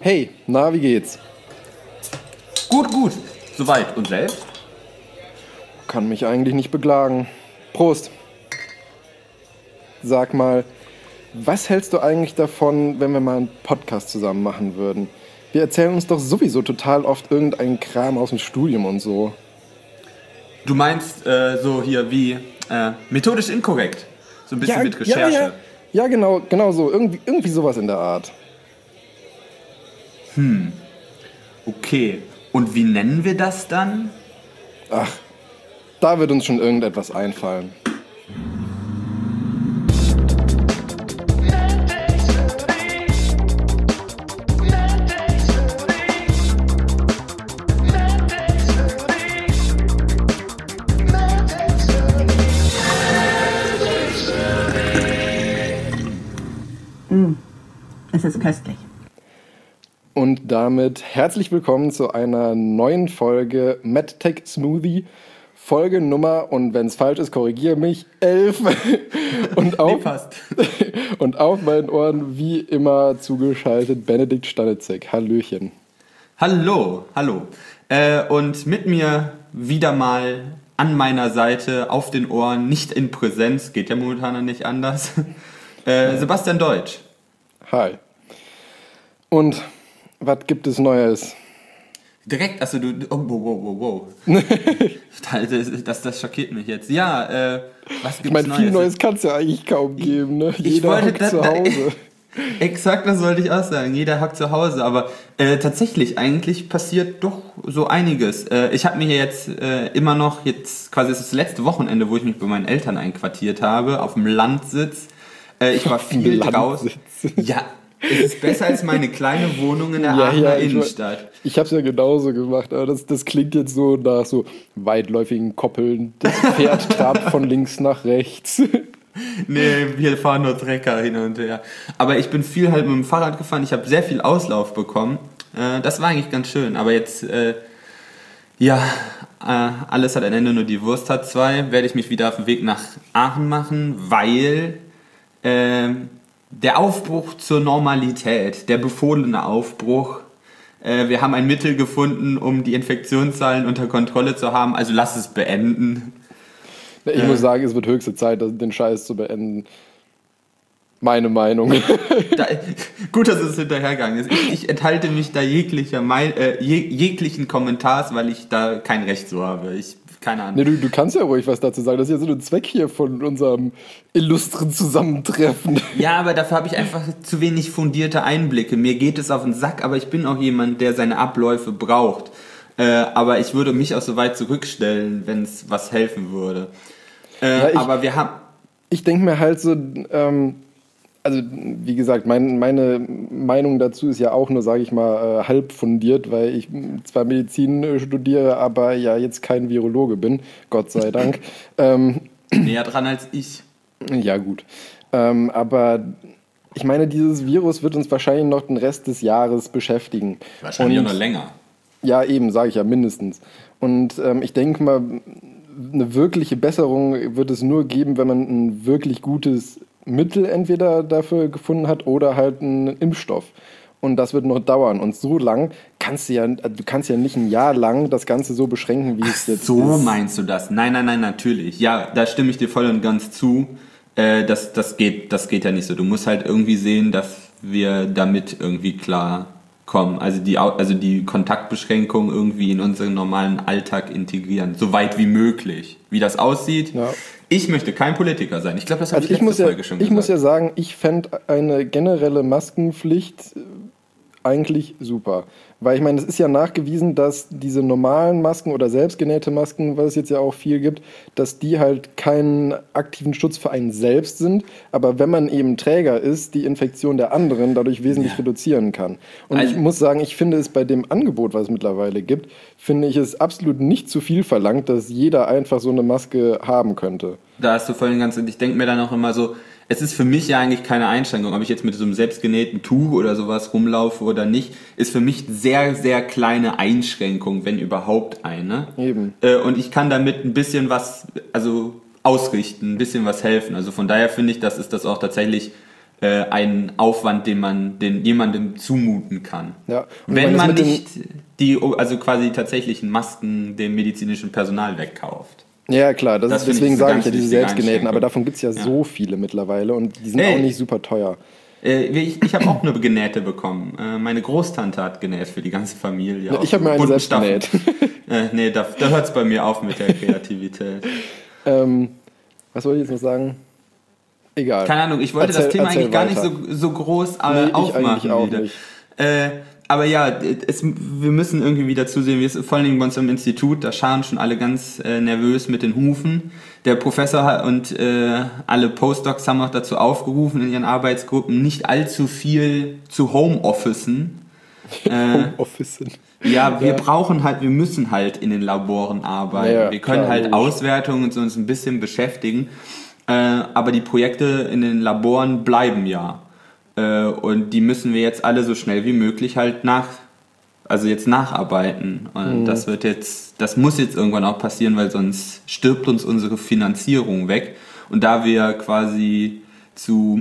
Hey, na, wie geht's? Gut. Soweit. Und selbst? Kann mich eigentlich nicht beklagen. Prost. Sag mal, was hältst du eigentlich davon, wenn wir mal einen Podcast zusammen machen würden? Wir erzählen uns doch sowieso total oft irgendeinen Kram aus dem Studium und so. Du meinst so hier wie methodisch inkorrekt. So ein bisschen mit Recherche. Ja, genau so. Irgendwie sowas in der Art. Okay. Und wie nennen wir das dann? Ach, da wird uns schon irgendetwas einfallen. Es ist köstlich. Und damit herzlich willkommen zu einer neuen Folge MedTech Smoothie. Folge Nummer, und wenn es falsch ist, korrigiere mich, 11. Und auf meinen Ohren wie immer zugeschaltet Benedikt Stanitzek. Hallöchen. Hallo. Und mit mir wieder mal an meiner Seite, auf den Ohren, nicht in Präsenz, geht ja momentan nicht anders, Sebastian Deutsch. Hi. Und was gibt es Neues? Direkt, also du, wow. Das schockiert mich jetzt. Ja, was gibt's Neues? Ich meine, viel Neues kann es ja eigentlich kaum geben, ne? Jeder hockt zu Hause. Exakt, das wollte ich auch sagen. Jeder hockt zu Hause, aber tatsächlich, eigentlich passiert doch so einiges. Ich habe mir jetzt immer noch, quasi es ist das letzte Wochenende, wo ich mich bei meinen Eltern einquartiert habe, auf dem Landsitz. Ich war viel draußen. Ja, es ist besser als meine kleine Wohnung in der Aachener Innenstadt. Ich habe es ja genauso gemacht, aber das klingt jetzt so nach so weitläufigen Koppeln. Das Pferd trabt von links nach rechts. Nee, wir fahren nur Trecker hin und her. Aber ich bin viel halt mit dem Fahrrad gefahren. Ich habe sehr viel Auslauf bekommen. Das war eigentlich ganz schön. Aber jetzt, alles hat ein Ende, nur die Wurst hat zwei. Werde ich mich wieder auf den Weg nach Aachen machen, weil der Aufbruch zur Normalität, der befohlene Aufbruch, wir haben ein Mittel gefunden, um die Infektionszahlen unter Kontrolle zu haben, also lass es beenden. Ich muss sagen, es wird höchste Zeit, den Scheiß zu beenden. Meine Meinung. Gut, dass es hinterhergegangen ist. Ich enthalte mich da jeglichen Kommentars, weil ich da kein Recht so habe. Keine Ahnung. Nee, du kannst ja ruhig was dazu sagen. Das ist ja so ein Zweck hier von unserem illustren Zusammentreffen. Ja, aber dafür habe ich einfach zu wenig fundierte Einblicke. Mir geht es auf den Sack, aber ich bin auch jemand, der seine Abläufe braucht. Aber ich würde mich auch so weit zurückstellen, wenn es was helfen würde. Aber wir haben... Ich denke mir halt so... Also, wie gesagt, meine Meinung dazu ist ja auch nur, sage ich mal, halb fundiert, weil ich zwar Medizin studiere, aber ja jetzt kein Virologe bin, Gott sei Dank. Näher dran als ich. Ja, gut. Aber ich meine, dieses Virus wird uns wahrscheinlich noch den Rest des Jahres beschäftigen. Wahrscheinlich auch noch länger. Ja, eben, sage ich ja, mindestens. Und ich denke mal, eine wirkliche Besserung wird es nur geben, wenn man ein wirklich gutes Mittel entweder dafür gefunden hat oder halt einen Impfstoff. Und das wird noch dauern. Und so lang kannst du ja nicht ein Jahr lang das Ganze so beschränken, wie es jetzt so ist. So meinst du das? Nein, natürlich. Ja, da stimme ich dir voll und ganz zu. Das geht ja nicht so. Du musst halt irgendwie sehen, dass wir damit irgendwie klar kommen. Also die Kontaktbeschränkung irgendwie in unseren normalen Alltag integrieren. So weit wie möglich. Wie das aussieht. Ja. Ich möchte kein Politiker sein. Ich glaube, das habe ich letzte Folge schon gesagt. Ich muss ja sagen, ich fände eine generelle Maskenpflicht eigentlich super. Weil ich meine, es ist ja nachgewiesen, dass diese normalen Masken oder selbstgenähte Masken, was es jetzt ja auch viel gibt, dass die halt keinen aktiven Schutz für einen selbst sind, aber wenn man eben Träger ist, die Infektion der anderen dadurch wesentlich reduzieren kann. Und ich muss sagen, ich finde es bei dem Angebot, was es mittlerweile gibt, finde ich es absolut nicht zu viel verlangt, dass jeder einfach so eine Maske haben könnte. Da hast du voll ganz, und ich denke mir dann auch immer so, es ist für mich ja eigentlich keine Einschränkung, ob ich jetzt mit so einem selbstgenähten Tuch oder sowas rumlaufe oder nicht, ist für mich sehr, sehr kleine Einschränkung, wenn überhaupt eine. Eben. Und ich kann damit ein bisschen was, ausrichten, ein bisschen was helfen. Also von daher finde ich, dass es das auch tatsächlich ein Aufwand, den jemandem zumuten kann. Ja. Wenn man nicht also quasi tatsächlichen Masken dem medizinischen Personal wegkauft. Ja, klar, deswegen sage ich ja diese selbstgenähten, aber davon gibt es ja Ja. so viele mittlerweile und die sind auch nicht super teuer. Ich habe auch eine genähte bekommen. Meine Großtante hat genäht für die ganze Familie. Ja, ich habe mir eine selbst genäht. Nee, da hört es bei mir auf mit der Kreativität. Was wollte ich jetzt noch sagen? Egal. Keine Ahnung, ich wollte das Thema eigentlich gar nicht so groß aufmachen. Ich auch wieder. nicht. Aber ja, wir müssen irgendwie wieder zusehen, vor allem bei uns im Institut, da scharen schon alle ganz nervös mit den Hufen. Der Professor und alle Postdocs haben auch dazu aufgerufen, in ihren Arbeitsgruppen nicht allzu viel zu Homeofficen. Homeofficen. Ja, wir müssen halt in den Laboren arbeiten. Ja, wir können klar, halt logisch. Auswertungen und so uns ein bisschen beschäftigen. Aber die Projekte in den Laboren bleiben ja. Und die müssen wir jetzt alle so schnell wie möglich halt nacharbeiten. Und das muss jetzt irgendwann auch passieren, weil sonst stirbt uns unsere Finanzierung weg. Und da wir quasi zu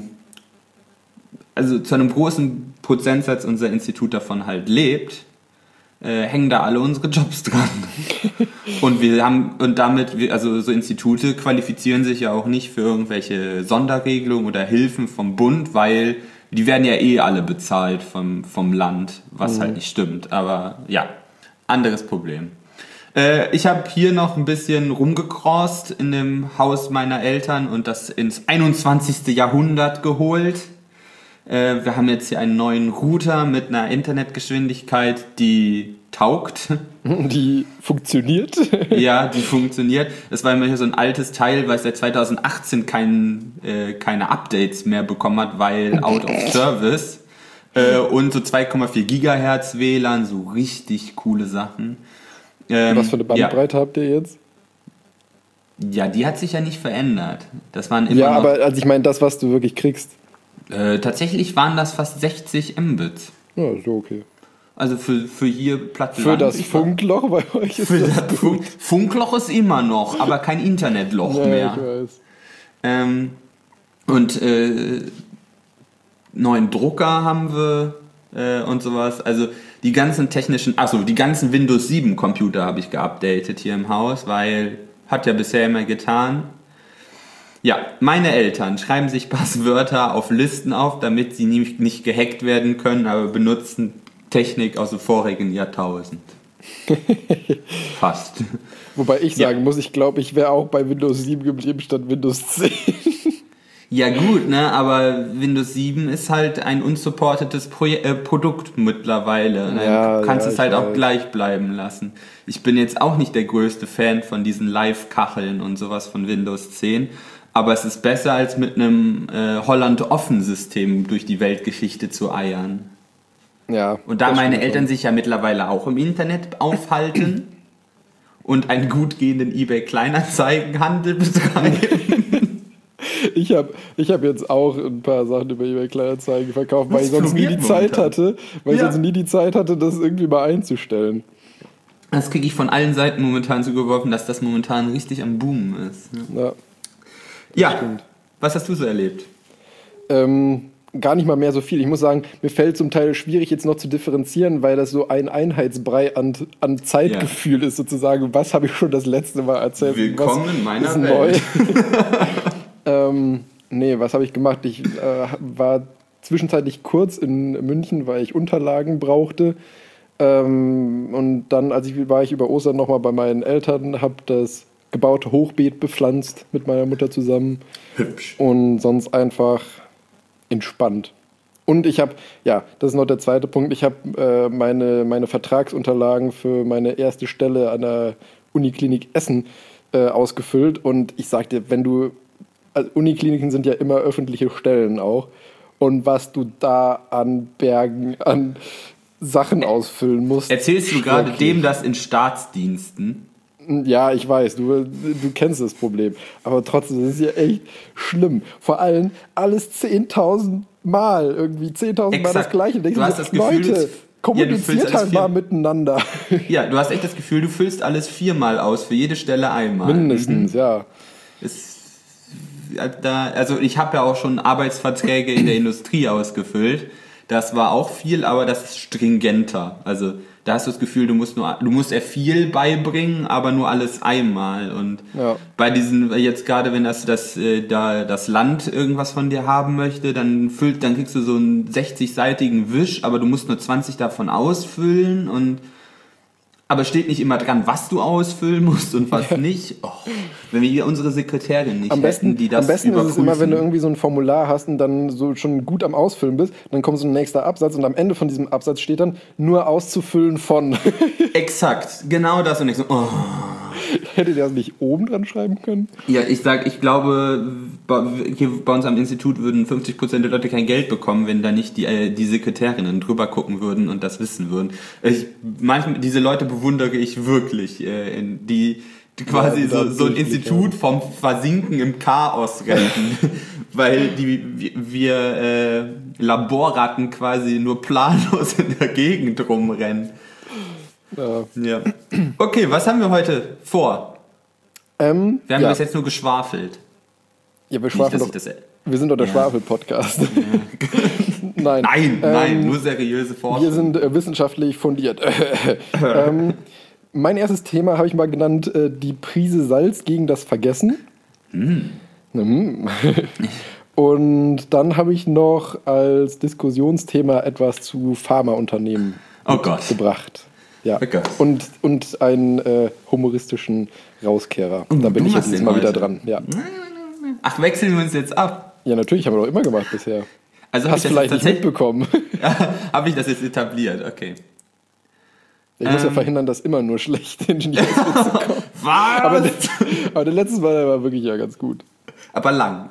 einem großen Prozentsatz unser Institut davon halt lebt, hängen da alle unsere Jobs dran. Und so Institute qualifizieren sich ja auch nicht für irgendwelche Sonderregelungen oder Hilfen vom Bund, weil die werden ja alle bezahlt vom Land, was halt nicht stimmt. Aber ja, anderes Problem. Ich habe hier noch ein bisschen rumgecrossed in dem Haus meiner Eltern und das ins 21. Jahrhundert geholt. Wir haben jetzt hier einen neuen Router mit einer Internetgeschwindigkeit, die taugt. Die funktioniert. Ja, die funktioniert. Es war immer hier so ein altes Teil, weil es seit 2018 keine Updates mehr bekommen hat, weil out of service. Und so 2,4 Gigahertz WLAN, so richtig coole Sachen. Was für eine Bandbreite habt ihr jetzt? Ja, die hat sich ja nicht verändert. Das waren immer ja, aber also ich meine das, was du wirklich kriegst. Tatsächlich waren das fast 60 Mbits. Ja, so okay. Also für hier platte Für das Funkloch bei euch ist das gut. Funkloch ist immer noch, aber kein Internetloch mehr. Ich weiß. Neuen Drucker haben wir und sowas. Also die ganzen die ganzen Windows 7 Computer habe ich geupdatet hier im Haus, weil hat ja bisher immer getan. Ja, meine Eltern schreiben sich Passwörter auf Listen auf, damit sie nicht gehackt werden können, aber benutzen Technik aus dem vorigen Jahrtausend. Fast. Wobei ich sagen muss, ich glaube, ich wäre auch bei Windows 7 geblieben statt Windows 10. Ja gut, ne, aber Windows 7 ist halt ein unsupportetes Produkt mittlerweile. Du kannst es halt auch gleich bleiben lassen. Ich bin jetzt auch nicht der größte Fan von diesen Live-Kacheln und sowas von Windows 10, aber es ist besser, als mit einem Holland-Offen-System durch die Weltgeschichte zu eiern. Ja. Und da meine Eltern sich ja mittlerweile auch im Internet aufhalten und einen gut gehenden eBay-Kleinanzeigenhandel betreiben. Ich hab jetzt auch ein paar Sachen über eBay Kleinanzeigen verkauft, weil ich sonst nie die Zeit hatte, das irgendwie mal einzustellen. Das kriege ich von allen Seiten momentan zugeworfen, dass das momentan richtig am Boomen ist. Ja, was hast du so erlebt? Gar nicht mal mehr so viel. Ich muss sagen, mir fällt zum Teil schwierig, jetzt noch zu differenzieren, weil das so ein Einheitsbrei an Zeitgefühl ist, sozusagen. Was habe ich schon das letzte Mal erzählt? Willkommen in meiner Welt. Was habe ich gemacht? Ich war zwischenzeitlich kurz in München, weil ich Unterlagen brauchte. Und dann war ich über Ostern nochmal bei meinen Eltern, habe das gebaute Hochbeet bepflanzt mit meiner Mutter zusammen. Hübsch. Und sonst einfach entspannt. Und ich habe, das ist noch der zweite Punkt, ich habe meine Vertragsunterlagen für meine erste Stelle an der Uniklinik Essen ausgefüllt. Und ich sag dir, Unikliniken sind ja immer öffentliche Stellen auch. Und was du da an Bergen, an Sachen ausfüllen musst. Erzählst du gerade dem das in Staatsdiensten? Ja, ich weiß, du kennst das Problem. Aber trotzdem, das ist ja echt schlimm. Vor allem alles 10.000 Mal, irgendwie 10.000 Mal das Gleiche. Du hast das Gefühl, Leute, kommuniziert halt mal miteinander. Ja, du hast echt das Gefühl, du füllst alles 4-mal aus, für jede Stelle einmal. Mindestens, ja. also ich habe ja auch schon Arbeitsverträge in der Industrie ausgefüllt. Das war auch viel, aber das ist stringenter. Also da hast du das Gefühl, du musst ja viel beibringen, aber nur alles einmal. Und bei diesen, jetzt gerade wenn das Land irgendwas von dir haben möchte, dann kriegst du so einen 60-seitigen Wisch, aber du musst nur 20 davon ausfüllen aber steht nicht immer dran, was du ausfüllen musst und was nicht. Oh, wenn wir hier unsere Sekretärin nicht hätten, die das Am besten überprüfen. ist es immer, wenn du irgendwie so ein Formular hast und dann so schon gut am Ausfüllen bist, dann kommt so ein nächster Absatz und am Ende von diesem Absatz steht dann nur auszufüllen von. Exakt, genau das. Und ich so, Hättet ihr das nicht oben dran schreiben können? Ja, ich glaube, hier bei uns am Institut würden 50% der Leute kein Geld bekommen, wenn da nicht die Sekretärinnen drüber gucken würden und das wissen würden. Manchmal, diese Leute bewundere ich wirklich, die quasi so ein Institut vom Versinken im Chaos retten, weil wir Laborratten quasi nur planlos in der Gegend rumrennen. Ja. Okay, was haben wir heute vor? Wir haben bis jetzt nur geschwafelt. Ja, wir schwafeln doch. Wir sind doch der Schwafel-Podcast. Ja. Nein, nur seriöse Forschung. Wir sind wissenschaftlich fundiert. Mein erstes Thema habe ich mal genannt, die Prise Salz gegen das Vergessen. Und dann habe ich noch als Diskussionsthema etwas zu Pharmaunternehmen gebracht. Ja. Und einen humoristischen Rauskehrer. Da bin ich jetzt mal wieder dran. Ja. Ach, wechseln wir uns jetzt ab? Ja, natürlich, haben wir doch immer gemacht bisher. Also hast du vielleicht nicht mitbekommen. Habe ich das jetzt etabliert? Okay. Ich muss ja verhindern, dass immer nur schlechte Ingenieurswitze kommen. Was? Aber der letzte Mal war wirklich ja ganz gut. Aber lang.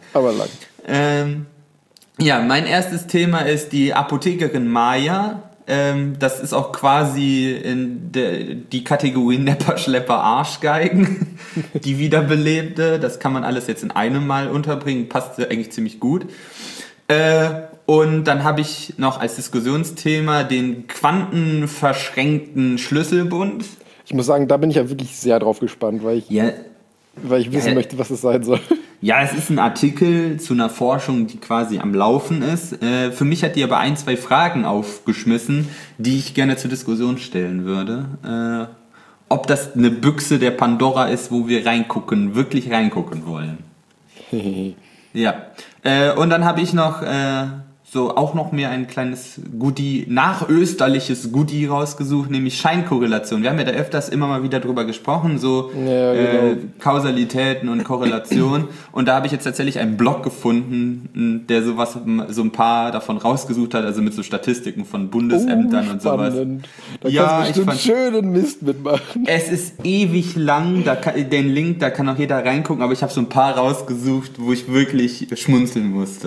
Ja, mein erstes Thema ist die Apothekerin Maya. Das ist auch quasi die Kategorie Nepper, Schlepper, Arschgeigen, die Wiederbelebte. Das kann man alles jetzt in einem Mal unterbringen, passt eigentlich ziemlich gut. Und dann habe ich noch als Diskussionsthema den quantenverschränkten Schlüsselbund. Ich muss sagen, da bin ich ja wirklich sehr drauf gespannt, weil ich wissen möchte, was es sein soll. Ja, es ist ein Artikel zu einer Forschung, die quasi am Laufen ist. Für mich hat die aber 2 Fragen aufgeschmissen, die ich gerne zur Diskussion stellen würde. Ob das eine Büchse der Pandora ist, wo wir wirklich reingucken wollen. Ja. Und dann habe ich noch auch noch mehr ein kleines Goodie, nachösterliches Goodie rausgesucht, nämlich Scheinkorrelation. Wir haben ja da öfters immer mal wieder drüber gesprochen, genau. Kausalitäten und Korrelation. Und da habe ich jetzt tatsächlich einen Blog gefunden, der so ein paar davon rausgesucht hat, also mit so Statistiken von Bundesämtern und sowas. Da kannst du bestimmt schönen Mist mitmachen. Es ist ewig lang, den Link, da kann auch jeder reingucken, aber ich habe so ein paar rausgesucht, wo ich wirklich schmunzeln musste.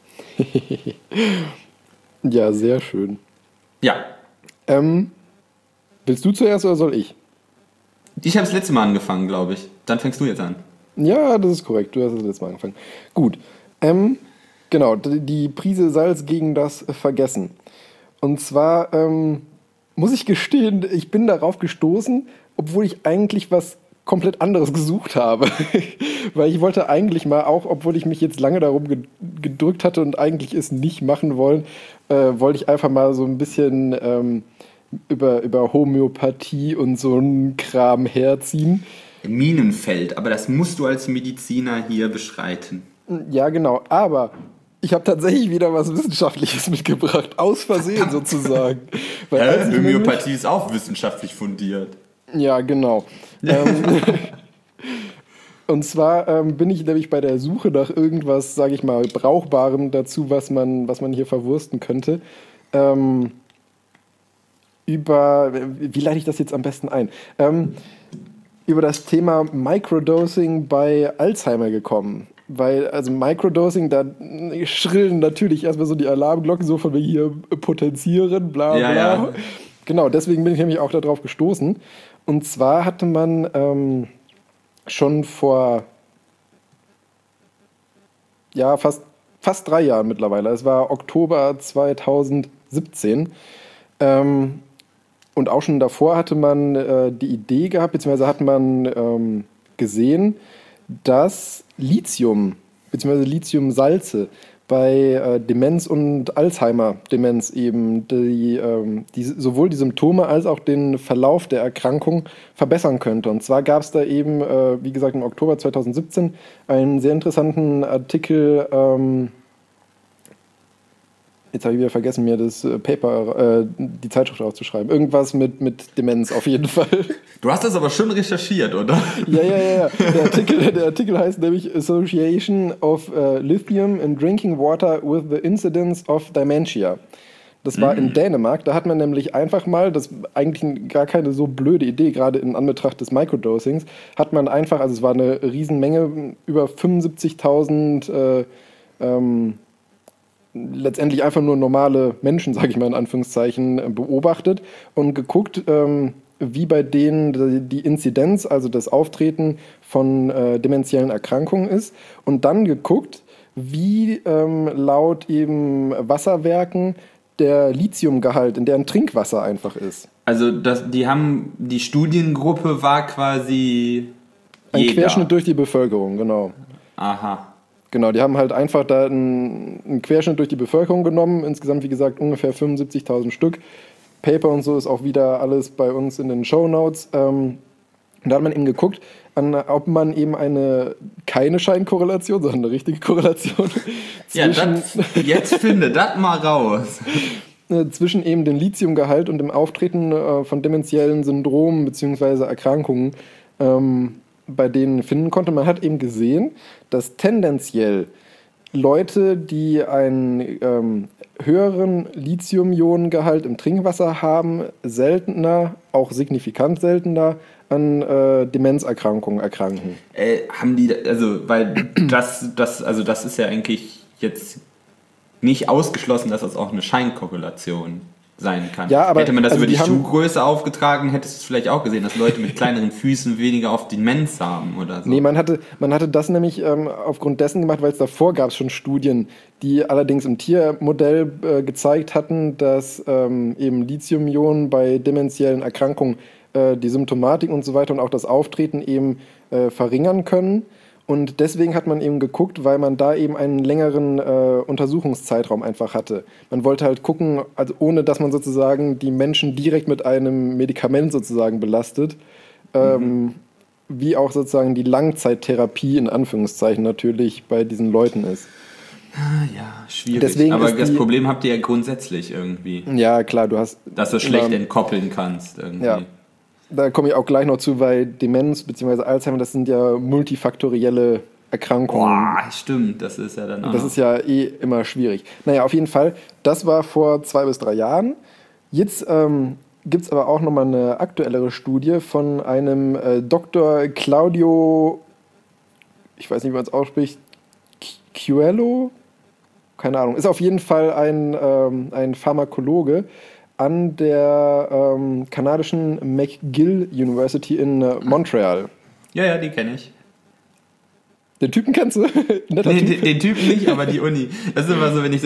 Ja, sehr schön. Ja. Willst du zuerst oder soll ich? Ich habe das letzte Mal angefangen, glaube ich. Dann fängst du jetzt an. Ja, das ist korrekt. Du hast das letzte Mal angefangen. Gut. Genau, die Prise Salz gegen das Vergessen. Und zwar muss ich gestehen, ich bin darauf gestoßen, obwohl ich eigentlich was komplett anderes gesucht habe. Weil ich wollte eigentlich mal, auch obwohl ich mich jetzt lange darum gedrückt hatte und eigentlich es nicht machen wollen, wollte ich einfach mal so ein bisschen über Homöopathie und so einen Kram herziehen. Minenfeld, aber das musst du als Mediziner hier beschreiten. Ja, genau. Aber ich habe tatsächlich wieder was Wissenschaftliches mitgebracht. Aus Versehen sozusagen. Weil Homöopathie ist auch wissenschaftlich fundiert. Ja, genau. Und zwar bin ich nämlich bei der Suche nach irgendwas, sage ich mal, Brauchbarem dazu, was man hier verwursten könnte. Wie leite ich das jetzt am besten ein? Über das Thema Microdosing bei Alzheimer gekommen. Weil, also Microdosing, da schrillen natürlich erstmal so die Alarmglocken, so von wegen hier potenzieren, bla bla. Ja. Genau, deswegen bin ich nämlich auch darauf gestoßen. Und zwar hatte man schon vor fast 3 Jahren mittlerweile, es war Oktober 2017, und auch schon davor hatte man die Idee gehabt, beziehungsweise hat man gesehen, dass Lithium beziehungsweise Lithiumsalze bei Demenz und Alzheimer-Demenz eben die sowohl die Symptome als auch den Verlauf der Erkrankung verbessern könnte. Und zwar gab es da eben, wie gesagt, im Oktober 2017 einen sehr interessanten Artikel. Jetzt habe ich wieder vergessen, mir das Paper, die Zeitschrift aufzuschreiben. Irgendwas mit Demenz auf jeden Fall. Du hast das aber schon recherchiert, oder? Ja. Der Artikel heißt nämlich Association of Lithium in Drinking Water with the Incidence of Dementia. Das war in Dänemark. Da hat man nämlich einfach mal, das ist eigentlich gar keine so blöde Idee, gerade in Anbetracht des Microdosings, hat man einfach, also es war eine Riesenmenge, über 75.000 letztendlich einfach nur normale Menschen, sage ich mal in Anführungszeichen, beobachtet und geguckt, wie bei denen die Inzidenz, also das Auftreten von dementiellen Erkrankungen ist, und dann geguckt, wie laut eben Wasserwerken der Lithiumgehalt in deren Trinkwasser einfach ist. Also die Studiengruppe war quasi ein Querschnitt durch die Bevölkerung, genau. Aha. Genau, die haben halt einfach da einen Querschnitt durch die Bevölkerung genommen. Insgesamt, wie gesagt, ungefähr 75.000 Stück. Paper und so ist auch wieder alles bei uns in den Shownotes. Und da hat man eben geguckt, ob man eben keine Scheinkorrelation, sondern eine richtige Korrelation jetzt finde das mal raus. Zwischen eben dem Lithiumgehalt und dem Auftreten von dementiellen Syndromen bzw. Erkrankungen bei denen finden konnte. Man hat eben gesehen, dass tendenziell Leute, die einen höheren Lithium-Ionen-Gehalt im Trinkwasser haben, seltener, auch signifikant seltener, an Demenzerkrankungen erkranken. Haben die, also, weil das ist ja eigentlich jetzt nicht ausgeschlossen, dass das auch eine Scheinkorrelation sein kann. Ja, aber, hätte man das über die Schuhgröße aufgetragen, hättest du es vielleicht auch gesehen, dass Leute mit kleineren Füßen weniger auf Demenz haben oder so. Nee, man hatte das nämlich aufgrund dessen gemacht, weil es davor gab es schon Studien, die allerdings im Tiermodell gezeigt hatten, dass eben Lithium-Ionen bei dementiellen Erkrankungen die Symptomatik und so weiter und auch das Auftreten eben verringern können. Und deswegen hat man eben geguckt, weil man da eben einen längeren Untersuchungszeitraum einfach hatte. Man wollte halt gucken, also ohne dass man sozusagen die Menschen direkt mit einem Medikament sozusagen belastet, wie auch sozusagen die Langzeittherapie in Anführungszeichen natürlich bei diesen Leuten ist. Ja, schwierig. Deswegen aber das Problem habt ihr ja grundsätzlich irgendwie. Ja, klar, du hast... Dass du schlecht entkoppeln kannst irgendwie. Ja. Da komme ich auch gleich noch zu, weil Demenz bzw. Alzheimer, das sind ja multifaktorielle Erkrankungen. Boah, stimmt, das ist ja dann auch. Das ist ja immer schwierig. Naja, auf jeden Fall, das war vor 2 bis 3 Jahren. Jetzt gibt es aber auch nochmal eine aktuellere Studie von einem Dr. Claudio, ich weiß nicht, wie man es ausspricht, Coelho? Keine Ahnung. Ist auf jeden Fall ein Pharmakologe an der kanadischen McGill University in Montreal. Ja, die kenne ich. Den Typen kennst du? Den Typen nicht, aber die Uni. Das ist immer so, wenn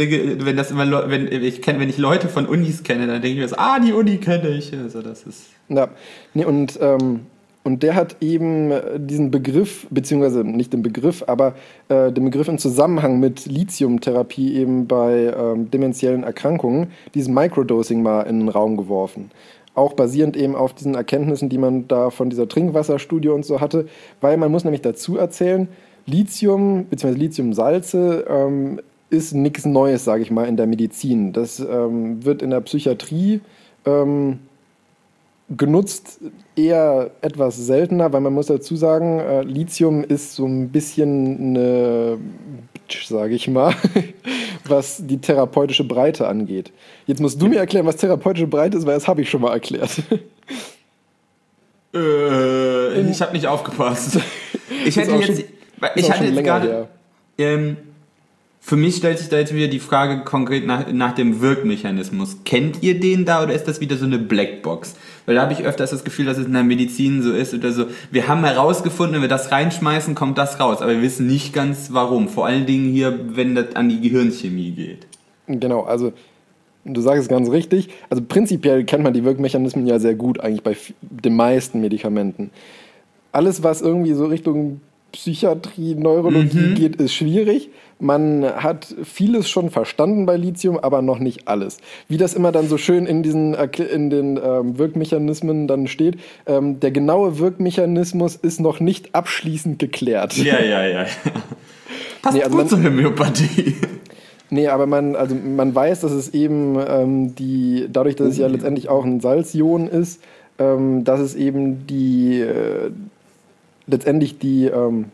ich Leute von Unis kenne, dann denke ich mir so, die Uni kenne ich. Also das ist... Ja, nee, und der hat eben diesen Begriff, beziehungsweise nicht den Begriff, aber den Begriff im Zusammenhang mit Lithiumtherapie eben bei dementiellen Erkrankungen, dieses Microdosing mal in den Raum geworfen. Auch basierend eben auf diesen Erkenntnissen, die man da von dieser Trinkwasserstudie und so hatte, weil man muss nämlich dazu erzählen, Lithium bzw. Lithiumsalze ist nichts Neues, sage ich mal, in der Medizin. Das wird in der Psychiatrie genutzt, eher etwas seltener, weil man muss dazu sagen, Lithium ist so ein bisschen eine Bitch, sage ich mal, was die therapeutische Breite angeht. Jetzt musst du mir erklären, was therapeutische Breite ist, weil das habe ich schon mal erklärt. Ich habe nicht aufgepasst. Ich hatte jetzt gerade... Für mich stellt sich da jetzt wieder die Frage konkret nach dem Wirkmechanismus. Kennt ihr den da oder ist das wieder so eine Blackbox? Weil da habe ich öfters das Gefühl, dass es in der Medizin so ist oder so. Wir haben herausgefunden, wenn wir das reinschmeißen, kommt das raus. Aber wir wissen nicht ganz warum. Vor allen Dingen hier, wenn das an die Gehirnchemie geht. Genau, also du sagst es ganz richtig. Also prinzipiell kennt man die Wirkmechanismen ja sehr gut eigentlich bei den meisten Medikamenten. Alles, was irgendwie so Richtung Psychiatrie, Neurologie geht, ist schwierig. Man hat vieles schon verstanden bei Lithium, aber noch nicht alles. Wie das immer dann so schön in den Wirkmechanismen dann steht, der genaue Wirkmechanismus ist noch nicht abschließend geklärt. Ja. Passt gut zur Homöopathie. Nee, aber man weiß, dass es eben dadurch, dass es ja letztendlich auch ein Salzion ist, dass es eben letztendlich die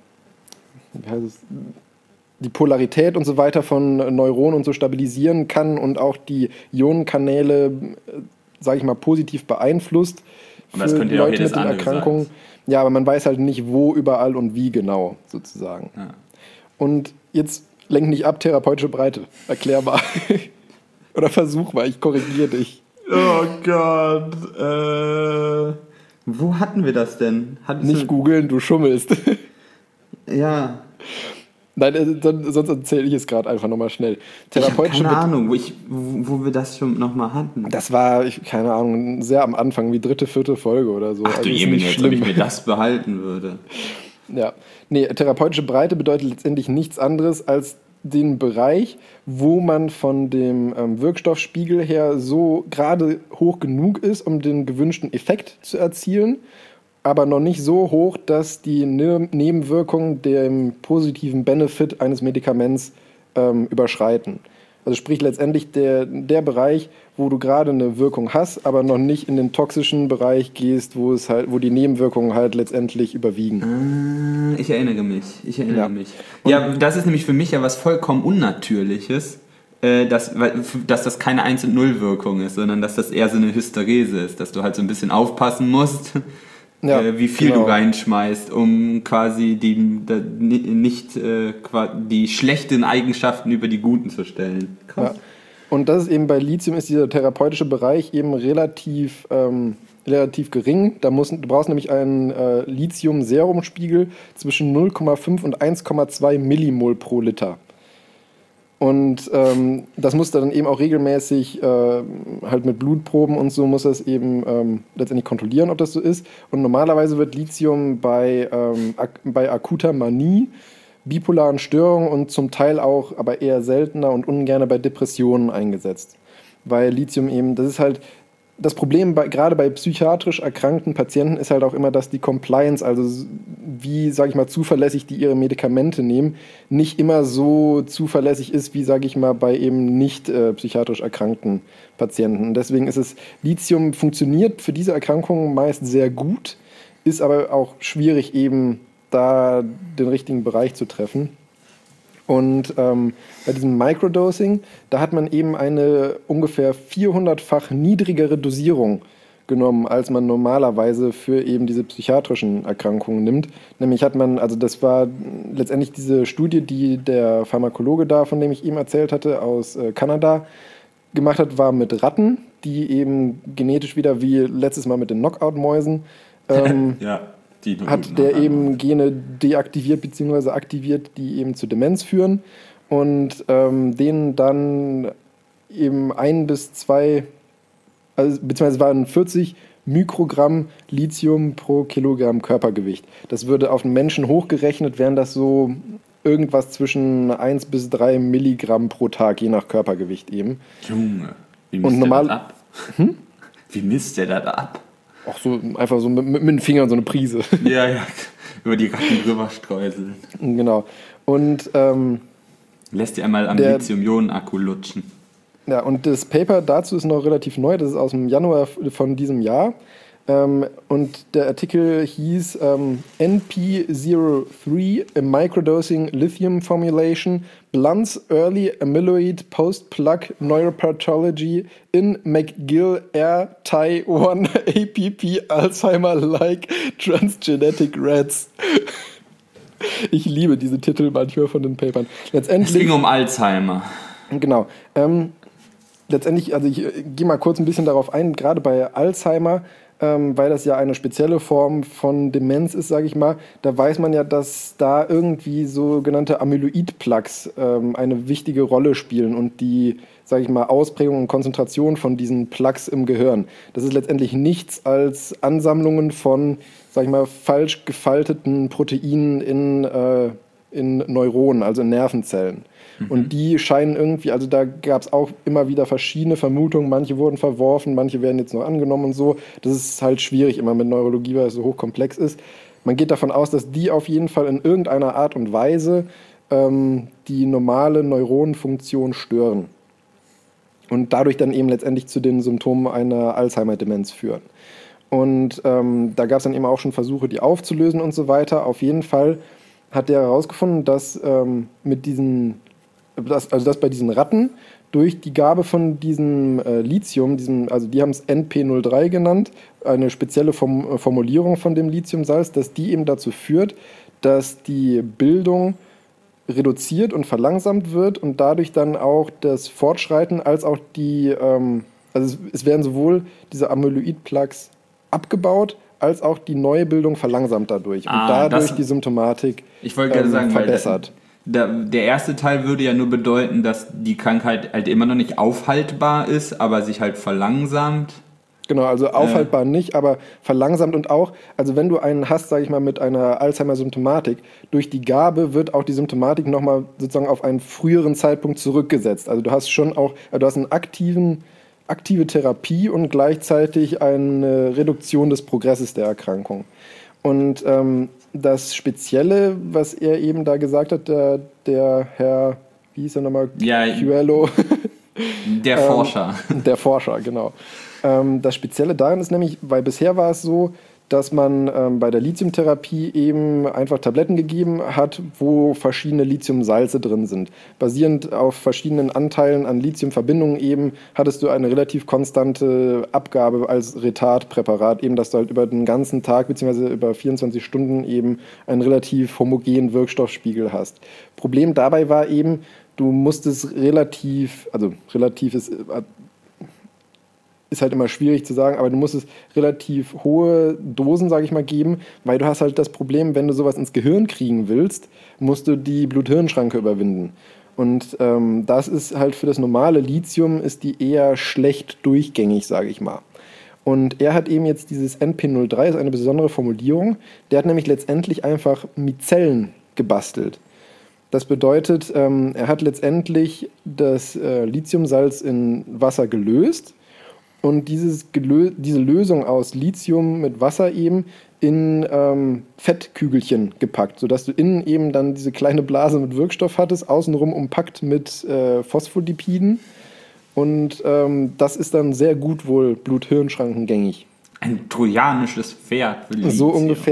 Polarität und so weiter von Neuronen und so stabilisieren kann und auch die Ionenkanäle, sage ich mal, positiv beeinflusst für das könnte ja Leute mit den Erkrankungen. Sein. Ja, aber man weiß halt nicht, wo überall und wie genau, sozusagen. Ja. Und jetzt lenk nicht ab, therapeutische Breite. Erklär mal. Oder versuch mal, ich korrigiere dich. Oh Gott. Wo hatten wir das denn? Nicht googeln, du schummelst. Ja. Nein, sonst erzähle ich es gerade einfach nochmal schnell. Therapeutische keine Ahnung, wo wir das schon nochmal hatten. Das war, keine Ahnung, sehr am Anfang, wie 3., 4. Folge oder so. Ach du Jemine, als ob ich mir das behalten würde. Ja, nee, therapeutische Breite bedeutet letztendlich nichts anderes als den Bereich, wo man von dem Wirkstoffspiegel her so gerade hoch genug ist, um den gewünschten Effekt zu erzielen, aber noch nicht so hoch, dass die Nebenwirkungen dem positiven Benefit eines Medikaments überschreiten. Also sprich letztendlich der Bereich, wo du gerade eine Wirkung hast, aber noch nicht in den toxischen Bereich gehst, wo die Nebenwirkungen halt letztendlich überwiegen. Ich erinnere mich. Ja, das ist nämlich für mich ja was vollkommen Unnatürliches, dass das keine 1- und 0-Wirkung ist, sondern dass das eher so eine Hysterese ist, dass du halt so ein bisschen aufpassen musst, wie viel du reinschmeißt, um quasi die schlechten Eigenschaften über die guten zu stellen. Krass. Ja. Und das ist eben bei Lithium ist dieser therapeutische Bereich eben relativ gering. Du brauchst nämlich einen Lithium-Serumspiegel zwischen 0,5 und 1,2 Millimol pro Liter. Und das musst du dann eben auch regelmäßig halt mit Blutproben und so muss das eben letztendlich kontrollieren, ob das so ist. Und normalerweise wird Lithium bei akuter Manie, bipolaren Störungen und zum Teil auch, aber eher seltener und ungern bei Depressionen eingesetzt. Weil Lithium eben, das ist halt, das Problem gerade bei psychiatrisch erkrankten Patienten ist halt auch immer, dass die Compliance, also wie, sage ich mal, zuverlässig die ihre Medikamente nehmen, nicht immer so zuverlässig ist, wie, sage ich mal, bei eben nicht psychiatrisch erkrankten Patienten. Und deswegen Lithium funktioniert für diese Erkrankungen meist sehr gut, ist aber auch schwierig eben da den richtigen Bereich zu treffen. Und bei diesem Microdosing, da hat man eben eine ungefähr 400-fach niedrigere Dosierung genommen, als man normalerweise für eben diese psychiatrischen Erkrankungen nimmt. Nämlich hat man, also das war letztendlich diese Studie, die der Pharmakologe da, von dem ich eben erzählt hatte, aus Kanada gemacht hat, war mit Ratten, die eben genetisch wieder wie letztes Mal mit den Knockout-Mäusen hat der eben Gene deaktiviert bzw. aktiviert, die eben zu Demenz führen und denen dann eben 1 bis 2, also beziehungsweise waren 40 Mikrogramm Lithium pro Kilogramm Körpergewicht. Das würde auf einen Menschen hochgerechnet, wären das so irgendwas zwischen 1 bis 3 Milligramm pro Tag, je nach Körpergewicht eben. Junge, wie misst der das ab? Wie misst der das ab? Auch so einfach so mit den Fingern so eine Prise. Ja, über die Ratten drüber streuseln. Genau. Und lässt dir einmal am Lithium-Ionen-Akku lutschen. Ja, und das Paper dazu ist noch relativ neu, das ist aus dem Januar von diesem Jahr. Und der Artikel hieß NP03, a Microdosing Lithium Formulation, blunts early amyloid post-plug neuropathology in McGill R Ty 1 APP Alzheimer-like transgenetic rats. Ich liebe diese Titel manchmal von den Papern. Es ging um Alzheimer. Genau. Letztendlich, also ich gehe mal kurz ein bisschen darauf ein, gerade bei Alzheimer, weil das ja eine spezielle Form von Demenz ist, sage ich mal, da weiß man ja, dass da irgendwie sogenannte Amyloid-Plaques eine wichtige Rolle spielen und die sage ich mal, Ausprägung und Konzentration von diesen Plaques im Gehirn. Das ist letztendlich nichts als Ansammlungen von, sage ich mal, falsch gefalteten Proteinen in Neuronen, also in Nervenzellen. Und die scheinen irgendwie, also da gab es auch immer wieder verschiedene Vermutungen, manche wurden verworfen, manche werden jetzt noch angenommen und so. Das ist halt schwierig immer mit Neurologie, weil es so hochkomplex ist. Man geht davon aus, dass die auf jeden Fall in irgendeiner Art und Weise die normale Neuronenfunktion stören und dadurch dann eben letztendlich zu den Symptomen einer Alzheimer-Demenz führen. Und da gab es dann eben auch schon Versuche, die aufzulösen und so weiter. Auf jeden Fall hat der herausgefunden, dass dass bei diesen Ratten durch die Gabe von diesem Lithium, also die haben es NP03 genannt, eine spezielle Formulierung von dem Lithiumsalz, dass die eben dazu führt, dass die Bildung reduziert und verlangsamt wird und dadurch dann auch das Fortschreiten als auch also es werden sowohl diese Amyloid-Plaques abgebaut, als auch die neue Bildung verlangsamt dadurch und dadurch die Symptomatik ich wollte gerade sagen, verbessert. Der erste Teil würde ja nur bedeuten, dass die Krankheit halt immer noch nicht aufhaltbar ist, aber sich halt verlangsamt. Genau, also aufhaltbar nicht, aber verlangsamt und auch, also wenn du einen hast, sage ich mal, mit einer Alzheimer-Symptomatik, durch die Gabe wird auch die Symptomatik nochmal sozusagen auf einen früheren Zeitpunkt zurückgesetzt. Also du hast schon auch, du hast eine aktive Therapie und gleichzeitig eine Reduktion des Progresses der Erkrankung. Und das Spezielle, was er eben da gesagt hat, der Herr, wie hieß er nochmal? Ja, Coelho. Der Forscher. Der Forscher, genau. Das Spezielle daran ist nämlich, weil bisher war es so, dass man bei der Lithiumtherapie eben einfach Tabletten gegeben hat, wo verschiedene Lithiumsalze drin sind. Basierend auf verschiedenen Anteilen an Lithiumverbindungen eben hattest du eine relativ konstante Abgabe als Retardpräparat, eben dass du halt über den ganzen Tag bzw. über 24 Stunden eben einen relativ homogenen Wirkstoffspiegel hast. Problem dabei war eben, du musstest relativ ist halt immer schwierig zu sagen, aber du musst es relativ hohe Dosen, sage ich mal, geben, weil du hast halt das Problem, wenn du sowas ins Gehirn kriegen willst, musst du die Blut-Hirn-Schranke überwinden. Und das ist halt für das normale Lithium ist die eher schlecht durchgängig, sage ich mal. Und er hat eben jetzt dieses NP03, ist eine besondere Formulierung, der hat nämlich letztendlich einfach Mizellen gebastelt. Das bedeutet, er hat letztendlich das Lithiumsalz in Wasser gelöst und diese Lösung aus Lithium mit Wasser eben in Fettkügelchen gepackt, sodass du innen eben dann diese kleine Blase mit Wirkstoff hattest, außenrum umpackt mit Phospholipiden. Und das ist dann sehr gut wohl Blut-Hirn-Schrankengängig. Ein trojanisches Pferd. So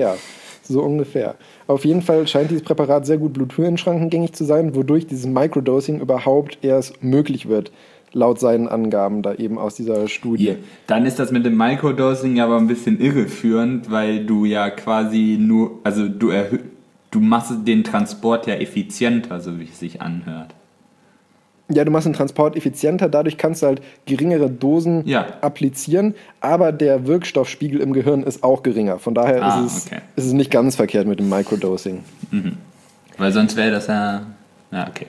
ungefähr. Auf jeden Fall scheint dieses Präparat sehr gut Blut-Hirn-Schrankengängig zu sein, wodurch dieses Microdosing überhaupt erst möglich wird, laut seinen Angaben da eben aus dieser Studie. Ja, dann ist das mit dem Microdosing aber ein bisschen irreführend, weil du ja quasi nur, also du machst den Transport ja effizienter, so wie es sich anhört. Ja, du machst den Transport effizienter, dadurch kannst du halt geringere Dosen applizieren, aber der Wirkstoffspiegel im Gehirn ist auch geringer. Von daher ist es nicht ganz verkehrt mit dem Microdosing. Mhm. Weil sonst wäre das ja okay.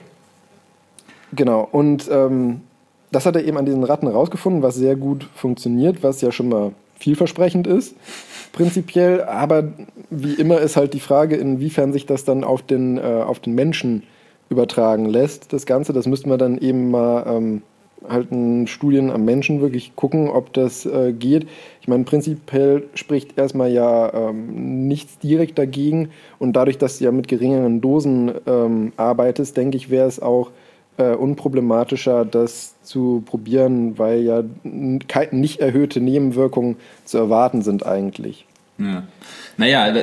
Genau, und das hat er eben an diesen Ratten rausgefunden, was sehr gut funktioniert, was ja schon mal vielversprechend ist, prinzipiell. Aber wie immer ist halt die Frage, inwiefern sich das dann auf den Menschen übertragen lässt, das Ganze. Das müssten wir dann eben mal halt in Studien am Menschen wirklich gucken, ob das geht. Ich meine, prinzipiell spricht erstmal ja nichts direkt dagegen. Und dadurch, dass du ja mit geringeren Dosen arbeitest, denke ich, wäre es auch unproblematischer, das zu probieren, weil ja nicht erhöhte Nebenwirkungen zu erwarten sind eigentlich. Ja. Naja,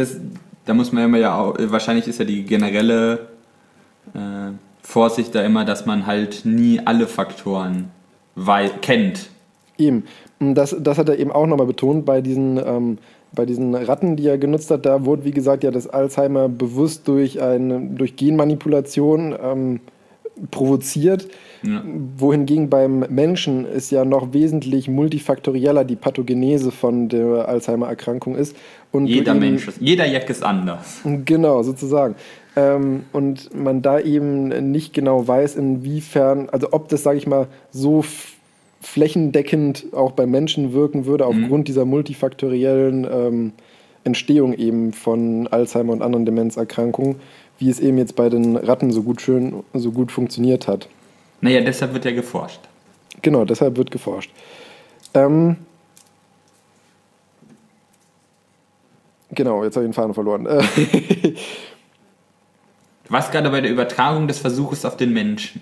da muss man ja auch, wahrscheinlich ist ja die generelle Vorsicht da immer, dass man halt nie alle Faktoren kennt. Eben. Das hat er eben auch nochmal betont bei diesen Ratten, die er genutzt hat. Da wurde, wie gesagt, ja das Alzheimer bewusst durch Genmanipulation provoziert, wohingegen beim Menschen ist ja noch wesentlich multifaktorieller die Pathogenese von der Alzheimer-Erkrankung ist. Und jeder Jack ist anders. Genau, sozusagen. und man da eben nicht genau weiß, inwiefern, also ob das, sage ich mal, so flächendeckend auch bei Menschen wirken würde, aufgrund dieser multifaktoriellen Entstehung eben von Alzheimer und anderen Demenzerkrankungen, wie es eben jetzt bei den Ratten so gut funktioniert hat. Naja, deshalb wird ja geforscht. Genau, deshalb wird geforscht. Genau, jetzt habe ich den Faden verloren. Du warst gerade bei der Übertragung des Versuches auf den Menschen.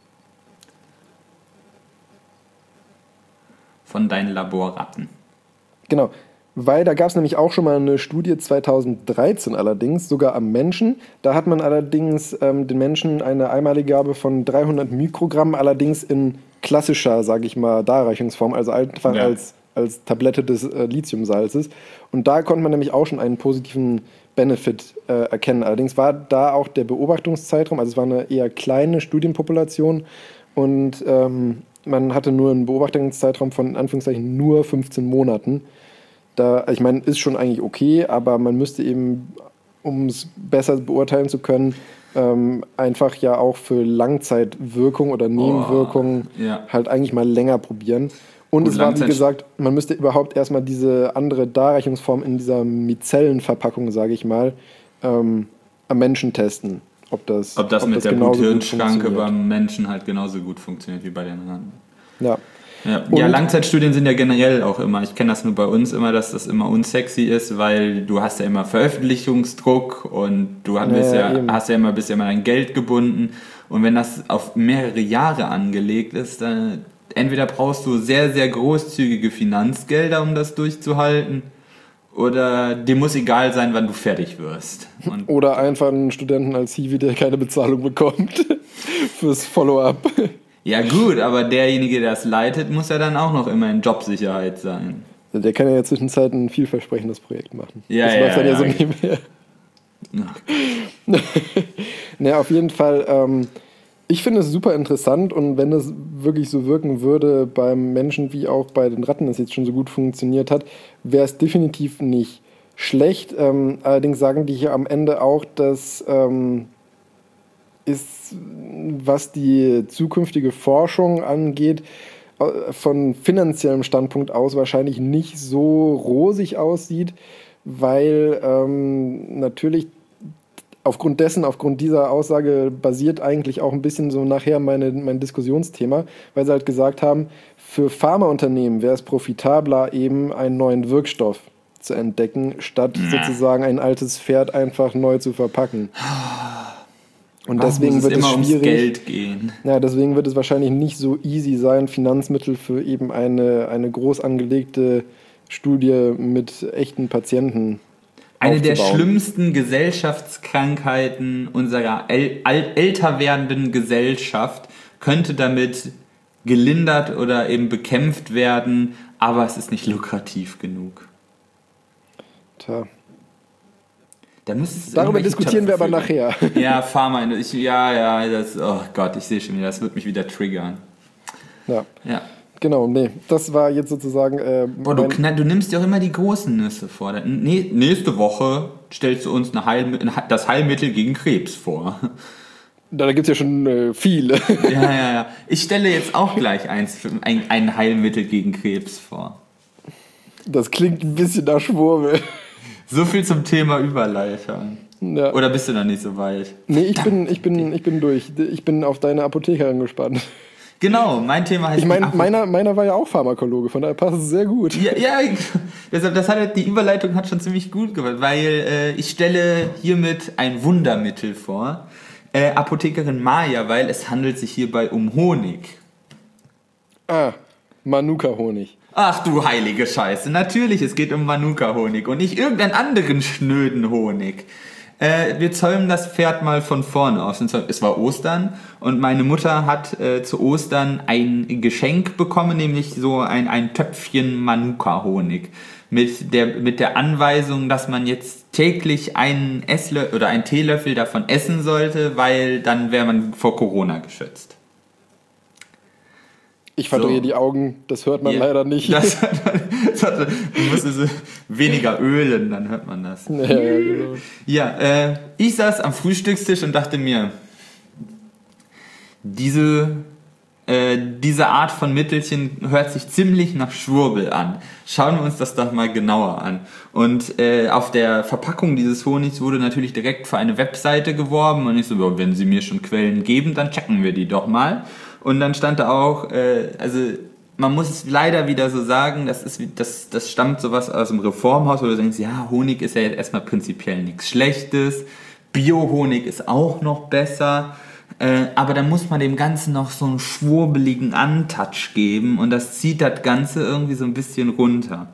Von deinen Laborratten. Genau, weil da gab es nämlich auch schon mal eine Studie 2013 allerdings, sogar am Menschen. Da hat man allerdings den Menschen eine einmalige Gabe von 300 Mikrogramm, allerdings in klassischer, sage ich mal, Darreichungsform, also einfach als Tablette des Lithiumsalzes. Und da konnte man nämlich auch schon einen positiven Benefit erkennen. Allerdings war da auch der Beobachtungszeitraum, also es war eine eher kleine Studienpopulation und man hatte nur einen Beobachtungszeitraum von in Anführungszeichen nur 15 Monaten. Da, ich meine, ist schon eigentlich okay, aber man müsste eben, um es besser beurteilen zu können, einfach ja auch für Langzeitwirkung oder Nebenwirkungen halt eigentlich mal länger probieren. Und es war, wie gesagt, man müsste überhaupt erstmal diese andere Darreichungsform in dieser Mizellenverpackung, sage ich mal, am Menschen testen. Ob das mit der Blut-Hirn-Schranke beim Menschen halt genauso gut funktioniert wie bei den Ratten. Ja. Ja, Langzeitstudien sind ja generell auch immer, ich kenne das nur bei uns immer, dass das immer unsexy ist, weil du hast ja immer Veröffentlichungsdruck und du bist ja immer dein Geld gebunden. Und wenn das auf mehrere Jahre angelegt ist, dann entweder brauchst du sehr, sehr großzügige Finanzgelder, um das durchzuhalten, oder dir muss egal sein, wann du fertig wirst. Oder einfach einen Studenten als Hiwi, der keine Bezahlung bekommt fürs Follow-up. Ja gut, aber derjenige, der es leitet, muss ja dann auch noch immer in Jobsicherheit sein. Der kann ja in der Zwischenzeit ein vielversprechendes Projekt machen. Ja, das läuft dann ja so nebenher. Naja, auf jeden Fall, ich finde es super interessant und wenn es wirklich so wirken würde beim Menschen wie auch bei den Ratten, das jetzt schon so gut funktioniert hat, wäre es definitiv nicht schlecht. Allerdings sagen die hier am Ende auch, dass ist, was die zukünftige Forschung angeht, von finanziellem Standpunkt aus wahrscheinlich nicht so rosig aussieht, weil natürlich aufgrund dieser Aussage basiert eigentlich auch ein bisschen so nachher mein Diskussionsthema, weil sie halt gesagt haben, für Pharmaunternehmen wäre es profitabler, eben einen neuen Wirkstoff zu entdecken, statt sozusagen ein altes Pferd einfach neu zu verpacken. Und deswegen wird es schwierig. Ums Geld gehen. Ja, deswegen wird es wahrscheinlich nicht so easy sein, Finanzmittel für eben eine groß angelegte Studie mit echten Patienten Eine der schlimmsten Gesellschaftskrankheiten unserer älter werdenden Gesellschaft könnte damit gelindert oder eben bekämpft werden, aber es ist nicht lukrativ genug. Tja. Darüber diskutieren wir aber nachher. Ja, Pharma, oh Gott, ich sehe schon wieder, das wird mich wieder triggern. Ja. Genau, das war jetzt sozusagen... du nimmst dir auch immer die großen Nüsse vor. Nächste Woche stellst du uns das Heilmittel gegen Krebs vor. Da gibt es ja schon viele. Ja. Ich stelle jetzt auch gleich ein Heilmittel gegen Krebs vor. Das klingt ein bisschen nach Schwurbel. So viel zum Thema Überleitung. Ja. Oder bist du noch nicht so weit? Nee, ich bin durch. Ich bin auf deine Apothekerin gespannt. Genau, mein Thema heißt... Ich meine, meiner war ja auch Pharmakologe, von daher passt es sehr gut. Ja, deshalb die Überleitung hat schon ziemlich gut gemacht, weil ich stelle hiermit ein Wundermittel vor. Apothekerin Maja, weil es handelt sich hierbei um Honig. Manuka-Honig. Ach du heilige Scheiße, natürlich, es geht um Manuka-Honig und nicht irgendeinen anderen schnöden Honig. Wir zäumen das Pferd mal von vorne aus. Es war Ostern und meine Mutter hat zu Ostern ein Geschenk bekommen, nämlich so ein Töpfchen Manuka-Honig. Mit der Anweisung, dass man jetzt täglich einen Teelöffel davon essen sollte, weil dann wäre man vor Corona geschützt. Ich verdrehe die Augen, das hört man leider nicht. So dachte, du musst weniger ölen, dann hört man das. Ja, genau. Ja, ich saß am Frühstückstisch und dachte mir, diese Art von Mittelchen hört sich ziemlich nach Schwurbel an. Schauen wir uns das doch mal genauer an. Und auf der Verpackung dieses Honigs wurde natürlich direkt für eine Webseite geworben und ich so, ja, wenn sie mir schon Quellen geben, dann checken wir die doch mal. Und dann stand da auch, also man muss es leider wieder so sagen, das stammt sowas aus dem Reformhaus, wo du denkst, ja, Honig ist ja jetzt erstmal prinzipiell nichts Schlechtes, Bio-Honig ist auch noch besser. Aber dann muss man dem Ganzen noch so einen schwurbeligen Antouch geben und das zieht das Ganze irgendwie so ein bisschen runter.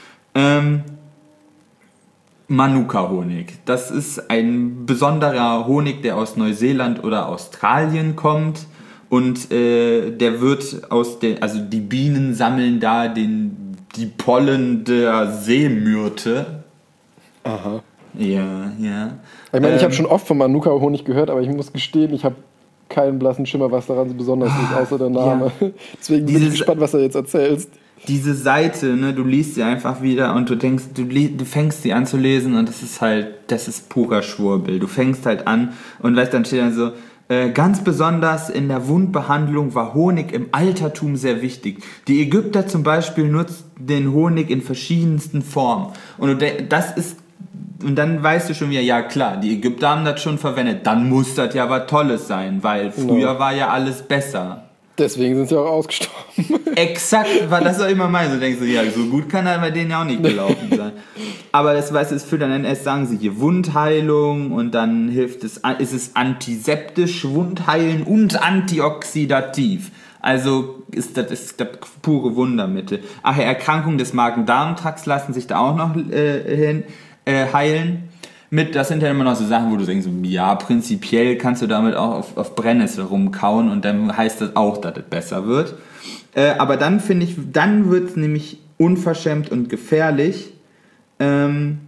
Manuka-Honig. Das ist ein besonderer Honig, der aus Neuseeland oder Australien kommt und der wird also die Bienen sammeln da die Pollen der Seemyrte. Aha. Ja. Ich meine, ich habe schon oft von Manuka-Honig gehört, aber ich muss gestehen, ich habe keinen blassen Schimmer, was daran so besonders ist, außer der Name. Ja. Deswegen bin ich gespannt, was du jetzt erzählst. Diese Seite, ne, du liest sie einfach wieder und du denkst, du fängst sie an zu lesen und das ist purer Schwurbel. Du fängst halt an und weißt, dann steht dann so, ganz besonders in der Wundbehandlung war Honig im Altertum sehr wichtig. Die Ägypter zum Beispiel nutzten den Honig in verschiedensten Formen. Und dann weißt du schon wieder, ja klar, die Ägypter haben das schon verwendet, dann muss das ja was Tolles sein, weil früher war ja alles besser. Deswegen sind sie auch ausgestorben. Exakt, war das auch immer mein. So denkst du, ja, so gut kann er bei denen ja auch nicht gelaufen sein. Aber das weißt du, es führt dann erst, sagen sie hier Wundheilung und dann ist es antiseptisch, Wundheilen und antioxidativ. Also ist das pure Wundermittel. Ach ja, Erkrankungen des Magen-Darm-Trakts lassen sich da auch noch heilen. Das sind ja immer noch so Sachen, wo du denkst, ja, prinzipiell kannst du damit auch auf Brennnessel rumkauen und dann heißt das auch, dass es besser wird. Aber dann finde ich, dann wird es nämlich unverschämt und gefährlich. Dann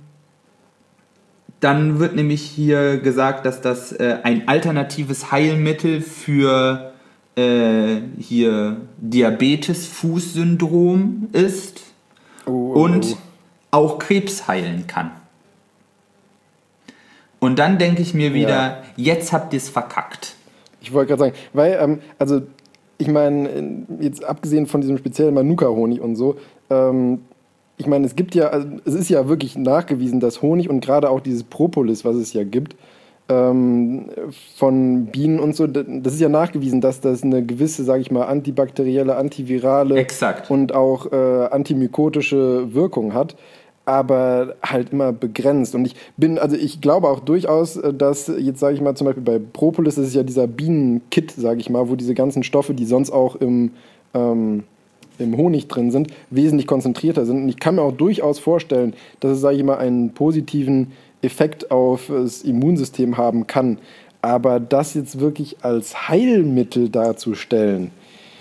wird nämlich hier gesagt, dass das ein alternatives Heilmittel für hier Diabetes-Fuß-Syndrom ist und auch Krebs heilen kann. Und dann denke ich mir wieder, Jetzt habt ihr es verkackt. Ich wollte gerade sagen, weil, also ich meine, jetzt abgesehen von diesem speziellen Manuka-Honig und so, ich meine, es ist ja wirklich nachgewiesen, dass Honig und gerade auch dieses Propolis, was es ja gibt, von Bienen und so, das ist ja nachgewiesen, dass das eine gewisse, sage ich mal, antibakterielle, antivirale und auch antimykotische Wirkung hat. Aber halt immer begrenzt. Und ich glaube auch durchaus, dass jetzt, sage ich mal, zum Beispiel bei Propolis, das ist ja dieser Bienenkit, sage ich mal, wo diese ganzen Stoffe, die sonst auch im Honig drin sind, wesentlich konzentrierter sind. Und ich kann mir auch durchaus vorstellen, dass es, sage ich mal, einen positiven Effekt auf das Immunsystem haben kann. Aber das jetzt wirklich als Heilmittel darzustellen,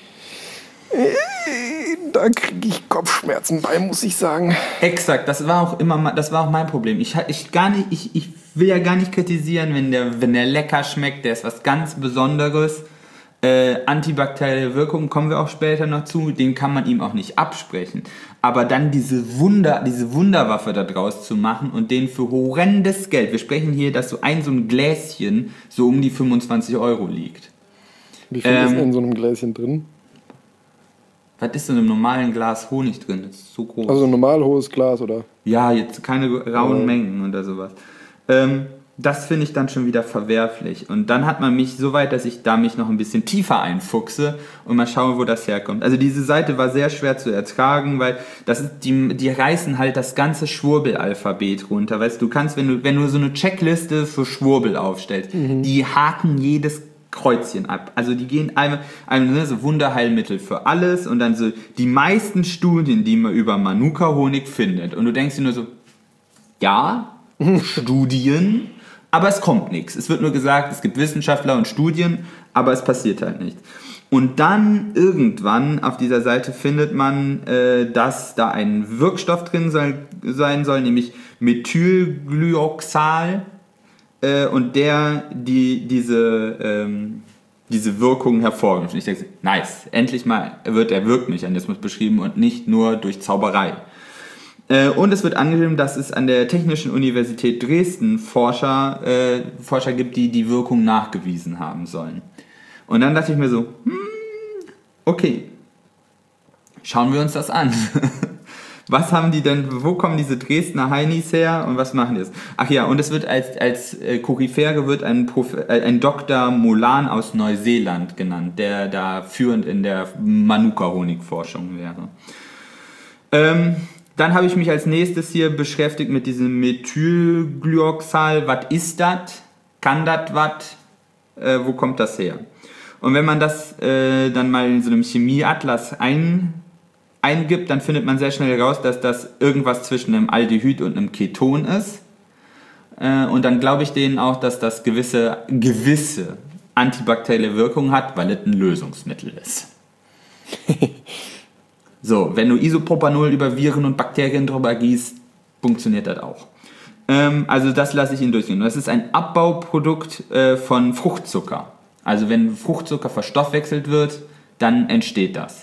da kriege ich Kopfschmerzen bei, muss ich sagen. Exakt, das war auch mein Problem. Ich will ja gar nicht kritisieren, wenn der lecker schmeckt, der ist was ganz Besonderes. Antibakterielle Wirkung, kommen wir auch später noch zu, den kann man ihm auch nicht absprechen. Aber dann diese Wunderwaffe da draus zu machen und den für horrendes Geld, wir sprechen hier, dass so ein Gläschen so um die 25 € liegt. Wie viel ist in so einem Gläschen drin? Was ist denn in einem normalen Glas Honig drin? Das ist so groß. Also ein normal hohes Glas, oder? Ja, jetzt keine rauen Mengen oder sowas. Das finde ich dann schon wieder verwerflich. Und dann hat man mich so weit, dass ich da mich noch ein bisschen tiefer einfuchse und mal schaue, wo das herkommt. Also diese Seite war sehr schwer zu ertragen, weil die reißen halt das ganze Schwurbelalphabet runter. Weißt du, kannst, wenn du so eine Checkliste für Schwurbel aufstellst, die haken jedes Kreuzchen ab. Also die gehen einmal so Wunderheilmittel für alles und dann so die meisten Studien, die man über Manuka-Honig findet. Und du denkst dir nur so, ja, Studien, aber es kommt nichts. Es wird nur gesagt, es gibt Wissenschaftler und Studien, aber es passiert halt nichts. Und dann irgendwann auf dieser Seite findet man, dass da ein Wirkstoff drin sein soll, nämlich Methylglyoxal. Und der diese Wirkung hervorruft. Und ich denke, nice, endlich mal wird der Wirkmechanismus beschrieben und nicht nur durch Zauberei. Und es wird angegeben, dass es an der Technischen Universität Dresden Forscher gibt, die die Wirkung nachgewiesen haben sollen. Und dann dachte ich mir so, okay, schauen wir uns das an. Was haben die denn, wo kommen diese Dresdner Heinis her und was machen die jetzt? Ach ja, und es wird als Koryphäre wird ein Dr. Molan aus Neuseeland genannt, der da führend in der Manuka-Honigforschung wäre. Dann habe ich mich als nächstes hier beschäftigt mit diesem Methylglyoxal. Was ist das? Kann das was? Wo kommt das her? Und wenn man das dann mal in so einem Chemieatlas eingibt, dann findet man sehr schnell heraus, dass das irgendwas zwischen einem Aldehyd und einem Keton ist. Und dann glaube ich denen auch, dass das gewisse antibakterielle Wirkung hat, weil es ein Lösungsmittel ist. So, wenn du Isopropanol über Viren und Bakterien drüber gießt, funktioniert das auch. Also das lasse ich Ihnen durchgehen. Das ist ein Abbauprodukt von Fruchtzucker. Also wenn Fruchtzucker verstoffwechselt wird, dann entsteht das.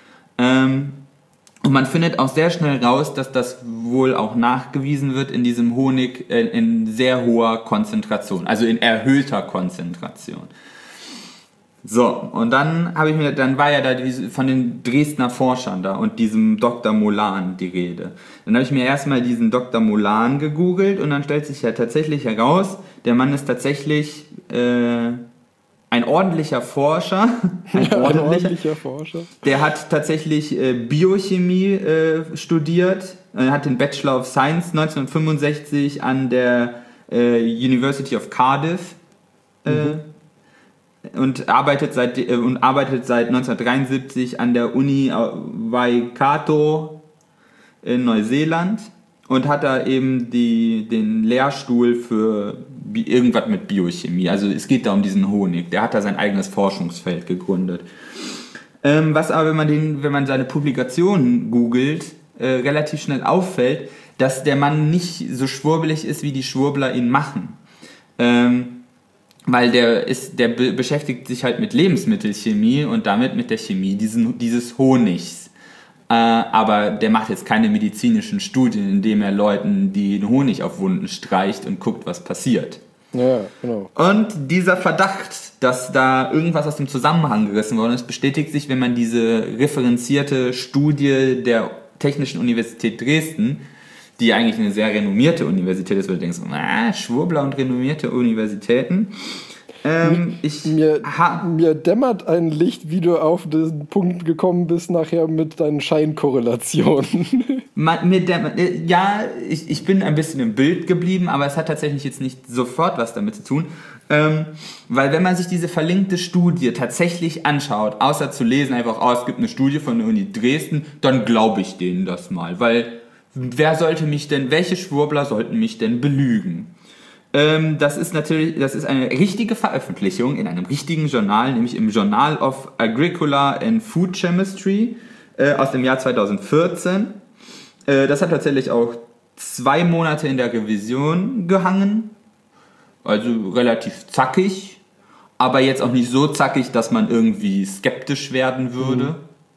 Und man findet auch sehr schnell raus, dass das wohl auch nachgewiesen wird in diesem Honig in sehr hoher Konzentration, also in erhöhter Konzentration. So, und dann war ja da von den Dresdner Forschern da und diesem Dr. Molan die Rede. Dann habe ich mir erstmal diesen Dr. Molan gegoogelt und dann stellt sich ja tatsächlich heraus, der Mann ist tatsächlich ein ordentlicher Forscher. Ein ordentlicher Forscher. Der hat tatsächlich Biochemie studiert. Er hat den Bachelor of Science 1965 an der University of Cardiff und arbeitet seit 1973 an der Uni Waikato in Neuseeland und hat da eben den Lehrstuhl für irgendwas mit Biochemie. Also es geht da um diesen Honig. Der hat da sein eigenes Forschungsfeld gegründet. Was aber, wenn man seine Publikationen googelt, relativ schnell auffällt, dass der Mann nicht so schwurbelig ist, wie die Schwurbler ihn machen. Weil der beschäftigt sich halt mit Lebensmittelchemie und damit mit der Chemie dieses Honigs. Aber der macht jetzt keine medizinischen Studien, indem er Leuten den Honig auf Wunden streicht und guckt, was passiert. Ja, genau. Und dieser Verdacht, dass da irgendwas aus dem Zusammenhang gerissen worden ist, bestätigt sich, wenn man diese referenzierte Studie der Technischen Universität Dresden, die eigentlich eine sehr renommierte Universität ist, wo du denkst, Schwurbler und renommierte Universitäten. Mir dämmert ein Licht, wie du auf den Punkt gekommen bist nachher mit deinen Scheinkorrelationen. Ich bin ein bisschen im Bild geblieben, aber es hat tatsächlich jetzt nicht sofort was damit zu tun. Weil wenn man sich diese verlinkte Studie tatsächlich anschaut, außer zu lesen einfach, es gibt eine Studie von der Uni Dresden, dann glaube ich denen das mal, weil welche Schwurbler sollten mich denn belügen? Das ist eine richtige Veröffentlichung in einem richtigen Journal, nämlich im Journal of Agricola and Food Chemistry aus dem Jahr 2014. Das hat tatsächlich auch 2 Monate in der Revision gehangen, also relativ zackig, aber jetzt auch nicht so zackig, dass man irgendwie skeptisch werden würde.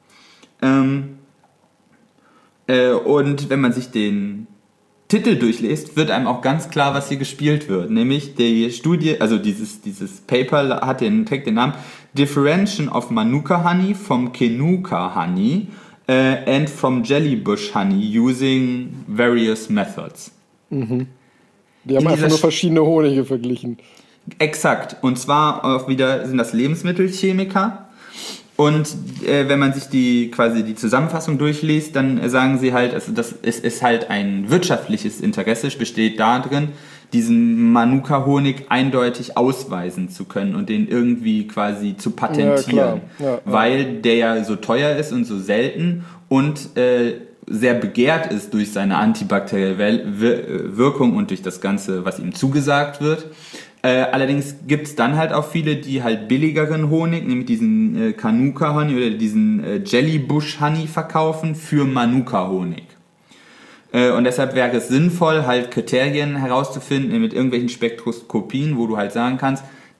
Und wenn man sich den Titel durchliest, wird einem auch ganz klar, was hier gespielt wird. Nämlich die Studie, also dieses Paper trägt den Namen Differentiation of Manuka Honey from Kenuka Honey and from Jellybush Honey using various methods. Mhm. Die haben einfach nur verschiedene Honige verglichen. Exakt. Und zwar auch wieder sind das Lebensmittelchemiker. Und wenn man sich die Zusammenfassung durchliest, dann sagen sie halt, also es ist halt ein wirtschaftliches Interesse, besteht darin, diesen Manuka-Honig eindeutig ausweisen zu können und den irgendwie quasi zu patentieren. Ja, weil der ja so teuer ist und so selten und sehr begehrt ist durch seine antibakterielle Wirkung und durch das Ganze, was ihm zugesagt wird. Allerdings gibt es dann halt auch viele, die halt billigeren Honig, nämlich diesen Kanuka Honey oder diesen Jellybush Honey verkaufen für Manuka Honig. Und deshalb wäre es sinnvoll, halt Kriterien herauszufinden mit irgendwelchen Spektroskopien, wo du halt sagen kannst,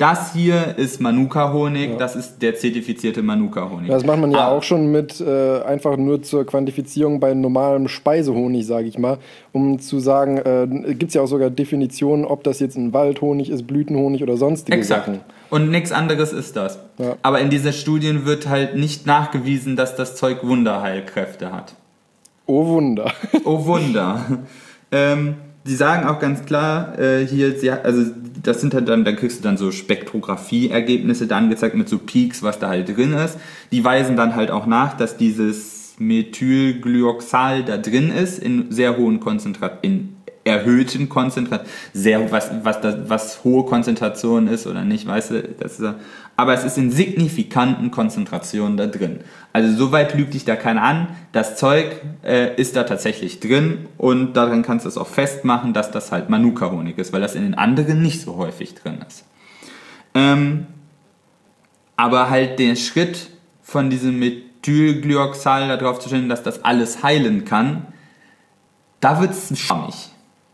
das hier ist Manuka-Honig, das ist der zertifizierte Manuka-Honig. Das macht man ja auch schon mit einfach nur zur Quantifizierung bei normalem Speisehonig, sage ich mal, um zu sagen, gibt es ja auch sogar Definitionen, ob das jetzt ein Waldhonig ist, Blütenhonig oder sonstige Sachen. Und nichts anderes ist das. Ja. Aber in dieser Studien wird halt nicht nachgewiesen, dass das Zeug Wunderheilkräfte hat. Oh Wunder. Oh Wunder. Die sagen auch ganz klar, hier, also das sind halt dann kriegst du dann so Spektrographie-Ergebnisse da angezeigt mit so Peaks, was da halt drin ist. Die weisen dann halt auch nach, dass dieses Methylglyoxal da drin ist, in sehr hohen in erhöhten Konzentrationen, was hohe Konzentration ist oder nicht, weißt du, aber es ist in signifikanten Konzentrationen da drin. Also soweit lügt dich da keiner an, das Zeug ist da tatsächlich drin und daran kannst du es auch festmachen, dass das halt Manuka-Honig ist, weil das in den anderen nicht so häufig drin ist. Aber halt den Schritt von diesem Methylglyoxal da drauf zu stellen, dass das alles heilen kann, da wird es schwammig.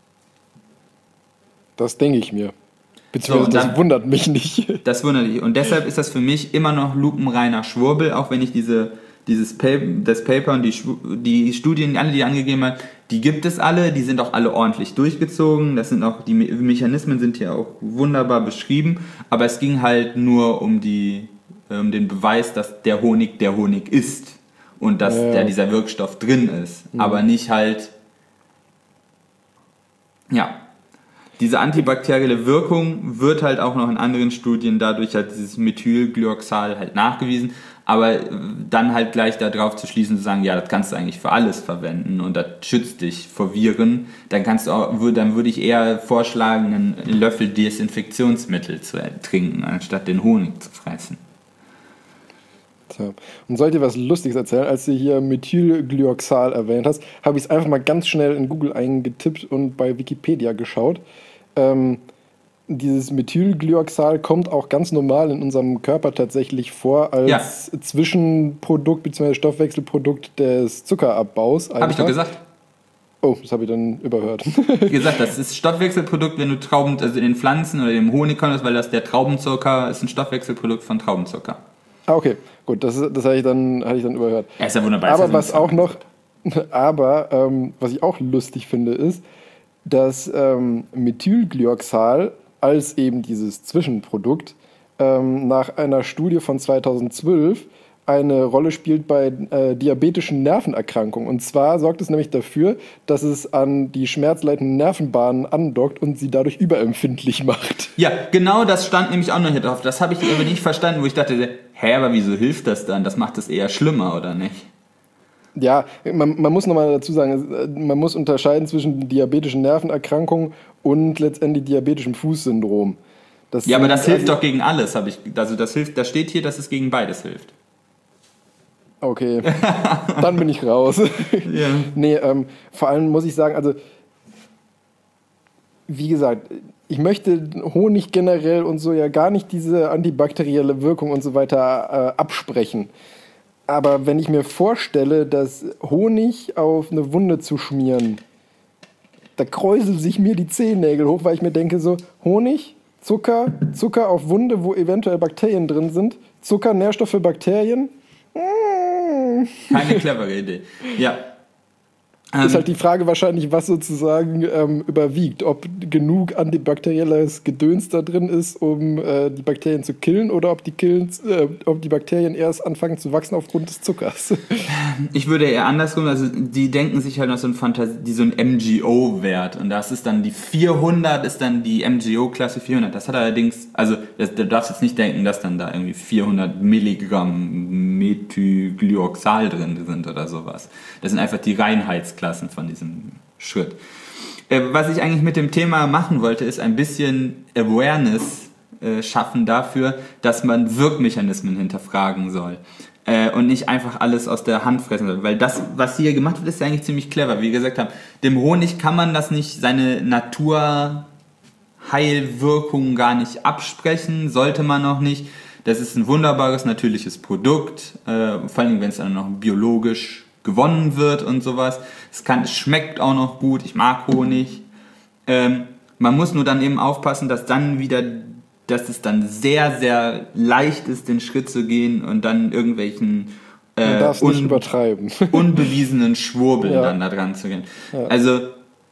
Das denke ich mir. Beziehungsweise das wundert mich nicht. Das wundert mich. Und deshalb ist das für mich immer noch lupenreiner Schwurbel, auch wenn ich das Paper und die Studien, alle, die angegeben haben, die gibt es alle, die sind auch alle ordentlich durchgezogen. Das sind auch, die Mechanismen sind hier auch wunderbar beschrieben. Aber es ging halt nur um den Beweis, dass der Honig ist. Und dass dieser Wirkstoff drin ist. Mhm. Aber nicht halt, diese antibakterielle Wirkung wird halt auch noch in anderen Studien dadurch halt dieses Methylglyoxal halt nachgewiesen, aber dann halt gleich darauf zu schließen, zu sagen, ja, das kannst du eigentlich für alles verwenden und das schützt dich vor Viren, dann würde ich eher vorschlagen, einen Löffel Desinfektionsmittel zu trinken, anstatt den Honig zu fressen. Tja. Und soll ich dir was Lustiges erzählen? Als du hier Methylglyoxal erwähnt hast, habe ich es einfach mal ganz schnell in Google eingetippt und bei Wikipedia geschaut. Dieses Methylglyoxal kommt auch ganz normal in unserem Körper tatsächlich vor als Zwischenprodukt bzw. Stoffwechselprodukt des Zuckerabbaus. Habe ich doch gesagt. Oh, das habe ich dann überhört. Wie gesagt, das ist Stoffwechselprodukt, wenn du also in den Pflanzen oder im Honig kommst, weil der Traubenzucker ist ein Stoffwechselprodukt von Traubenzucker. Ah, okay, gut, das hatte ich dann überhört. Ja, ist ja wunderbar. Aber was ich auch lustig finde, ist, dass Methylglyoxal als eben dieses Zwischenprodukt nach einer Studie von 2012 eine Rolle spielt bei diabetischen Nervenerkrankungen. Und zwar sorgt es nämlich dafür, dass es an die schmerzleitenden Nervenbahnen andockt und sie dadurch überempfindlich macht. Ja, genau das stand nämlich auch noch hier drauf. Das habe ich aber nicht verstanden, wo ich dachte, aber wieso hilft das dann? Das macht es eher schlimmer, oder nicht? Ja, man muss nochmal dazu sagen, man muss unterscheiden zwischen diabetischen Nervenerkrankungen und letztendlich diabetischem Fußsyndrom. Aber das hilft doch gegen alles, das steht hier, dass es gegen beides hilft. Okay, dann bin ich raus. Ja. Nee, vor allem muss ich sagen, also wie gesagt, ich möchte Honig generell und so ja gar nicht diese antibakterielle Wirkung und so weiter absprechen. Aber wenn ich mir vorstelle, dass Honig auf eine Wunde zu schmieren, da kräuseln sich mir die Zehennägel hoch, weil ich mir denke so, Honig, Zucker auf Wunde, wo eventuell Bakterien drin sind, Zucker, Nährstoff für Bakterien. Keine clevere Idee. Ja. Ist halt die Frage wahrscheinlich, was sozusagen überwiegt. Ob genug antibakterielles Gedöns da drin ist, um die Bakterien zu killen, oder ob die Bakterien erst anfangen zu wachsen aufgrund des Zuckers. Ich würde eher andersrum, also die denken sich halt noch so ein MGO-Wert, und das ist dann die 400, ist dann die MGO-Klasse 400. Das hat allerdings, also du darfst jetzt nicht denken, dass dann da irgendwie 400 Milligramm Methylglyoxal drin sind oder sowas. Das sind einfach die Reinheitsklassen von diesem Schritt. Was ich eigentlich mit dem Thema machen wollte, ist ein bisschen Awareness schaffen dafür, dass man Wirkmechanismen hinterfragen soll und nicht einfach alles aus der Hand fressen soll. Weil das, was hier gemacht wird, ist ja eigentlich ziemlich clever. Wie wir gesagt haben, dem Honig kann man das nicht, seine Naturheilwirkung gar nicht absprechen, sollte man auch nicht. Das ist ein wunderbares, natürliches Produkt, vor allem wenn es dann noch biologisch gewonnen wird und sowas. Es schmeckt auch noch gut, ich mag Honig. Man muss nur dann eben aufpassen, dass dann wieder dass es dann sehr, sehr leicht ist, den Schritt zu gehen und dann irgendwelchen Man darf es nicht übertreiben. unbewiesenen Schwurbeln dann da dran zu gehen. Ja. Also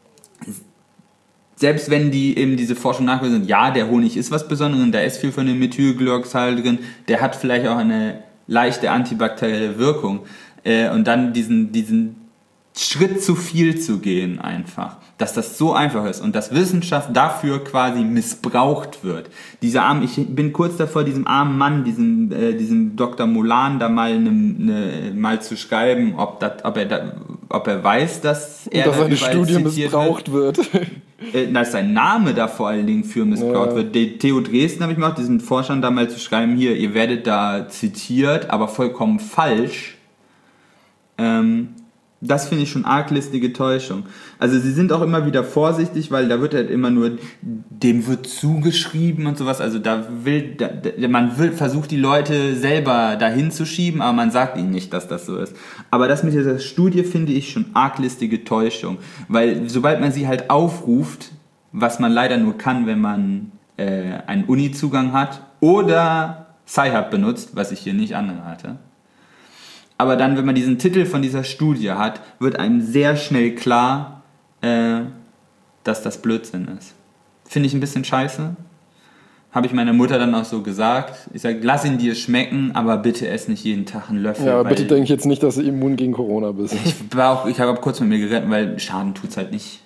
selbst wenn die eben diese Forschung nachweisen, ja, der Honig ist was Besonderes, da ist viel von dem Methylglyoxal drin, der hat vielleicht auch eine leichte antibakterielle Wirkung. Und dann diesen Schritt zu viel zu gehen einfach, dass das so einfach ist und dass Wissenschaft dafür quasi missbraucht wird. Ich bin kurz davor, diesem armen Mann, diesem Dr. Molan da mal zu schreiben, ob er weiß, dass er dass seine Studie missbraucht wird. Dass sein Name da vor allen Dingen für missbraucht wird. Die TU Dresden habe ich gemacht, diesen Forschern da mal zu schreiben, hier, ihr werdet da zitiert, aber vollkommen falsch. Das finde ich schon arglistige Täuschung. Also sie sind auch immer wieder vorsichtig, weil da wird halt immer nur, dem wird zugeschrieben und sowas. Also man versucht die Leute selber dahin zu schieben, aber man sagt ihnen nicht, dass das so ist. Aber das mit dieser Studie finde ich schon arglistige Täuschung. Weil sobald man sie halt aufruft, was man leider nur kann, wenn man einen Uni-Zugang hat oder Sci-Hub benutzt, was ich hier nicht andere hatte. Aber dann, wenn man diesen Titel von dieser Studie hat, wird einem sehr schnell klar, dass das Blödsinn ist. Finde ich ein bisschen scheiße. Habe ich meiner Mutter dann auch so gesagt. Ich sage, lass ihn dir schmecken, aber bitte ess nicht jeden Tag einen Löffel. Ja, bitte denke jetzt nicht, dass du immun gegen Corona bist. Ich habe kurz mit mir geredet, weil Schaden tut's halt nicht.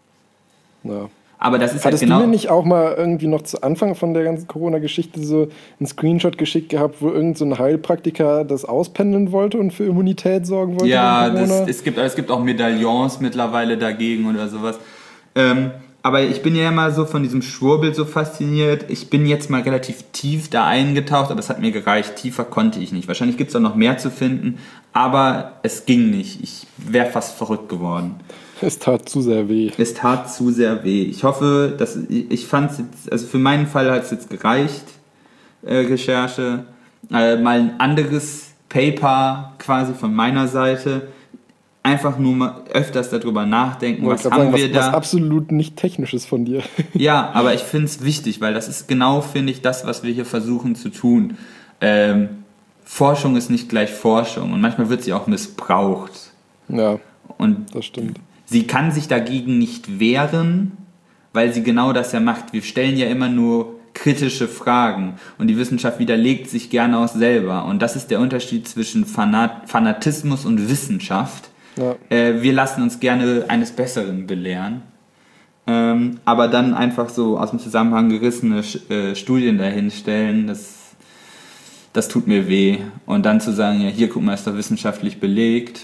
Ja. Aber das ist Hattest halt genau... du mir nicht auch mal irgendwie noch zu Anfang von der ganzen Corona-Geschichte so einen Screenshot geschickt gehabt, wo irgend so ein Heilpraktiker das auspendeln wollte und für Immunität sorgen wollte? Ja, es gibt auch Medaillons mittlerweile dagegen oder sowas. Aber ich bin ja immer so von diesem Schwurbel so fasziniert. Ich bin jetzt mal relativ tief da eingetaucht, aber es hat mir gereicht. Tiefer konnte ich nicht. Wahrscheinlich gibt es auch noch mehr zu finden, aber es ging nicht. Ich wäre fast verrückt geworden. Es tat zu sehr weh. Ich hoffe, ich fand es jetzt, also für meinen Fall hat es jetzt gereicht, Recherche. Mal ein anderes Paper quasi von meiner Seite. Einfach nur mal öfters darüber nachdenken, was absolut nicht Technisches von dir. Ja, aber ich finde es wichtig, weil das ist genau, finde ich, das, was wir hier versuchen zu tun. Forschung ist nicht gleich Forschung und manchmal wird sie auch missbraucht. Ja, und das stimmt. Sie kann sich dagegen nicht wehren, weil sie genau das ja macht. Wir stellen ja immer nur kritische Fragen und die Wissenschaft widerlegt sich gerne auch selber. Und das ist der Unterschied zwischen Fanatismus und Wissenschaft. Ja. Wir lassen uns gerne eines Besseren belehren. Aber dann einfach so aus dem Zusammenhang gerissene Studien dahinstellen, das tut mir weh. Und dann zu sagen, ja, hier, guck mal, ist doch wissenschaftlich belegt.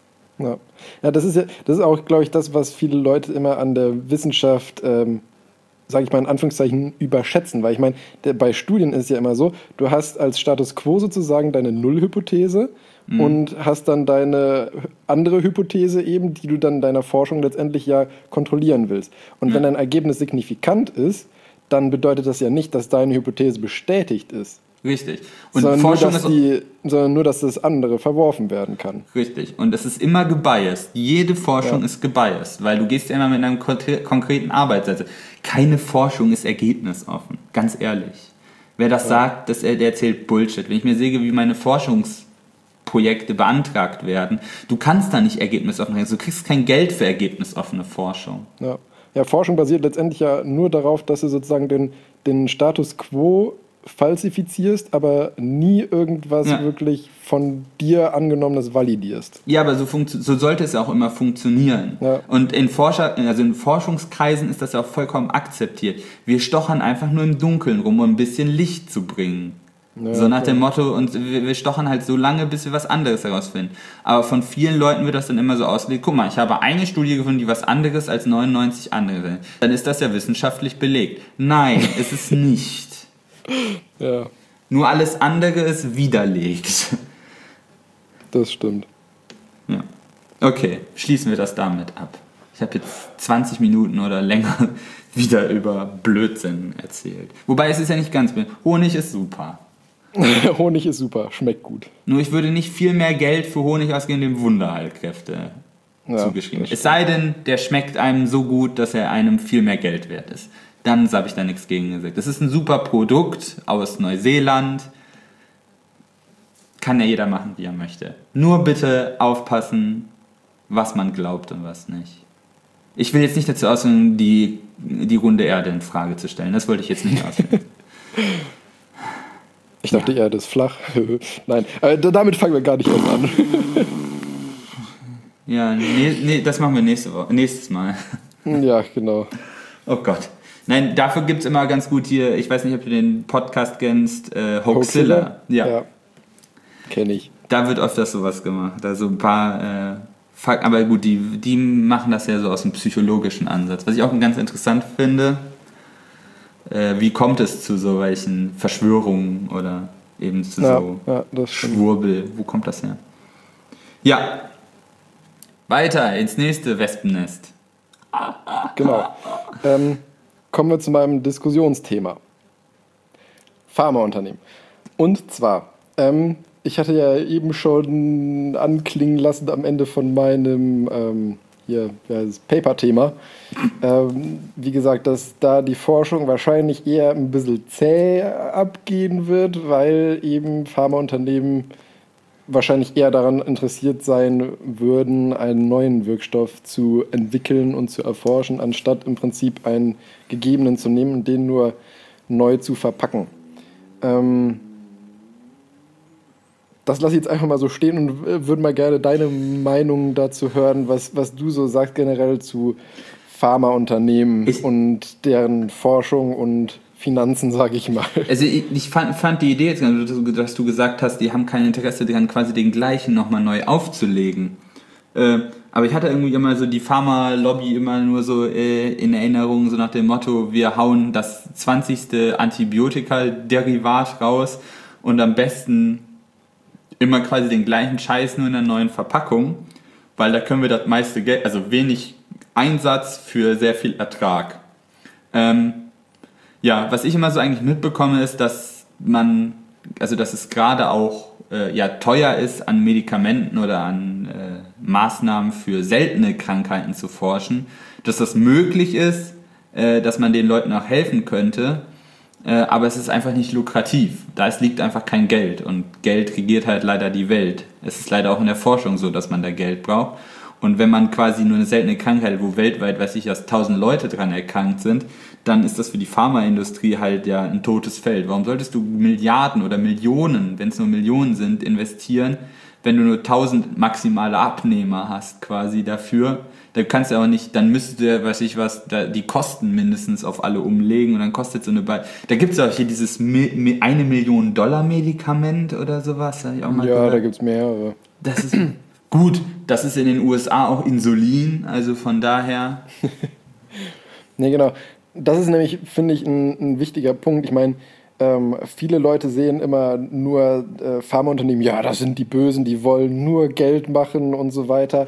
Ja, das ist auch, glaube ich, das, was viele Leute immer an der Wissenschaft, sage ich mal in Anführungszeichen, überschätzen. Weil ich meine, bei Studien ist es ja immer so, du hast als Status Quo sozusagen deine Nullhypothese und hast dann deine andere Hypothese eben, die du dann in deiner Forschung letztendlich ja kontrollieren willst. Und wenn dein Ergebnis signifikant ist, dann bedeutet das ja nicht, dass deine Hypothese bestätigt ist. Richtig. Und sondern Forschung nur, dass das andere verworfen werden kann. Richtig. Und es ist immer gebiased. Jede Forschung ist gebiased, weil du gehst ja immer mit einem konkreten Arbeitssatz. Keine Forschung ist ergebnisoffen. Ganz ehrlich. Wer das sagt, der erzählt Bullshit. Wenn ich mir sehe, wie meine Forschungsprojekte beantragt werden, du kannst da nicht ergebnisoffen sein. Du kriegst kein Geld für ergebnisoffene Forschung. Ja, Forschung basiert letztendlich ja nur darauf, dass du sozusagen den Status quo falsifizierst, aber nie irgendwas wirklich von dir angenommenes validierst. Ja, aber so sollte es auch immer funktionieren. Ja. Und in Forschungskreisen ist das ja auch vollkommen akzeptiert. Wir stochern einfach nur im Dunkeln rum, um ein bisschen Licht zu bringen. Ja, so nach dem Motto, und wir stochern halt so lange, bis wir was anderes herausfinden. Aber von vielen Leuten wird das dann immer so ausgelegt, guck mal, ich habe eine Studie gefunden, die was anderes als 99 andere sind. Dann ist das ja wissenschaftlich belegt. Nein, ist es nicht. Ja. Nur alles andere ist widerlegt. Das stimmt. Ja. Okay, schließen wir das damit ab. Ich habe jetzt 20 Minuten oder länger wieder über Blödsinn erzählt. Wobei es ist ja nicht ganz... Honig ist super. Honig ist super, schmeckt gut. Nur ich würde nicht viel mehr Geld für Honig ausgeben, dem Wunderheilkräfte zugeschrieben. Es sei denn, der schmeckt einem so gut, dass er einem viel mehr Geld wert ist. dann habe ich da nichts gegen gesagt. Das ist ein super Produkt aus Neuseeland. Kann ja jeder machen, wie er möchte. Nur bitte aufpassen, was man glaubt und was nicht. Ich will jetzt nicht dazu ausführen, die runde Erde in Frage zu stellen. Das wollte ich jetzt nicht ausführen. Ich dachte, die Erde ist flach. Nein, damit fangen wir gar nicht erst an. Ja, nee, das machen wir nächstes Mal. Ja, genau. Oh Gott. Nein, dafür gibt es immer ganz gut hier, ich weiß nicht, ob du den Podcast kennst, Hoaxilla. Ja. Kenne ich. Da wird öfters sowas gemacht. Also ein paar Fakten, aber gut, die machen das ja so aus dem psychologischen Ansatz. Was ich auch ganz interessant finde, wie kommt es zu so welchen Verschwörungen oder eben zu so Schwurbel? Wo kommt das her? Ja, weiter ins nächste Wespennest. Genau. Kommen wir zu meinem Diskussionsthema. Pharmaunternehmen. Und zwar, ich hatte ja eben schon anklingen lassen am Ende von meinem Paper-Thema. Wie gesagt, dass da die Forschung wahrscheinlich eher ein bisschen zäh abgehen wird, weil eben Pharmaunternehmen wahrscheinlich eher daran interessiert sein würden, einen neuen Wirkstoff zu entwickeln und zu erforschen, anstatt im Prinzip einen gegebenen zu nehmen und den nur neu zu verpacken. Das lasse ich jetzt einfach mal so stehen und würde mal gerne deine Meinung dazu hören, was du so sagst generell zu Pharmaunternehmen und deren Forschung und Finanzen, sage ich mal. Also ich fand die Idee jetzt, dass du gesagt hast, die haben kein Interesse daran, quasi den gleichen nochmal neu aufzulegen. Aber ich hatte irgendwie immer so die Pharma-Lobby immer nur so in Erinnerung, so nach dem Motto, wir hauen das 20. Antibiotika-Derivat raus und am besten immer quasi den gleichen Scheiß, nur in einer neuen Verpackung, weil da können wir das meiste Geld, also wenig Einsatz für sehr viel Ertrag. Was ich immer so eigentlich mitbekomme, ist, dass es gerade auch teuer ist, an Medikamenten oder an Maßnahmen für seltene Krankheiten zu forschen, dass das möglich ist, dass man den Leuten auch helfen könnte, aber es ist einfach nicht lukrativ. Da liegt einfach kein Geld und Geld regiert halt leider die Welt. Es ist leider auch in der Forschung so, dass man da Geld braucht. Und wenn man quasi nur eine seltene Krankheit, wo weltweit, 1000 Leute dran erkrankt sind, dann ist das für die Pharmaindustrie halt ja ein totes Feld. Warum solltest du Milliarden oder Millionen, wenn es nur Millionen sind, investieren, wenn du nur 1000 maximale Abnehmer hast quasi dafür? Da kannst du auch nicht, dann müsstest du die Kosten mindestens auf alle umlegen und dann kostet so eine da gibt es auch hier dieses $1 Million Medikament oder sowas. Hab ich auch mal gehört. Da gibt es mehrere. Das ist gut, das ist in den USA auch Insulin, also von daher. Nee, genau. Das ist nämlich, finde ich, ein wichtiger Punkt. Ich meine, viele Leute sehen immer nur Pharmaunternehmen, ja, das sind die Bösen, die wollen nur Geld machen und so weiter.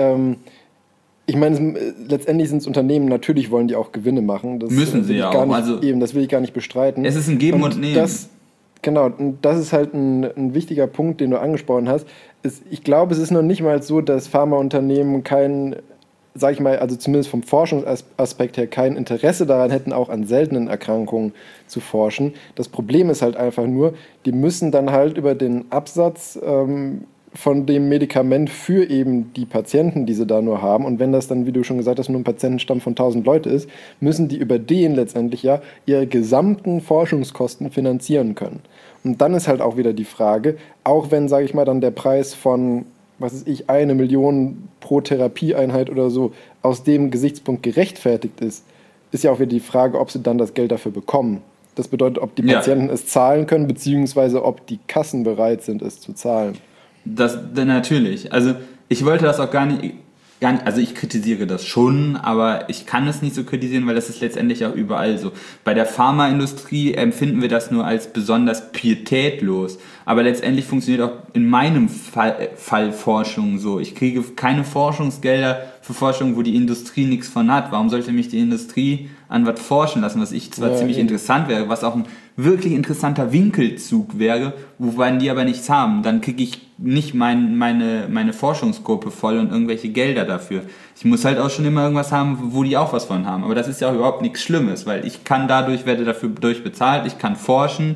Ich meine, letztendlich sind es Unternehmen, natürlich wollen die auch Gewinne machen. Das müssen sie ja auch. Das will ich gar nicht bestreiten. Es ist ein Geben und Nehmen. Und das ist halt ein wichtiger Punkt, den du angesprochen hast. Ich glaube, es ist noch nicht mal so, dass Pharmaunternehmen kein, sag ich mal, also zumindest vom Forschungsaspekt her, kein Interesse daran hätten, auch an seltenen Erkrankungen zu forschen. Das Problem ist halt einfach nur, die müssen dann halt über den Absatz von dem Medikament für eben die Patienten, die sie da nur haben, und wenn das dann, wie du schon gesagt hast, nur ein Patientenstamm von 1000 Leute ist, müssen die über den letztendlich ja ihre gesamten Forschungskosten finanzieren können. Und dann ist halt auch wieder die Frage, auch wenn, sage ich mal, dann der Preis von, 1 Million pro Therapieeinheit oder so aus dem Gesichtspunkt gerechtfertigt ist, ist ja auch wieder die Frage, ob sie dann das Geld dafür bekommen. Das bedeutet, ob die Patienten es zahlen können, beziehungsweise ob die Kassen bereit sind, es zu zahlen. Das natürlich. Also ich wollte das auch gar nicht, also ich kritisiere das schon, aber ich kann es nicht so kritisieren, weil das ist letztendlich auch überall so. Bei der Pharmaindustrie empfinden wir das nur als besonders pietätlos, aber letztendlich funktioniert auch in meinem Fall Forschung so. Ich kriege keine Forschungsgelder für Forschung, wo die Industrie nichts von hat. Warum sollte mich die Industrie an was forschen lassen, was ich zwar ziemlich interessant wäre, was auch ein wirklich interessanter Winkelzug wäre, wobei die aber nichts haben, dann kriege ich nicht meine Forschungsgruppe voll und irgendwelche Gelder dafür. Ich muss halt auch schon immer irgendwas haben, wo die auch was von haben. Aber das ist ja auch überhaupt nichts Schlimmes, weil ich kann werde dafür bezahlt, ich kann forschen,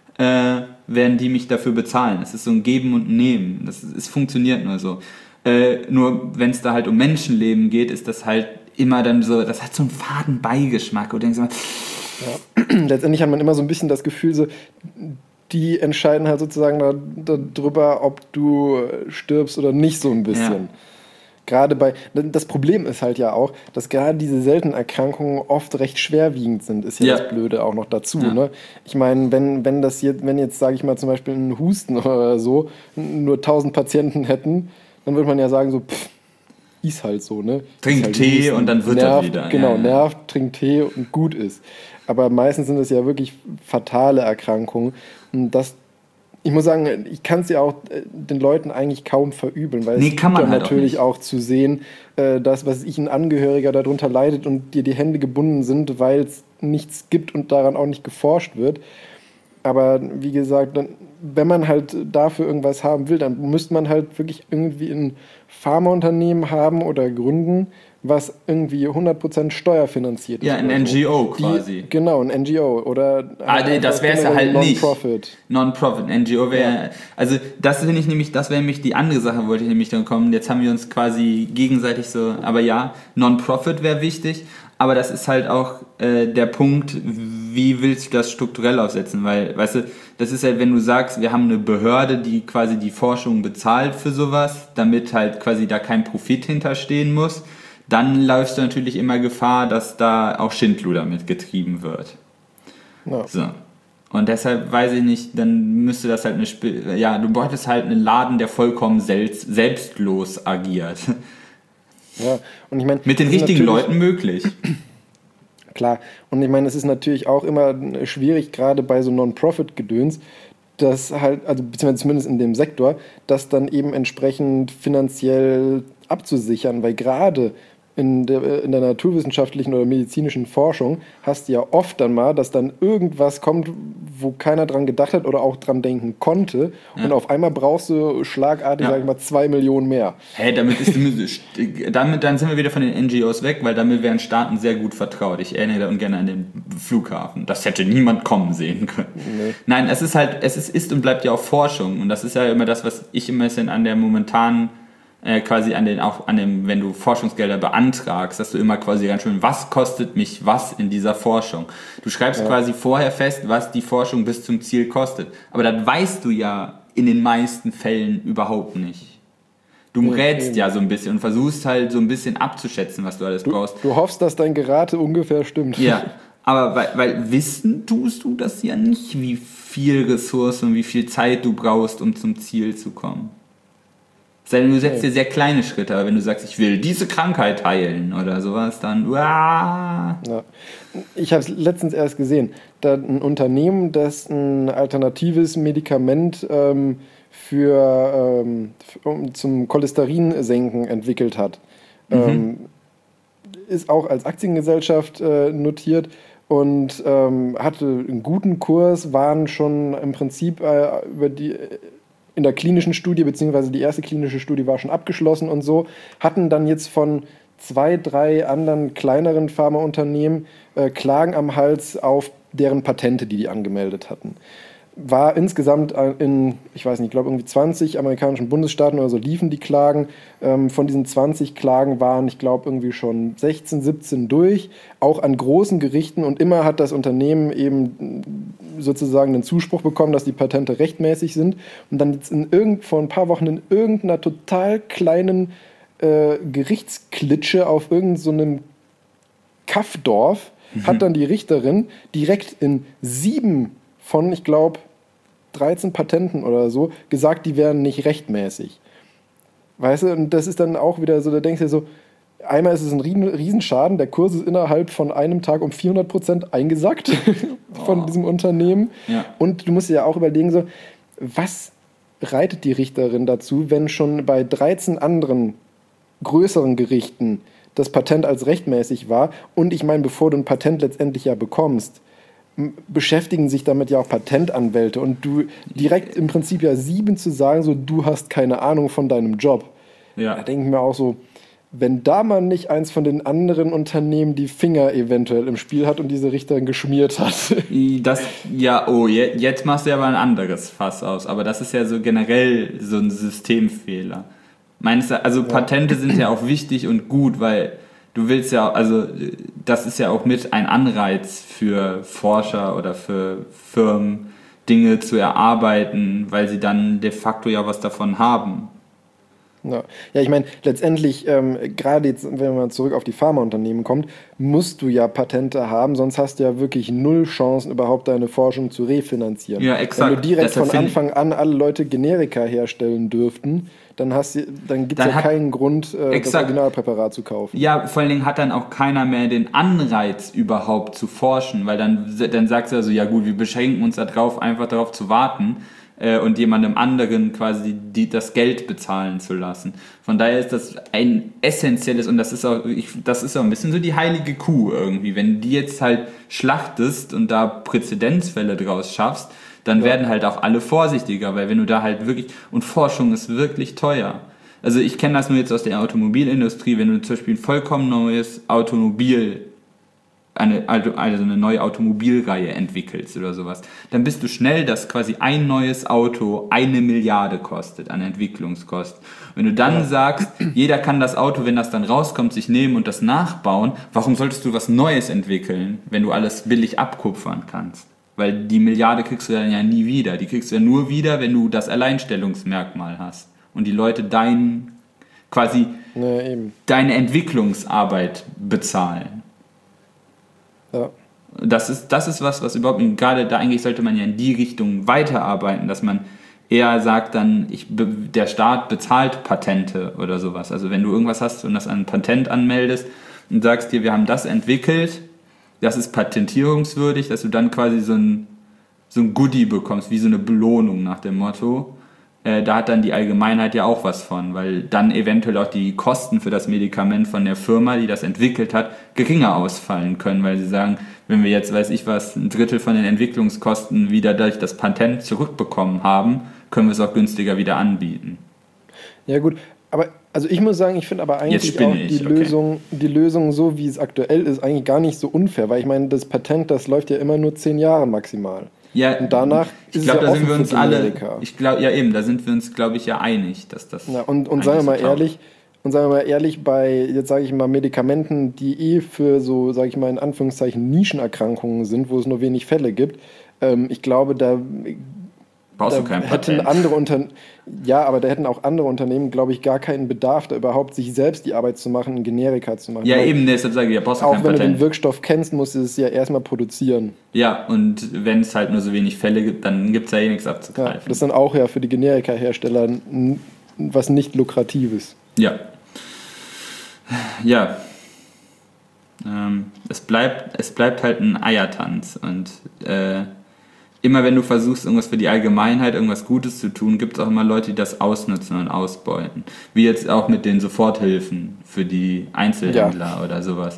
werden die mich dafür bezahlen. Es ist so ein Geben und Nehmen. Es funktioniert nur so. Nur wenn es da halt um Menschenleben geht, ist das halt immer dann so, das hat so einen faden Beigeschmack. Und du denkst immer, ja. Letztendlich hat man immer so ein bisschen das Gefühl, so, die entscheiden halt sozusagen darüber, ob du stirbst oder nicht, so ein bisschen. Ja. Gerade das Problem ist halt ja auch, dass gerade diese seltenen Erkrankungen oft recht schwerwiegend sind, ist ja das Blöde auch noch dazu. Ja. Ne? Ich meine, wenn jetzt, sage ich mal, zum Beispiel ein Husten oder so, nur 1000 Patienten hätten, dann würde man ja sagen, so, ist halt so, ne? Trink halt Tee Husten, und dann wird er wieder. Genau, nervt, trink Tee und gut ist. Aber meistens sind es ja wirklich fatale Erkrankungen. Und ich muss sagen, ich kann es ja auch den Leuten eigentlich kaum verübeln, weil es kann man halt natürlich auch zu sehen, dass, ein Angehöriger darunter leidet und dir die Hände gebunden sind, weil es nichts gibt und daran auch nicht geforscht wird. Aber wie gesagt, wenn man halt dafür irgendwas haben will, dann müsste man halt wirklich irgendwie ein Pharmaunternehmen haben oder gründen, was irgendwie 100% steuerfinanziert ist. Ja, ein NGO quasi. Genau, ein NGO. Oder das wäre es ja halt nicht. Non-Profit. Non-Profit, NGO wäre ja. Also das finde ich nämlich, das wäre nämlich die andere Sache, wollte ich nämlich dann kommen. Jetzt haben wir uns quasi gegenseitig so, aber ja, Non-Profit wäre wichtig, aber das ist halt auch der Punkt, wie willst du das strukturell aufsetzen? Weil, weißt du, das ist halt, wenn du sagst, wir haben eine Behörde, die quasi die Forschung bezahlt für sowas, damit halt quasi da kein Profit hinterstehen muss, dann läufst du natürlich immer Gefahr, dass da auch Schindluder mitgetrieben wird. Ja. So. Und deshalb weiß ich nicht, dann müsste das halt du bräuchtest halt einen Laden, der vollkommen selbstlos agiert. Ja, und ich meine, mit den richtigen Leuten möglich. Klar, und ich meine, es ist natürlich auch immer schwierig, gerade bei so Non-Profit-Gedöns, das halt, also beziehungsweise zumindest in dem Sektor, das dann eben entsprechend finanziell abzusichern, weil gerade in der naturwissenschaftlichen oder medizinischen Forschung hast du ja oft dann mal, dass dann irgendwas kommt, wo keiner dran gedacht hat oder auch dran denken konnte, und auf einmal brauchst du schlagartig, sag ich mal, 2 Millionen mehr. Hey, dann sind wir wieder von den NGOs weg, weil damit wären Staaten sehr gut vertraut. Ich erinnere gerne an den Flughafen. Das hätte niemand kommen sehen können. Nee. Nein, es ist und bleibt ja auch Forschung, und das ist ja immer das, was ich immer an der momentanen quasi wenn du Forschungsgelder beantragst, dass du immer quasi ganz schön, was kostet mich was in dieser Forschung? Du schreibst quasi vorher fest, was die Forschung bis zum Ziel kostet. Aber das weißt du ja in den meisten Fällen überhaupt nicht. Du rätst ja so ein bisschen und versuchst halt so ein bisschen abzuschätzen, was du alles brauchst. Du hoffst, dass dein Gerate ungefähr stimmt. Ja, aber weil wissen tust du das ja nicht, wie viel Ressourcen und wie viel Zeit du brauchst, um zum Ziel zu kommen. Du setzt dir sehr kleine Schritte, aber wenn du sagst, ich will diese Krankheit heilen oder sowas, dann Ja. Ich habe es letztens erst gesehen, da ein Unternehmen, das ein alternatives Medikament zum Cholesterinsenken entwickelt hat. Ist auch als Aktiengesellschaft notiert und hatte einen guten Kurs, waren schon im Prinzip in der klinischen Studie, beziehungsweise die erste klinische Studie war schon abgeschlossen und so, hatten dann jetzt von 2, 3 anderen kleineren Pharmaunternehmen Klagen am Hals auf deren Patente, die angemeldet hatten. War insgesamt ich weiß nicht, ich glaube irgendwie 20 amerikanischen Bundesstaaten oder so liefen die Klagen. Von diesen 20 Klagen waren, ich glaube, irgendwie schon 16, 17 durch, auch an großen Gerichten, und immer hat das Unternehmen eben sozusagen den Zuspruch bekommen, dass die Patente rechtmäßig sind. Und dann jetzt vor ein paar Wochen in irgendeiner total kleinen Gerichtsklitsche auf irgendeinem Kaffdorf hat dann die Richterin direkt in 7 von, ich glaube, 13 Patenten oder so gesagt, die wären nicht rechtmäßig. Weißt du, und das ist dann auch wieder so, da denkst du dir so, einmal ist es ein Riesenschaden, der Kurs ist innerhalb von einem Tag um 400% eingesackt von diesem Unternehmen. Ja. Und du musst dir ja auch überlegen, so, was reitet die Richterin dazu, wenn schon bei 13 anderen größeren Gerichten das Patent als rechtmäßig war? Und ich meine, bevor du ein Patent letztendlich ja bekommst, beschäftigen sich damit ja auch Patentanwälte und du direkt im Prinzip ja 7 zu sagen, so du hast keine Ahnung von deinem Job. Ja. Da denke ich mir auch so, wenn da mal nicht eins von den anderen Unternehmen die Finger eventuell im Spiel hat und diese Richter geschmiert hat. Jetzt machst du ja aber ein anderes Fass aus. Aber das ist ja so generell so ein Systemfehler. Patente sind ja auch wichtig und gut, weil du willst ja, also das ist ja auch mit ein Anreiz für Forscher oder für Firmen, Dinge zu erarbeiten, weil sie dann de facto ja was davon haben. Ja, ich meine, letztendlich, gerade jetzt, wenn man zurück auf die Pharmaunternehmen kommt, musst du ja Patente haben, sonst hast du ja wirklich null Chancen, überhaupt deine Forschung zu refinanzieren. Ja, exakt. Wenn du direkt von Anfang an alle Leute Generika herstellen dürften, dann gibt es ja keinen Grund, das Originalpräparat zu kaufen. Ja, vor allen Dingen hat dann auch keiner mehr den Anreiz, überhaupt zu forschen, weil dann sagst du also, ja gut, wir beschränken uns darauf, einfach darauf zu warten, und jemandem anderen quasi das Geld bezahlen zu lassen. Von daher ist das ein essentielles, und das ist auch ein bisschen so die heilige Kuh irgendwie. Wenn du die jetzt halt schlachtest und da Präzedenzfälle draus schaffst, dann werden halt auch alle vorsichtiger, weil wenn du da halt wirklich, und Forschung ist wirklich teuer. Also ich kenne das nur jetzt aus der Automobilindustrie, wenn du zum Beispiel ein vollkommen neues eine neue Automobilreihe entwickelst oder sowas, dann bist du schnell, dass quasi ein neues Auto 1 Milliarde kostet an Entwicklungskosten. Wenn du dann sagst, jeder kann das Auto, wenn das dann rauskommt, sich nehmen und das nachbauen, warum solltest du was Neues entwickeln, wenn du alles billig abkupfern kannst? Weil die Milliarde kriegst du dann ja nie wieder. Die kriegst du ja nur wieder, wenn du das Alleinstellungsmerkmal hast und die Leute deine Entwicklungsarbeit bezahlen. Ja. Das ist was überhaupt, gerade da eigentlich sollte man ja in die Richtung weiterarbeiten, dass man eher sagt dann, der Staat bezahlt Patente oder sowas. Also wenn du irgendwas hast und das an ein Patent anmeldest und sagst dir, wir haben das entwickelt, das ist patentierungswürdig, dass du dann quasi so ein Goodie bekommst, wie so eine Belohnung nach dem Motto. Da hat dann die Allgemeinheit ja auch was von, weil dann eventuell auch die Kosten für das Medikament von der Firma, die das entwickelt hat, geringer ausfallen können, weil sie sagen, wenn wir jetzt, weiß ich was, 1/3 von den Entwicklungskosten wieder durch das Patent zurückbekommen haben, können wir es auch günstiger wieder anbieten. Ja gut, aber also ich muss sagen, ich finde aber eigentlich auch die Lösung, so wie es aktuell ist, eigentlich gar nicht so unfair, weil ich meine, das Patent, das läuft ja immer nur 10 Jahre maximal. Ja, und danach ist es ja offen für Generika. Da sind wir uns, glaube ich, ja einig, dass das. Ja, und sagen wir mal ehrlich, bei, jetzt sage ich mal, Medikamenten, die für so, sage ich mal, in Anführungszeichen Nischenerkrankungen sind, wo es nur wenig Fälle gibt, ich glaube, da hätten auch andere Unternehmen, glaube ich, gar keinen Bedarf, da überhaupt sich selbst die Arbeit zu machen, ein Generika zu machen. Ja, eben, deshalb sage ich, ja, brauchst du kein Patent. Auch wenn du den Wirkstoff kennst, musst du es ja erstmal produzieren. Ja, und wenn es halt nur so wenig Fälle gibt, dann gibt es ja nichts abzugreifen. Ja, das ist dann auch ja für die Generika-Hersteller was nicht Lukratives. Ja. Ja. Es bleibt halt ein Eiertanz und immer wenn du versuchst, irgendwas für die Allgemeinheit, irgendwas Gutes zu tun, gibt es auch immer Leute, die das ausnutzen und ausbeuten. Wie jetzt auch mit den Soforthilfen für die Einzelhändler oder sowas.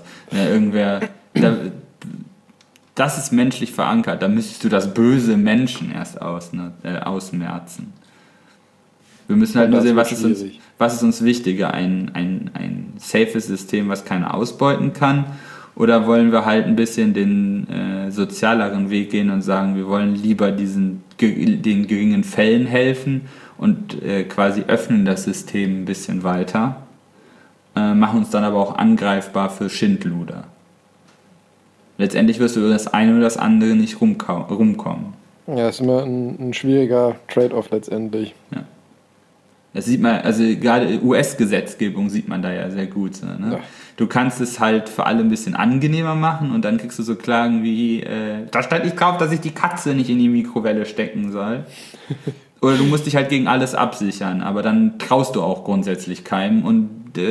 Das ist menschlich verankert, da müsstest du das böse Menschen erst ausmerzen. Wir müssen halt nur sehen, was ist uns wichtiger, ein safes System, was keiner ausbeuten kann, oder wollen wir halt ein bisschen den sozialeren Weg gehen und sagen, wir wollen lieber den geringen Fällen helfen und quasi öffnen das System ein bisschen weiter, machen uns dann aber auch angreifbar für Schindluder. Letztendlich wirst du über das eine oder das andere nicht rumkommen. Ja, ist immer ein schwieriger Trade-off letztendlich. Ja. Das sieht man, also gerade US-Gesetzgebung sieht man da ja sehr gut. Ne? Ja. Du kannst es halt für alle ein bisschen angenehmer machen und dann kriegst du so Klagen wie, da stand nicht drauf, dass ich die Katze nicht in die Mikrowelle stecken soll. Oder du musst dich halt gegen alles absichern, aber dann traust du auch grundsätzlich keinem und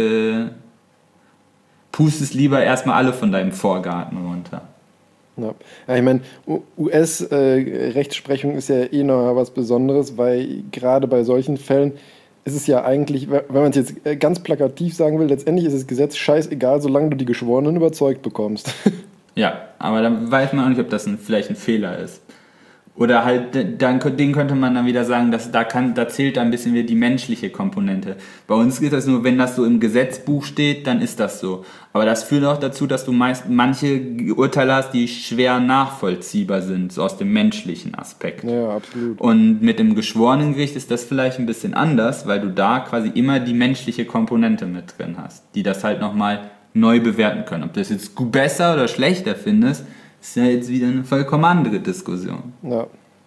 pustest lieber erstmal alle von deinem Vorgarten runter. Ja, ich meine, US-Rechtsprechung ist ja noch was Besonderes, weil gerade bei solchen Fällen ist es ja eigentlich, wenn man es jetzt ganz plakativ sagen will, letztendlich ist das Gesetz scheißegal, solange du die Geschworenen überzeugt bekommst. Ja, aber dann weiß man auch nicht, ob das vielleicht ein Fehler ist. Oder halt, den könnte man dann wieder sagen, dass da zählt dann ein bisschen wieder die menschliche Komponente. Bei uns geht das nur, wenn das so im Gesetzbuch steht, dann ist das so. Aber das führt auch dazu, dass du manche Urteile hast, die schwer nachvollziehbar sind, so aus dem menschlichen Aspekt. Ja, absolut. Und mit dem Geschworenengericht ist das vielleicht ein bisschen anders, weil du da quasi immer die menschliche Komponente mit drin hast, die das halt nochmal neu bewerten können. Ob du das jetzt besser oder schlechter findest, ist ja jetzt wieder eine vollkommen andere Diskussion. Ja.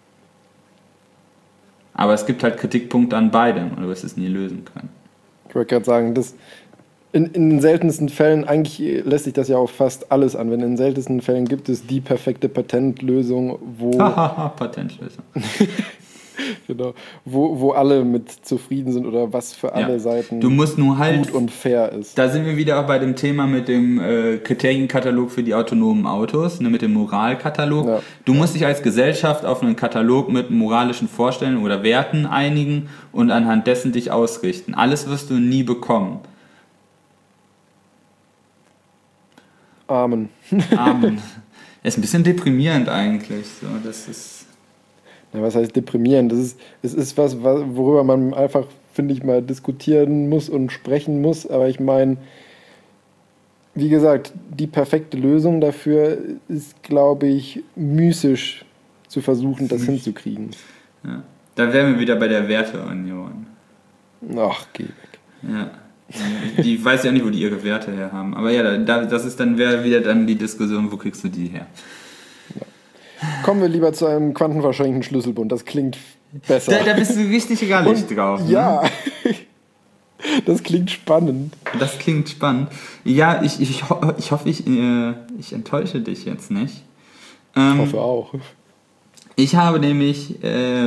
Aber es gibt halt Kritikpunkte an beidem und du wirst es nie lösen können. Ich wollte gerade sagen, in den seltensten Fällen, eigentlich lässt sich das ja auf fast alles anwenden. In den seltensten Fällen gibt es die perfekte Patentlösung, wo Patentlösung. Genau, wo alle mit zufrieden sind oder was für alle Seiten du musst nur halt, gut und fair ist. Da sind wir wieder auch bei dem Thema mit dem Kriterienkatalog für die autonomen Autos, ne, mit dem Moralkatalog. Ja. Du musst dich als Gesellschaft auf einen Katalog mit moralischen Vorstellungen oder Werten einigen und anhand dessen dich ausrichten. Alles wirst du nie bekommen. Amen. Amen. Ist ein bisschen deprimierend eigentlich. So, das ist... Ja, was heißt deprimierend? Es ist was, worüber man einfach, finde ich, mal diskutieren muss und sprechen muss. Aber ich meine, wie gesagt, die perfekte Lösung dafür ist, glaube ich, mystisch zu versuchen, das hinzukriegen. Ja. Da wären wir wieder bei der Werteunion. Ach, geh weg. Ja. Die weiß ja nicht, wo die ihre Werte her haben. Aber ja, das ist dann wäre wieder dann die Diskussion, wo kriegst du die her? Kommen wir lieber zu einem quantenverschenkten Schlüsselbund. Das klingt besser. Da bist du richtig egal drauf. Ne? Ja, das klingt spannend. Das klingt spannend. Ja, ich hoffe, ich enttäusche dich jetzt nicht. Ich hoffe auch. Ich habe nämlich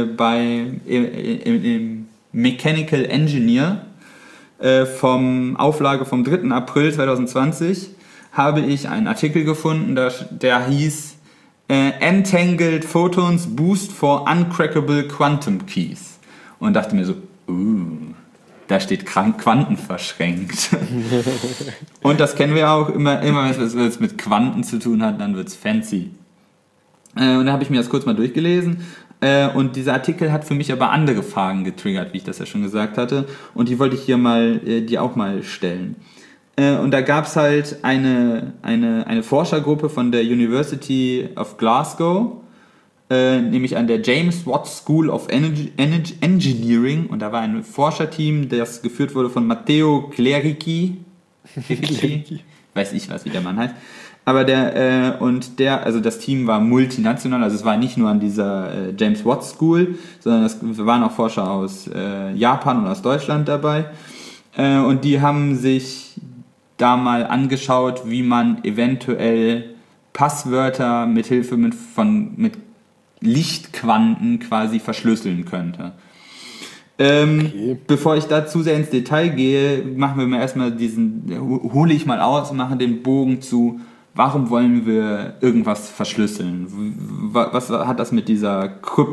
im Mechanical Engineer vom Auflage vom 3. April 2020 habe ich einen Artikel gefunden, der hieß Entangled Photons Boost for Uncrackable Quantum Keys. Und dachte mir so, da steht quantenverschränkt. Und das kennen wir auch immer wenn es mit Quanten zu tun hat, dann wird es fancy. Und da habe ich mir das kurz mal durchgelesen. Und dieser Artikel hat für mich aber andere Fragen getriggert, wie ich das ja schon gesagt hatte. Und die wollte ich hier dir auch mal stellen. Und da gab es halt eine Forschergruppe von der University of Glasgow, nämlich an der James Watt School of Engineering. Und da war ein Forscherteam, das geführt wurde von Matteo Clerici. Weiß ich was, wie der Mann heißt. Aber also das Team war multinational, also es war nicht nur an dieser James Watt School, sondern es waren auch Forscher aus Japan und aus Deutschland dabei. Und die haben sich da mal angeschaut, wie man eventuell Passwörter mit Hilfe mit Lichtquanten quasi verschlüsseln könnte. Okay. Bevor ich da zu sehr ins Detail gehe, machen wir mal erstmal hole ich mal aus und mache den Bogen zu, warum wollen wir irgendwas verschlüsseln? Was hat das mit dieser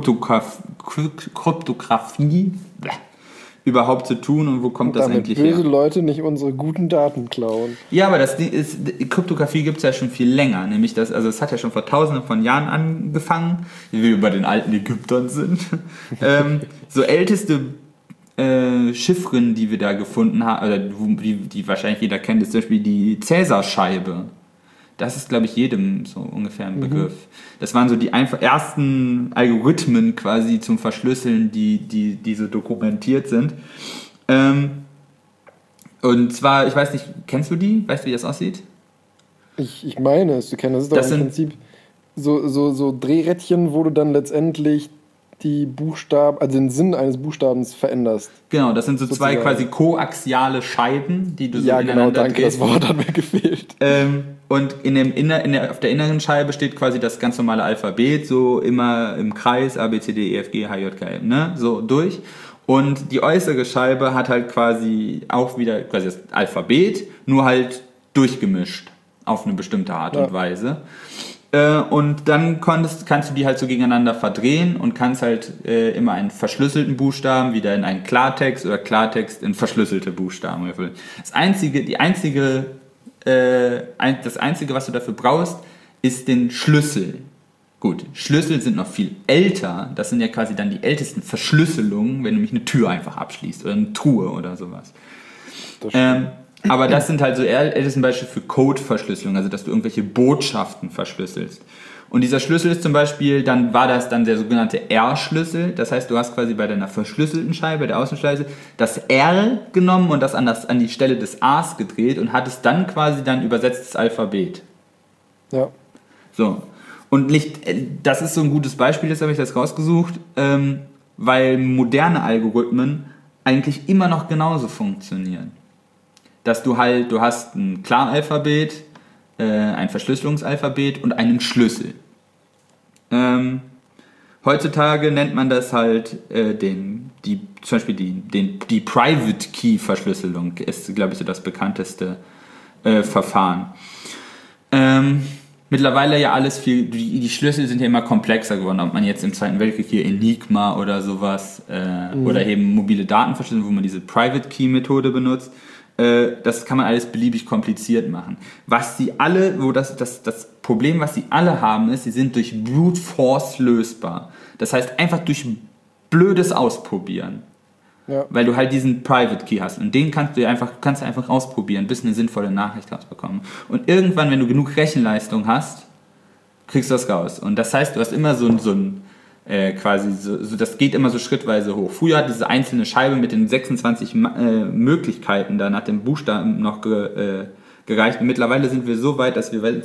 Kryptographie überhaupt zu tun und wo kommt das eigentlich her? Böse Leute nicht unsere guten Daten klauen. Ja, aber Kryptographie gibt es ja schon viel länger, nämlich das hat ja schon vor tausenden von Jahren angefangen, wie wir bei den alten Ägyptern sind. So älteste Chiffren, die wir da gefunden haben, oder die wahrscheinlich jeder kennt, ist zum Beispiel die Cäsarscheibe. Das ist, glaube ich, jedem so ungefähr ein Begriff. Das waren so die ersten Algorithmen quasi zum Verschlüsseln, die so dokumentiert sind. Und zwar, ich weiß nicht, kennst du die? Weißt du, wie das aussieht? Ich meine es zu kennen. Das ist doch im Prinzip so Drehrädchen, wo du dann letztendlich die Buchstaben, also den Sinn eines Buchstabens veränderst. Genau, das sind so zwei quasi koaxiale Scheiben, die du so ineinander genau, danke, drehst. Das Wort hat mir gefehlt. Und auf der inneren Scheibe steht quasi das ganz normale Alphabet, so immer im Kreis, A, B, C, D, E, F, G, H, J, K, M, ne? So durch. Und die äußere Scheibe hat halt quasi auch wieder quasi das Alphabet, nur halt durchgemischt auf eine bestimmte Art und Weise. Und dann kannst du die halt so gegeneinander verdrehen und kannst halt immer einen verschlüsselten Buchstaben wieder in einen Klartext oder Klartext in verschlüsselte Buchstaben erfüllen. Das Einzige, was du dafür brauchst, ist den Schlüssel. Gut, Schlüssel sind noch viel älter. Das sind ja quasi dann die ältesten Verschlüsselungen, wenn du nämlich eine Tür einfach abschließt oder eine Truhe oder sowas. Aber das sind halt so ältesten Beispiele für Code-Verschlüsselung, also dass du irgendwelche Botschaften verschlüsselst. Und dieser Schlüssel ist zum Beispiel, dann war das dann der sogenannte R-Schlüssel. Das heißt, du hast quasi bei deiner verschlüsselten Scheibe, der Außenschleuse, das R genommen und das an die Stelle des A's gedreht und hattest dann quasi dann übersetztes Alphabet. Ja. So. Und das ist so ein gutes Beispiel, jetzt habe ich das rausgesucht, weil moderne Algorithmen eigentlich immer noch genauso funktionieren. Dass du hast ein Klaralphabet, ein Verschlüsselungsalphabet und einen Schlüssel. Heutzutage nennt man das halt zum Beispiel die Private Key Verschlüsselung ist, glaube ich, so das bekannteste Verfahren. Mittlerweile ja alles viel, die Schlüssel sind ja immer komplexer geworden, ob man jetzt im Zweiten Weltkrieg hier Enigma oder sowas oder eben mobile Datenverschlüsselung, wo man diese Private Key Methode benutzt. Das kann man alles beliebig kompliziert machen. Was sie alle, das Problem, was sie alle haben, ist, sie sind durch Brute Force lösbar. Das heißt, einfach durch blödes Ausprobieren. Ja. Weil du halt diesen Private Key hast. Und den kannst du einfach ausprobieren, bis eine sinnvolle Nachricht rausbekommen. Und irgendwann, wenn du genug Rechenleistung hast, kriegst du das raus. Und das heißt, du hast immer das geht immer so schrittweise hoch. Früher hat diese einzelne Scheibe mit den 26 Möglichkeiten da nach dem Buchstaben noch gereicht. Und mittlerweile sind wir so weit, dass wir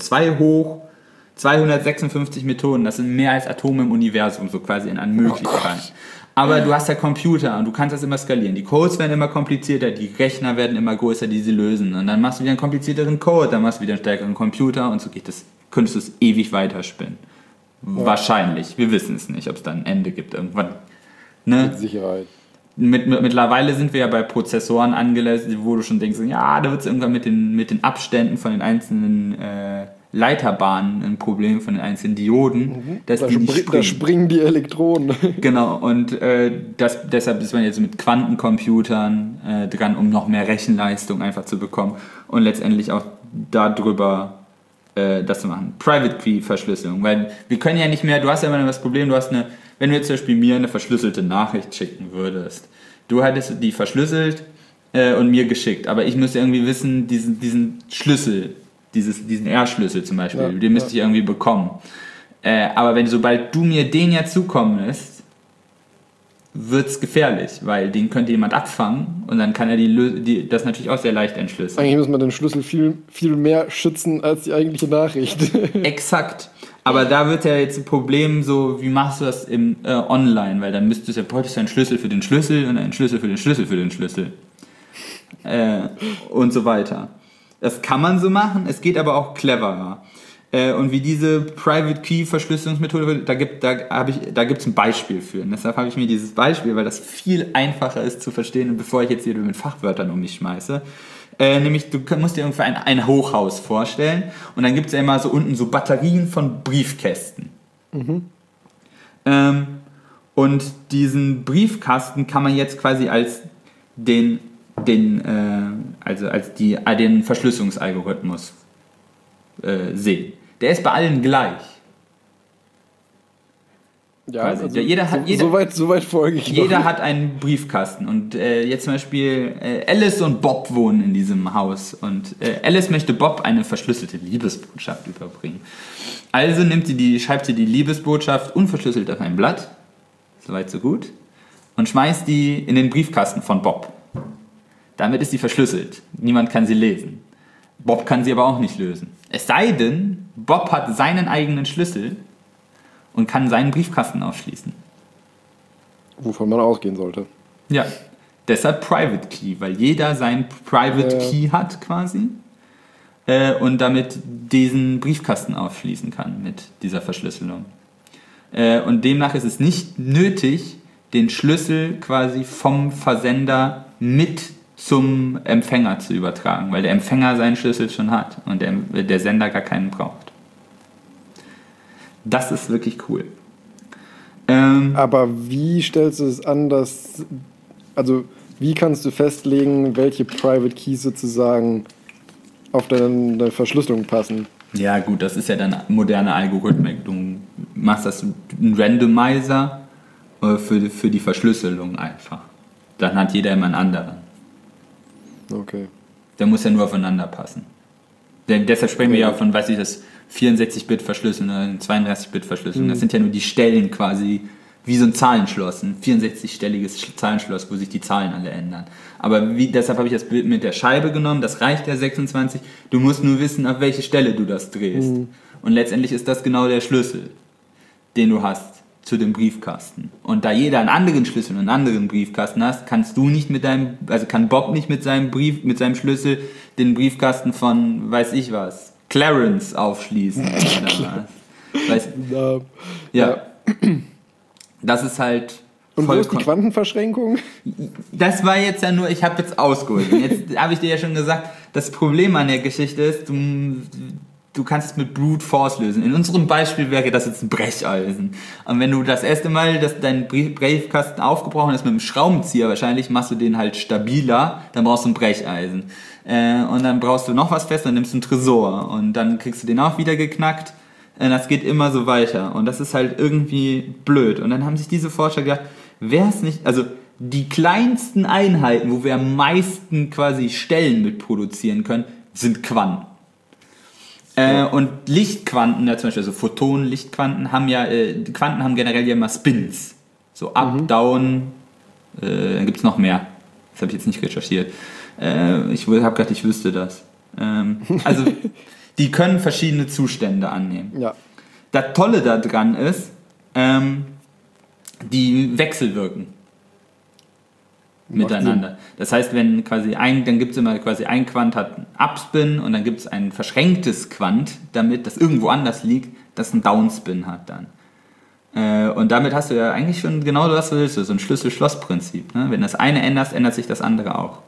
256 Methoden, das sind mehr als Atome im Universum, so quasi an Möglichkeiten. Aber du hast ja Computer und du kannst das immer skalieren. Die Codes werden immer komplizierter, die Rechner werden immer größer, die sie lösen. Und dann machst du wieder einen komplizierteren Code, dann machst du wieder einen stärkeren Computer und so könntest du es ewig weiterspinnen. Ja. Wahrscheinlich. Wir wissen es nicht, ob es da ein Ende gibt irgendwann. Ne? Mit Sicherheit. Mittlerweile sind wir ja bei Prozessoren angelastet, wo du schon denkst, ja, da wird es irgendwann mit den Abständen von den einzelnen Leiterbahnen ein Problem, von den einzelnen Dioden. Da springen die Elektronen. Genau, und deshalb ist man jetzt mit Quantencomputern dran, um noch mehr Rechenleistung einfach zu bekommen und letztendlich auch darüber das zu machen. Private Key Verschlüsselung, weil wir können ja nicht mehr, du hast ja immer das Problem, wenn du jetzt zum Beispiel mir eine verschlüsselte Nachricht schicken würdest, du hättest die verschlüsselt und mir geschickt, aber ich müsste irgendwie wissen, diesen Schlüssel, diesen R-Schlüssel zum Beispiel, den müsste ich irgendwie bekommen. Aber sobald du mir den ja zukommen lässt, wird es gefährlich, weil den könnte jemand abfangen und dann kann er das natürlich auch sehr leicht entschlüsseln. Eigentlich muss man den Schlüssel viel, viel mehr schützen als die eigentliche Nachricht. Exakt. Aber da wird ja jetzt ein Problem so, wie machst du das online? Weil dann bräuchtest du einen Schlüssel für den Schlüssel und einen Schlüssel für den Schlüssel für den Schlüssel. Und so weiter. Das kann man so machen, es geht aber auch cleverer. Und wie diese Private Key Verschlüsselungsmethode, da gibt es ein Beispiel für. Und deshalb habe ich mir dieses Beispiel, weil das viel einfacher ist zu verstehen, bevor ich jetzt hier mit Fachwörtern um mich schmeiße. Nämlich, du musst dir irgendwie ein Hochhaus vorstellen und dann gibt es ja immer so unten so Batterien von Briefkästen. Mhm. Und diesen Briefkasten kann man jetzt quasi als den Verschlüsselungsalgorithmus sehen. Der ist bei allen gleich. Ja, also soweit folge ich. Jeder hat einen Briefkasten und jetzt zum Beispiel Alice und Bob wohnen in diesem Haus und Alice möchte Bob eine verschlüsselte Liebesbotschaft überbringen. Also schreibt sie die Liebesbotschaft unverschlüsselt auf ein Blatt, soweit so gut, und schmeißt die in den Briefkasten von Bob. Damit ist sie verschlüsselt. Niemand kann sie lesen. Bob kann sie aber auch nicht lösen. Es sei denn, Bob hat seinen eigenen Schlüssel und kann seinen Briefkasten aufschließen. Wovon man ausgehen sollte. Ja, deshalb Private Key, weil jeder seinen Private Key hat quasi und damit diesen Briefkasten aufschließen kann mit dieser Verschlüsselung. Und demnach ist es nicht nötig, den Schlüssel quasi vom Versender mit zum Empfänger zu übertragen, weil der Empfänger seinen Schlüssel schon hat und der Sender gar keinen braucht. Das ist wirklich cool. Aber wie stellst du es an, wie kannst du festlegen, welche Private Keys sozusagen auf deine Verschlüsselung passen? Ja gut, das ist ja dann moderne Algorithmik. Du machst das einen Randomizer für die Verschlüsselung einfach. Dann hat jeder immer einen anderen. Okay. Der muss ja nur aufeinander passen. Deshalb sprechen wir ja von, weiß ich das, 64-Bit-Verschlüsselung oder 32-Bit-Verschlüsselung. Das sind ja nur die Stellen quasi, wie so ein Zahlenschloss, ein 64-stelliges Zahlenschloss, wo sich die Zahlen alle ändern. Aber deshalb habe ich das Bild mit der Scheibe genommen, das reicht ja 26. Du musst nur wissen, auf welche Stelle du das drehst. Und letztendlich ist das genau der Schlüssel, den du hast zu dem Briefkasten. Und da jeder einen anderen Schlüssel und einen anderen Briefkasten hast, kannst du nicht kann Bob nicht mit seinem Schlüssel den Briefkasten von, weiß ich was, Clarence aufschließen. Oder was. Ja. Das ist halt. Und wo ist die Quantenverschränkung? Das war jetzt ja nur, ich habe jetzt ausgeholt. Und jetzt habe ich dir ja schon gesagt, das Problem an der Geschichte ist, du kannst es mit Brute Force lösen. In unserem Beispiel wäre das jetzt ein Brecheisen. Und wenn du das erste Mal, dass dein Briefkasten aufgebrochen ist mit einem Schraubenzieher wahrscheinlich, machst du den halt stabiler, dann brauchst du ein Brecheisen. Und dann brauchst du noch was fest, dann nimmst du einen Tresor. Und dann kriegst du den auch wieder geknackt. Das geht immer so weiter. Und das ist halt irgendwie blöd. Und dann haben sich diese Forscher gedacht, wäre es nicht, also die kleinsten Einheiten, wo wir am meisten quasi Stellen mit produzieren können, sind Quanten. Und Lichtquanten, ja zum Beispiel, also Photonen, Lichtquanten haben Quanten haben generell ja immer Spins. So up, down, dann gibt es noch mehr. Das habe ich jetzt nicht recherchiert. Ich habe gedacht, ich wüsste das. Also, die können verschiedene Zustände annehmen. Ja. Das Tolle daran ist, die wechselwirken miteinander. Das heißt, wenn quasi dann gibt es immer quasi ein Quant hat einen Upspin und dann gibt es ein verschränktes Quant, damit das irgendwo anders liegt, das einen Downspin hat dann. Und damit hast du ja eigentlich schon genau das, was du willst, so ein Schlüssel-Schloss-Prinzip. Ne? Wenn das eine änderst, ändert sich das andere auch.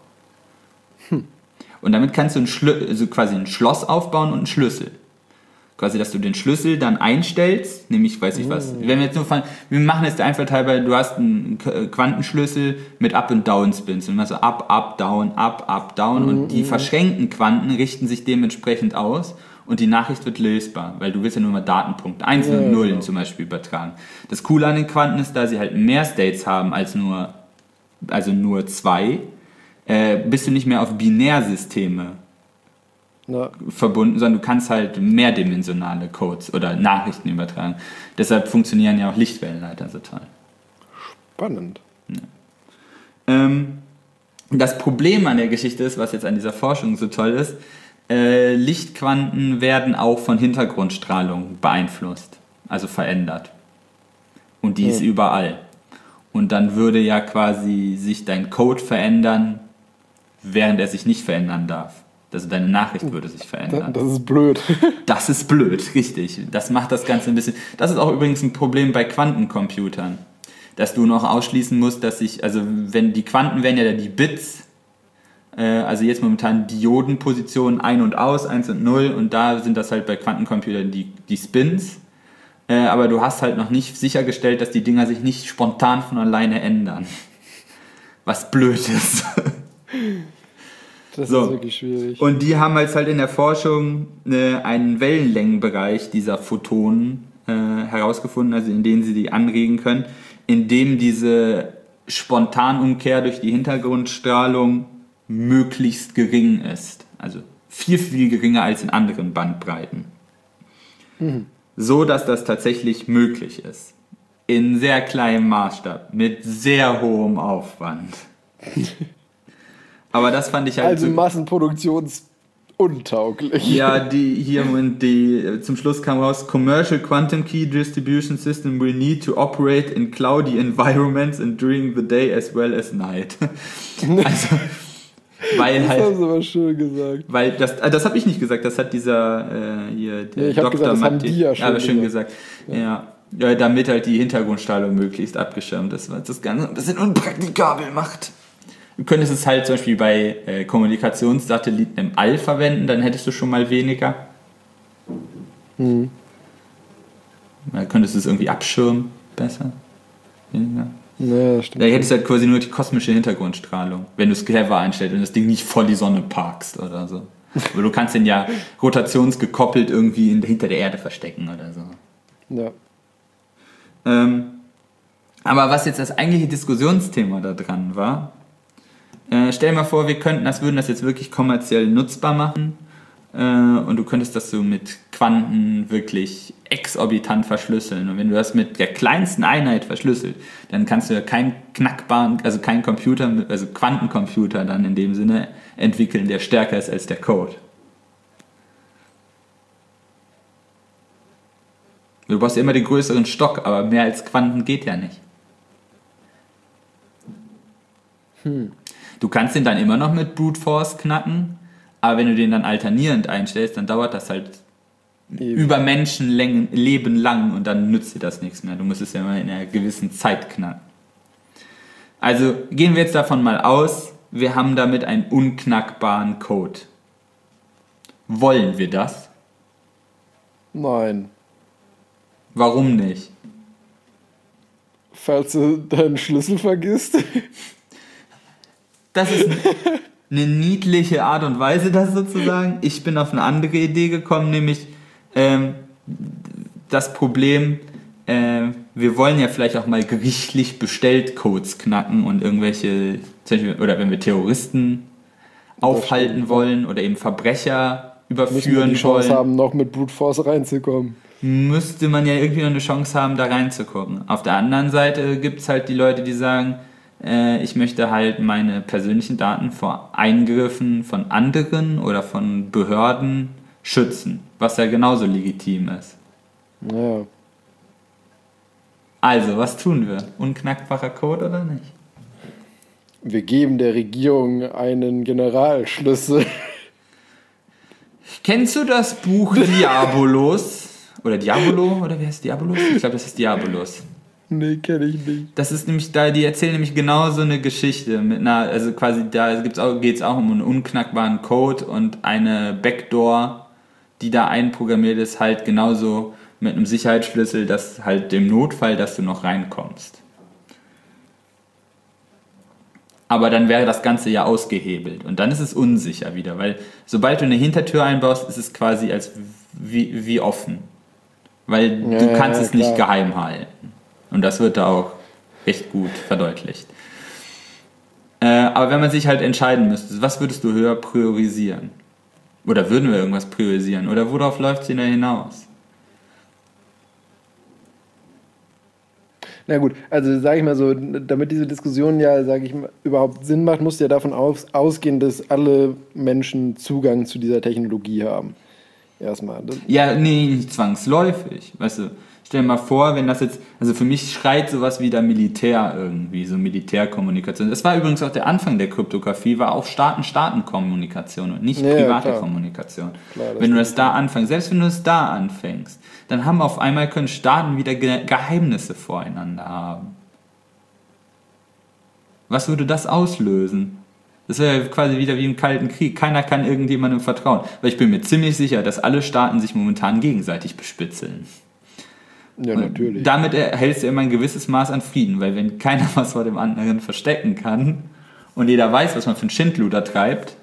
Und damit kannst du quasi ein Schloss aufbauen und einen Schlüssel. Quasi, dass du den Schlüssel dann einstellst, nämlich, weiß ich was, wenn wir jetzt wir machen jetzt einfach teilweise, du hast einen Quantenschlüssel mit Up- und Down-Spins. Und also Up, Up, Down, Up, Up, Down. Und die verschränkten Quanten richten sich dementsprechend aus und die Nachricht wird lösbar, weil du willst ja nur mal Datenpunkte, Einsen und Nullen zum Beispiel übertragen. Das Coole an den Quanten ist, da sie halt mehr States haben als nur 2, bist du nicht mehr auf Binärsysteme verbunden, sondern du kannst halt mehrdimensionale Codes oder Nachrichten übertragen. Deshalb funktionieren ja auch Lichtwellenleiter so toll. Spannend. Ja. Das Problem an der Geschichte ist, was jetzt an dieser Forschung so toll ist, Lichtquanten werden auch von Hintergrundstrahlung beeinflusst, also verändert. Und die ist überall. Und dann würde ja quasi sich dein Code verändern, während er sich nicht verändern darf. Also deine Nachricht würde sich verändern. Das ist blöd. Das ist blöd, richtig. Das macht das Ganze ein bisschen... Das ist auch übrigens ein Problem bei Quantencomputern. Dass du noch ausschließen musst, dass wenn die Quanten wären ja die Bits, also jetzt momentan Diodenpositionen ein und aus, 1 und 0, und da sind das halt bei Quantencomputern die Spins. Aber du hast halt noch nicht sichergestellt, dass die Dinger sich nicht spontan von alleine ändern. Was blöd ist. Das ist wirklich schwierig. Und die haben jetzt halt in der Forschung einen Wellenlängenbereich dieser Photonen herausgefunden, also in denen sie die anregen können, indem diese Spontanumkehr durch die Hintergrundstrahlung möglichst gering ist. Also viel, viel geringer als in anderen Bandbreiten. So, dass das tatsächlich möglich ist. In sehr kleinem Maßstab, mit sehr hohem Aufwand. Aber das fand ich halt... Also massenproduktionsuntauglich. Ja, zum Schluss kam raus, Commercial Quantum Key Distribution System will need to operate in cloudy environments and during the day as well as night. Also, weil das halt... haben sie aber schön gesagt. Weil das habe ich nicht gesagt, das hat dieser ich habe gesagt, das haben die ja schon gesagt. Ja, damit halt die Hintergrundstrahlung möglichst abgeschirmt ist, was das Ganze ein bisschen unpraktikabel macht. Du könntest es halt zum Beispiel bei Kommunikationssatelliten im All verwenden, dann hättest du schon mal weniger. Dann könntest du es irgendwie abschirmen, besser. Weniger. Ja, das stimmt. Da hättest du halt quasi nur die kosmische Hintergrundstrahlung, wenn du es clever einstellst und das Ding nicht voll die Sonne parkst oder so. Aber du kannst den ja rotationsgekoppelt irgendwie hinter der Erde verstecken oder so. Ja. Aber was jetzt das eigentliche Diskussionsthema da dran war, stell dir mal vor, würden das jetzt wirklich kommerziell nutzbar machen und du könntest das so mit Quanten wirklich exorbitant verschlüsseln. Und wenn du das mit der kleinsten Einheit verschlüsselt, dann kannst du ja keinen Computer, also Quantencomputer dann in dem Sinne entwickeln, der stärker ist als der Code. Du brauchst ja immer den größeren Stock, aber mehr als Quanten geht ja nicht. Du kannst den dann immer noch mit Brute Force knacken, aber wenn du den dann alternierend einstellst, dann dauert das halt über Menschenleben lang und dann nützt dir das nichts mehr. Du musst es ja mal in einer gewissen Zeit knacken. Also gehen wir jetzt davon mal aus, wir haben damit einen unknackbaren Code. Wollen wir das? Nein. Warum nicht? Falls du deinen Schlüssel vergisst. Das ist eine niedliche Art und Weise, das sozusagen. Ich bin auf eine andere Idee gekommen, nämlich das Problem, wir wollen ja vielleicht auch mal gerichtlich bestellt Codes knacken und irgendwelche, oder wenn wir Terroristen aufhalten wollen oder eben Verbrecher überführen wollen. Die Chance haben, noch mit Brute Force reinzukommen. Müsste man ja irgendwie noch eine Chance haben, da reinzugucken. Auf der anderen Seite gibt es halt die Leute, die sagen, ich möchte halt meine persönlichen Daten vor Eingriffen von anderen oder von Behörden schützen, was ja genauso legitim ist. Ja. Also, was tun wir? Unknackbarer Code oder nicht? Wir geben der Regierung einen Generalschlüssel. Kennst du das Buch Diabolos? Oder Diabolo? Oder wie heißt Diabolos? Ich glaube, das ist Diabolos. Nee, kenne ich nicht. Das ist nämlich die erzählen nämlich genau so eine Geschichte mit einer, also quasi da geht es auch um einen unknackbaren Code und eine Backdoor, die da einprogrammiert ist, halt genauso mit einem Sicherheitsschlüssel, dass halt dem Notfall, dass du noch reinkommst. Aber dann wäre das Ganze ja ausgehebelt und dann ist es unsicher wieder, weil sobald du eine Hintertür einbaust, ist es quasi als wie offen, weil du kannst es nicht geheim halten. Und das wird da auch echt gut verdeutlicht. Aber wenn man sich halt entscheiden müsste, was würdest du höher priorisieren? Oder würden wir irgendwas priorisieren? Oder worauf läuft es denn da hinaus? Na gut, also sage ich mal so, damit diese Diskussion ja, sage ich mal, überhaupt Sinn macht, musst du ja davon ausgehen, dass alle Menschen Zugang zu dieser Technologie haben. Erstmal. Ja, nee, nicht zwangsläufig. Weißt du, stell dir mal vor, wenn das jetzt, also für mich schreit sowas wie der Militär irgendwie, so Militärkommunikation. Das war übrigens auch der Anfang der Kryptographie, war auch Staaten-Staaten-Kommunikation und nicht private klar. Kommunikation. Klar, wenn du das da anfängst, selbst wenn du es da anfängst, dann können Staaten wieder Geheimnisse voreinander haben. Was würde das auslösen? Das wäre ja quasi wieder wie im Kalten Krieg. Keiner kann irgendjemandem vertrauen. Weil ich bin mir ziemlich sicher, dass alle Staaten sich momentan gegenseitig bespitzeln. Ja, natürlich. Und damit erhältst du immer ein gewisses Maß an Frieden, weil wenn keiner was vor dem anderen verstecken kann und jeder weiß, was man für ein Schindluder treibt,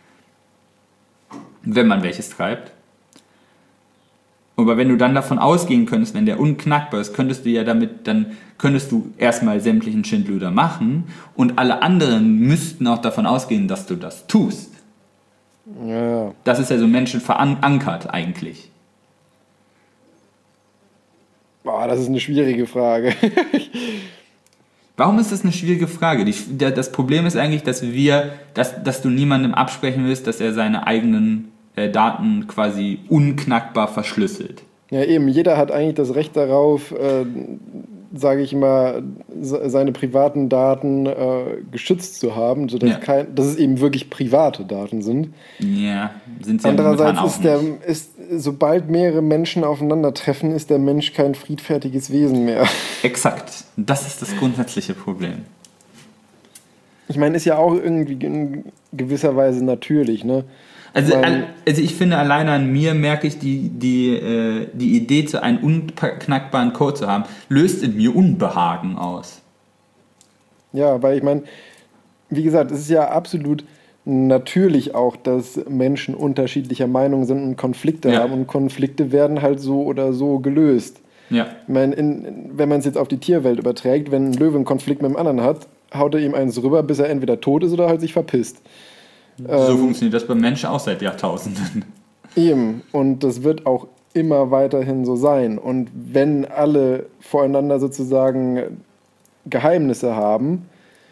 wenn man welches treibt, aber wenn du dann davon ausgehen könntest, wenn der unknackbar ist, könntest du erstmal sämtlichen Schindluder machen und alle anderen müssten auch davon ausgehen, dass du das tust. Ja. Das ist ja so Menschen verankert eigentlich. Boah, das ist eine schwierige Frage. Warum ist das eine schwierige Frage? Das Problem ist eigentlich, dass du niemandem absprechen willst, dass er seine eigenen Daten quasi unknackbar verschlüsselt. Ja, eben. Jeder hat eigentlich das Recht darauf, sage ich mal, seine privaten Daten geschützt zu haben, sodass dass es eben wirklich private Daten sind. Ja, sind sie andererseits ja momentan auch nicht. Sobald mehrere Menschen aufeinandertreffen, ist der Mensch kein friedfertiges Wesen mehr. Exakt. Das ist das grundsätzliche Problem. Ich meine, ist ja auch irgendwie in gewisser Weise natürlich, ne? Also ich finde, alleine an mir merke ich, die Idee, zu einem unknackbaren Code zu haben, löst in mir Unbehagen aus. Ja, weil ich meine, wie gesagt, es ist ja absolut natürlich auch, dass Menschen unterschiedlicher Meinung sind und Konflikte haben und Konflikte werden halt so oder so gelöst. Ja. Ich meine, wenn man es jetzt auf die Tierwelt überträgt, wenn ein Löwe einen Konflikt mit dem anderen hat, haut er ihm eins rüber, bis er entweder tot ist oder halt sich verpisst. So funktioniert das beim Menschen auch seit Jahrtausenden. Eben. Und das wird auch immer weiterhin so sein. Und wenn alle voreinander sozusagen Geheimnisse haben,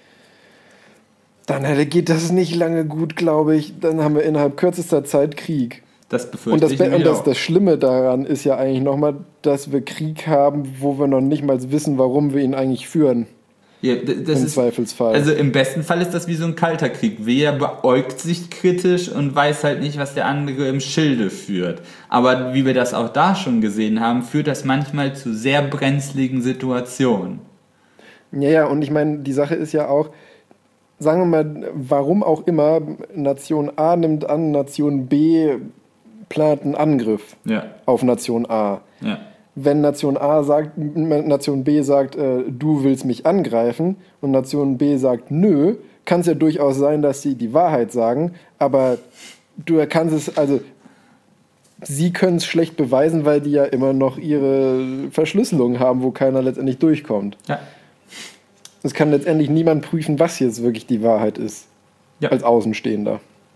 dann geht das nicht lange gut, glaube ich. Dann haben wir innerhalb kürzester Zeit Krieg. Das befürchte ich nämlich auch. Und das Schlimme daran ist ja eigentlich nochmal, dass wir Krieg haben, wo wir noch nicht mal wissen, warum wir ihn eigentlich führen. Ja, das Im ist, Zweifelsfall. Also im besten Fall ist das wie so ein kalter Krieg. Wer beäugt sich kritisch und weiß halt nicht, was der andere im Schilde führt. Aber wie wir das auch da schon gesehen haben, führt das manchmal zu sehr brenzligen Situationen. Ja, und ich meine, die Sache ist ja auch, sagen wir mal, warum auch immer, Nation A nimmt an, Nation B plant einen Angriff auf Nation A. Ja. Wenn Nation B sagt, du willst mich angreifen und Nation B sagt, nö, kann es ja durchaus sein, dass sie die Wahrheit sagen, aber du kannst es, also sie können es schlecht beweisen, weil die ja immer noch ihre Verschlüsselung haben, wo keiner letztendlich durchkommt. Ja. Es kann letztendlich niemand prüfen, was jetzt wirklich die Wahrheit ist, als Außenstehender.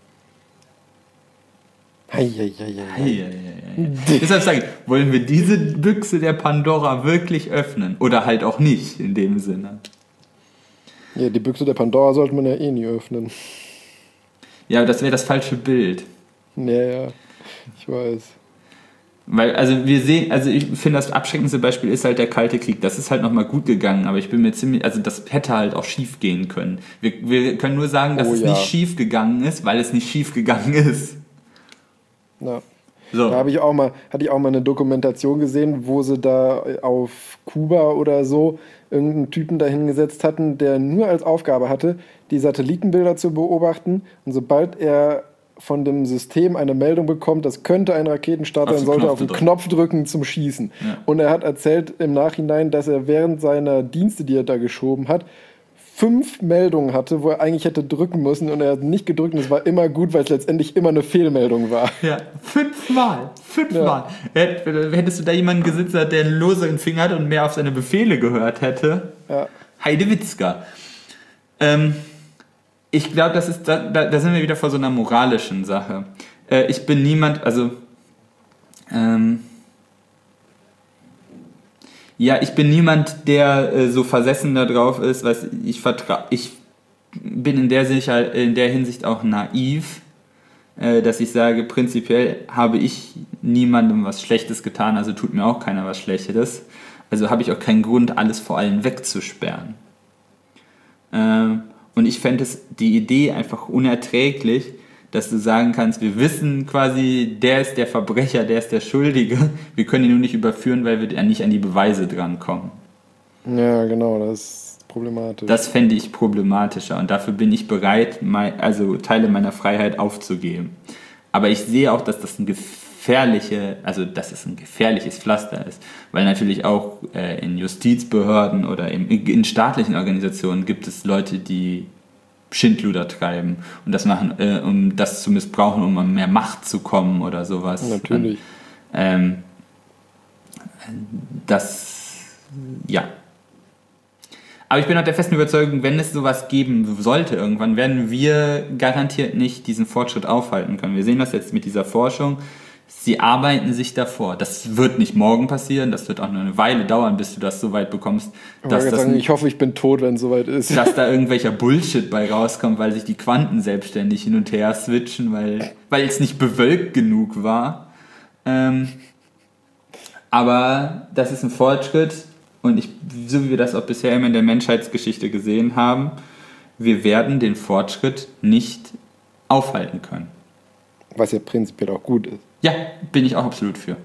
Deshalb sage ich, wollen wir diese Büchse der Pandora wirklich öffnen? Oder halt auch nicht, in dem Sinne. Ja, die Büchse der Pandora sollte man ja eh nie öffnen. Ja, das wäre das falsche Bild. Ja, ich weiß. Weil, also wir sehen, also ich finde, das abschreckendste Beispiel ist halt der Kalte Krieg. Das ist halt nochmal gut gegangen, aber ich bin mir ziemlich, also das hätte halt auch schief gehen können. Wir können nur sagen, dass es nicht schief gegangen ist, weil es nicht schief gegangen ist. Ja. So. Da hatte ich auch mal eine Dokumentation gesehen, wo sie da auf Kuba oder so irgendeinen Typen dahingesetzt hatten, der nur als Aufgabe hatte, die Satellitenbilder zu beobachten. Und sobald er von dem System eine Meldung bekommt, das könnte ein Raketenstart sein, sollte auf den Knopf drücken zum Schießen. Ja. Und er hat erzählt im Nachhinein, dass er während seiner Dienste, die er da geschoben hat, 5 Meldungen hatte, wo er eigentlich hätte drücken müssen und er hat nicht gedrückt und es war immer gut, weil es letztendlich immer eine Fehlmeldung war. Ja, 5 Mal. Ja. Hättest du da jemanden gesitzt, der einen loseren Finger hat und mehr auf seine Befehle gehört hätte? Heidewitzka. Ich glaube, da sind wir wieder vor so einer moralischen Sache. Ich bin niemand, ich bin niemand, der so versessen da drauf ist, ich bin in der Hinsicht auch naiv, dass ich sage, prinzipiell habe ich niemandem was Schlechtes getan, also tut mir auch keiner was Schlechtes, also habe ich auch keinen Grund, alles vor allen wegzusperren. Und ich fände die Idee einfach unerträglich, dass du sagen kannst, wir wissen quasi, der ist der Verbrecher, der ist der Schuldige, wir können ihn nur nicht überführen, weil wir nicht an die Beweise drankommen. Ja, genau, das ist problematisch. Das fände ich problematischer und dafür bin ich bereit, Teile meiner Freiheit aufzugeben. Aber ich sehe auch, dass das ein gefährliches Pflaster ist, weil natürlich auch in Justizbehörden oder in staatlichen Organisationen gibt es Leute, die Schindluder treiben und das machen, um das zu missbrauchen, um an mehr Macht zu kommen oder sowas. Natürlich. Aber ich bin auch der festen Überzeugung, wenn es sowas geben sollte irgendwann, werden wir garantiert nicht diesen Fortschritt aufhalten können. Wir sehen das jetzt mit dieser Forschung. Sie arbeiten sich davor. Das wird nicht morgen passieren, das wird auch nur eine Weile dauern, bis du das so weit bekommst. Ich hoffe, ich bin tot, wenn es soweit ist. Dass da irgendwelcher Bullshit bei rauskommt, weil sich die Quanten selbstständig hin und her switchen, weil es nicht bewölkt genug war. Aber das ist ein Fortschritt und so wie wir das auch bisher immer in der Menschheitsgeschichte gesehen haben, wir werden den Fortschritt nicht aufhalten können. Was ja prinzipiell auch gut ist. Ja, bin ich auch absolut für.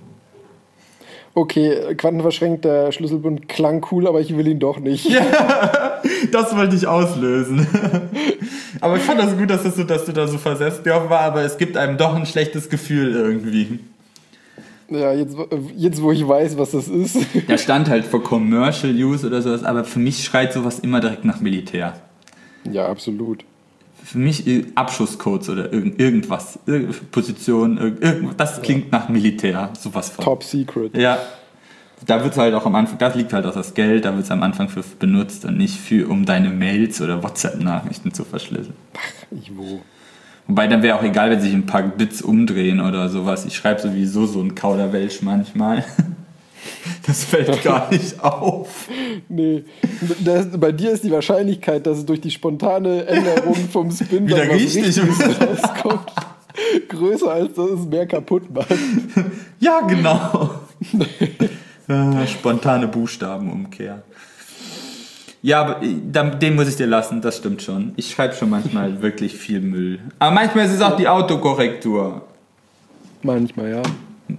Okay, quantenverschränkter Schlüsselbund klang cool, aber ich will ihn doch nicht. Ja, das wollte ich auslösen. Aber ich fand das gut, dass du da so versetzt drauf war, aber es gibt einem doch ein schlechtes Gefühl irgendwie. Ja, jetzt wo ich weiß, was das ist. Da stand halt für Commercial Use oder sowas, aber für mich schreit sowas immer direkt nach Militär. Ja, absolut. Für mich Abschusscodes oder irgendwas, Position, das klingt nach Militär, sowas von. Top Secret. Ja, da wird halt auch am Anfang, das liegt halt auch das Geld, da wird es am Anfang für benutzt und nicht um deine Mails oder WhatsApp-Nachrichten zu verschlüsseln. Wo? Wobei dann wäre auch egal, wenn sich ein paar Bits umdrehen oder sowas. Ich schreibe sowieso so ein Kauderwelsch manchmal. Das fällt gar nicht auf. Nee, bei dir ist die Wahrscheinlichkeit, dass es durch die spontane Änderung vom Spin wieder richtig rauskommt, größer, als dass es mehr kaputt macht. Ja, genau. Spontane Buchstabenumkehr. Ja, aber den muss ich dir lassen, das stimmt schon. Ich schreibe schon manchmal wirklich viel Müll. Aber manchmal ist es auch die Autokorrektur. Manchmal, ja.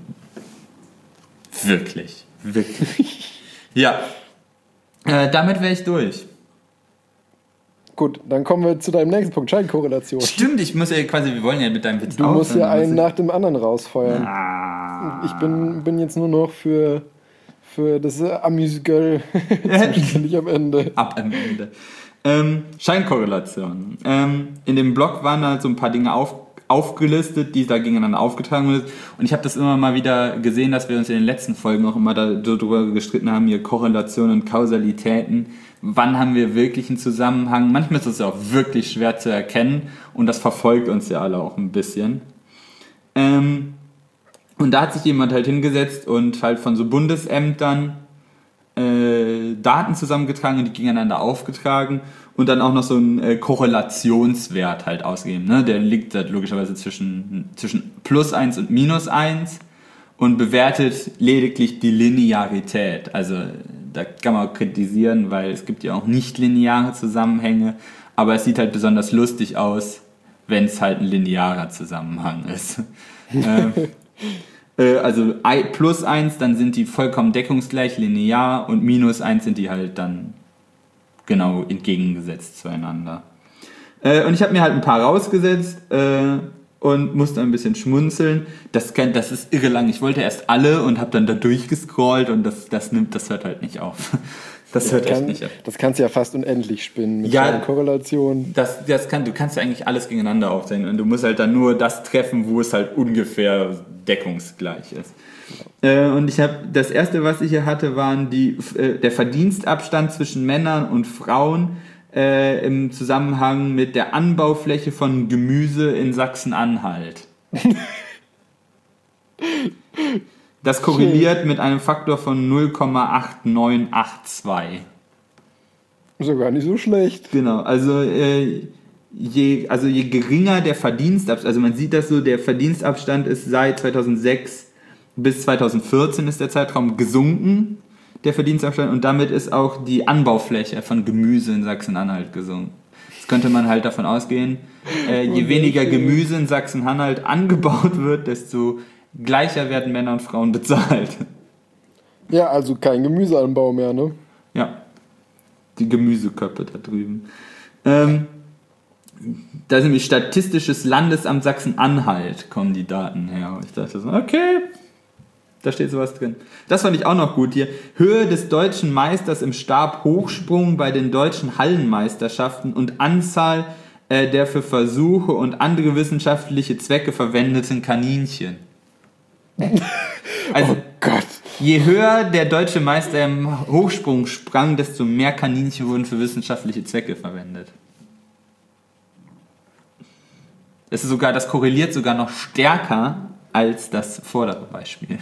Wirklich. Ja. Damit wäre ich durch. Gut, dann kommen wir zu deinem nächsten Punkt, Scheinkorrelation. Stimmt, ich muss ja quasi, wir wollen ja mit deinem Witz Du musst ja einen nach dem anderen rausfeuern. Ich bin jetzt nur noch für das Amüsgöl zuständig am Ende. Am Ende. Scheinkorrelation. In dem Blog waren halt so ein paar Dinge aufgelistet, die da gegeneinander aufgetragen wurden. Und ich habe das immer mal wieder gesehen, dass wir uns in den letzten Folgen auch immer darüber gestritten haben, hier Korrelation und Kausalitäten. Wann haben wir wirklich einen Zusammenhang? Manchmal ist es ja auch wirklich schwer zu erkennen und das verfolgt uns ja alle auch ein bisschen. Und da hat sich jemand halt hingesetzt und halt von so Bundesämtern Daten zusammengetragen und die gegeneinander aufgetragen und dann auch noch so einen Korrelationswert halt ausgegeben. Ne? Der liegt halt logischerweise zwischen +1 und -1 und bewertet lediglich die Linearität. Also da kann man auch kritisieren, weil es gibt ja auch nicht lineare Zusammenhänge, aber es sieht halt besonders lustig aus, wenn es halt ein linearer Zusammenhang ist. Also +1, dann sind die vollkommen deckungsgleich linear und -1 sind die halt dann genau entgegengesetzt zueinander. Und ich habe mir halt ein paar rausgesetzt und musste ein bisschen schmunzeln. Das ist irre lang. Ich wollte erst alle und habe dann da durchgescrollt und das hört halt nicht auf. Das hört echt nicht auf. Das kannst du ja fast unendlich spinnen mit Korrelation. Du kannst ja eigentlich alles gegeneinander aufzählen und du musst halt dann nur das treffen, wo es halt ungefähr deckungsgleich ist. Und das erste, was ich hier hatte, waren der Verdienstabstand zwischen Männern und Frauen im Zusammenhang mit der Anbaufläche von Gemüse in Sachsen-Anhalt. Das korreliert mit einem Faktor von 0,8982. Ist ja gar nicht so schlecht. Genau, also je geringer der Verdienstabstand, also man sieht das so, der Verdienstabstand ist seit 2006 bis 2014 ist der Zeitraum gesunken, der Verdienstabstand, und damit ist auch die Anbaufläche von Gemüse in Sachsen-Anhalt gesunken. Jetzt könnte man halt davon ausgehen, je weniger Gemüse in Sachsen-Anhalt angebaut wird, desto gleicher werden Männer und Frauen bezahlt. Ja, also kein Gemüseanbau mehr, ne? Ja, die Gemüseköpfe da drüben. Da ist nämlich Statistisches Landesamt Sachsen-Anhalt, kommen die Daten her. Und ich dachte so, okay, da steht sowas drin. Das fand ich auch noch gut hier. Höhe des deutschen Meisters im Stabhochsprung bei den deutschen Hallenmeisterschaften und Anzahl der für Versuche und andere wissenschaftliche Zwecke verwendeten Kaninchen. Also, oh Gott. Je höher der deutsche Meister im Hochsprung sprang, desto mehr Kaninchen wurden für wissenschaftliche Zwecke verwendet. Das korreliert sogar noch stärker als das vordere Beispiel.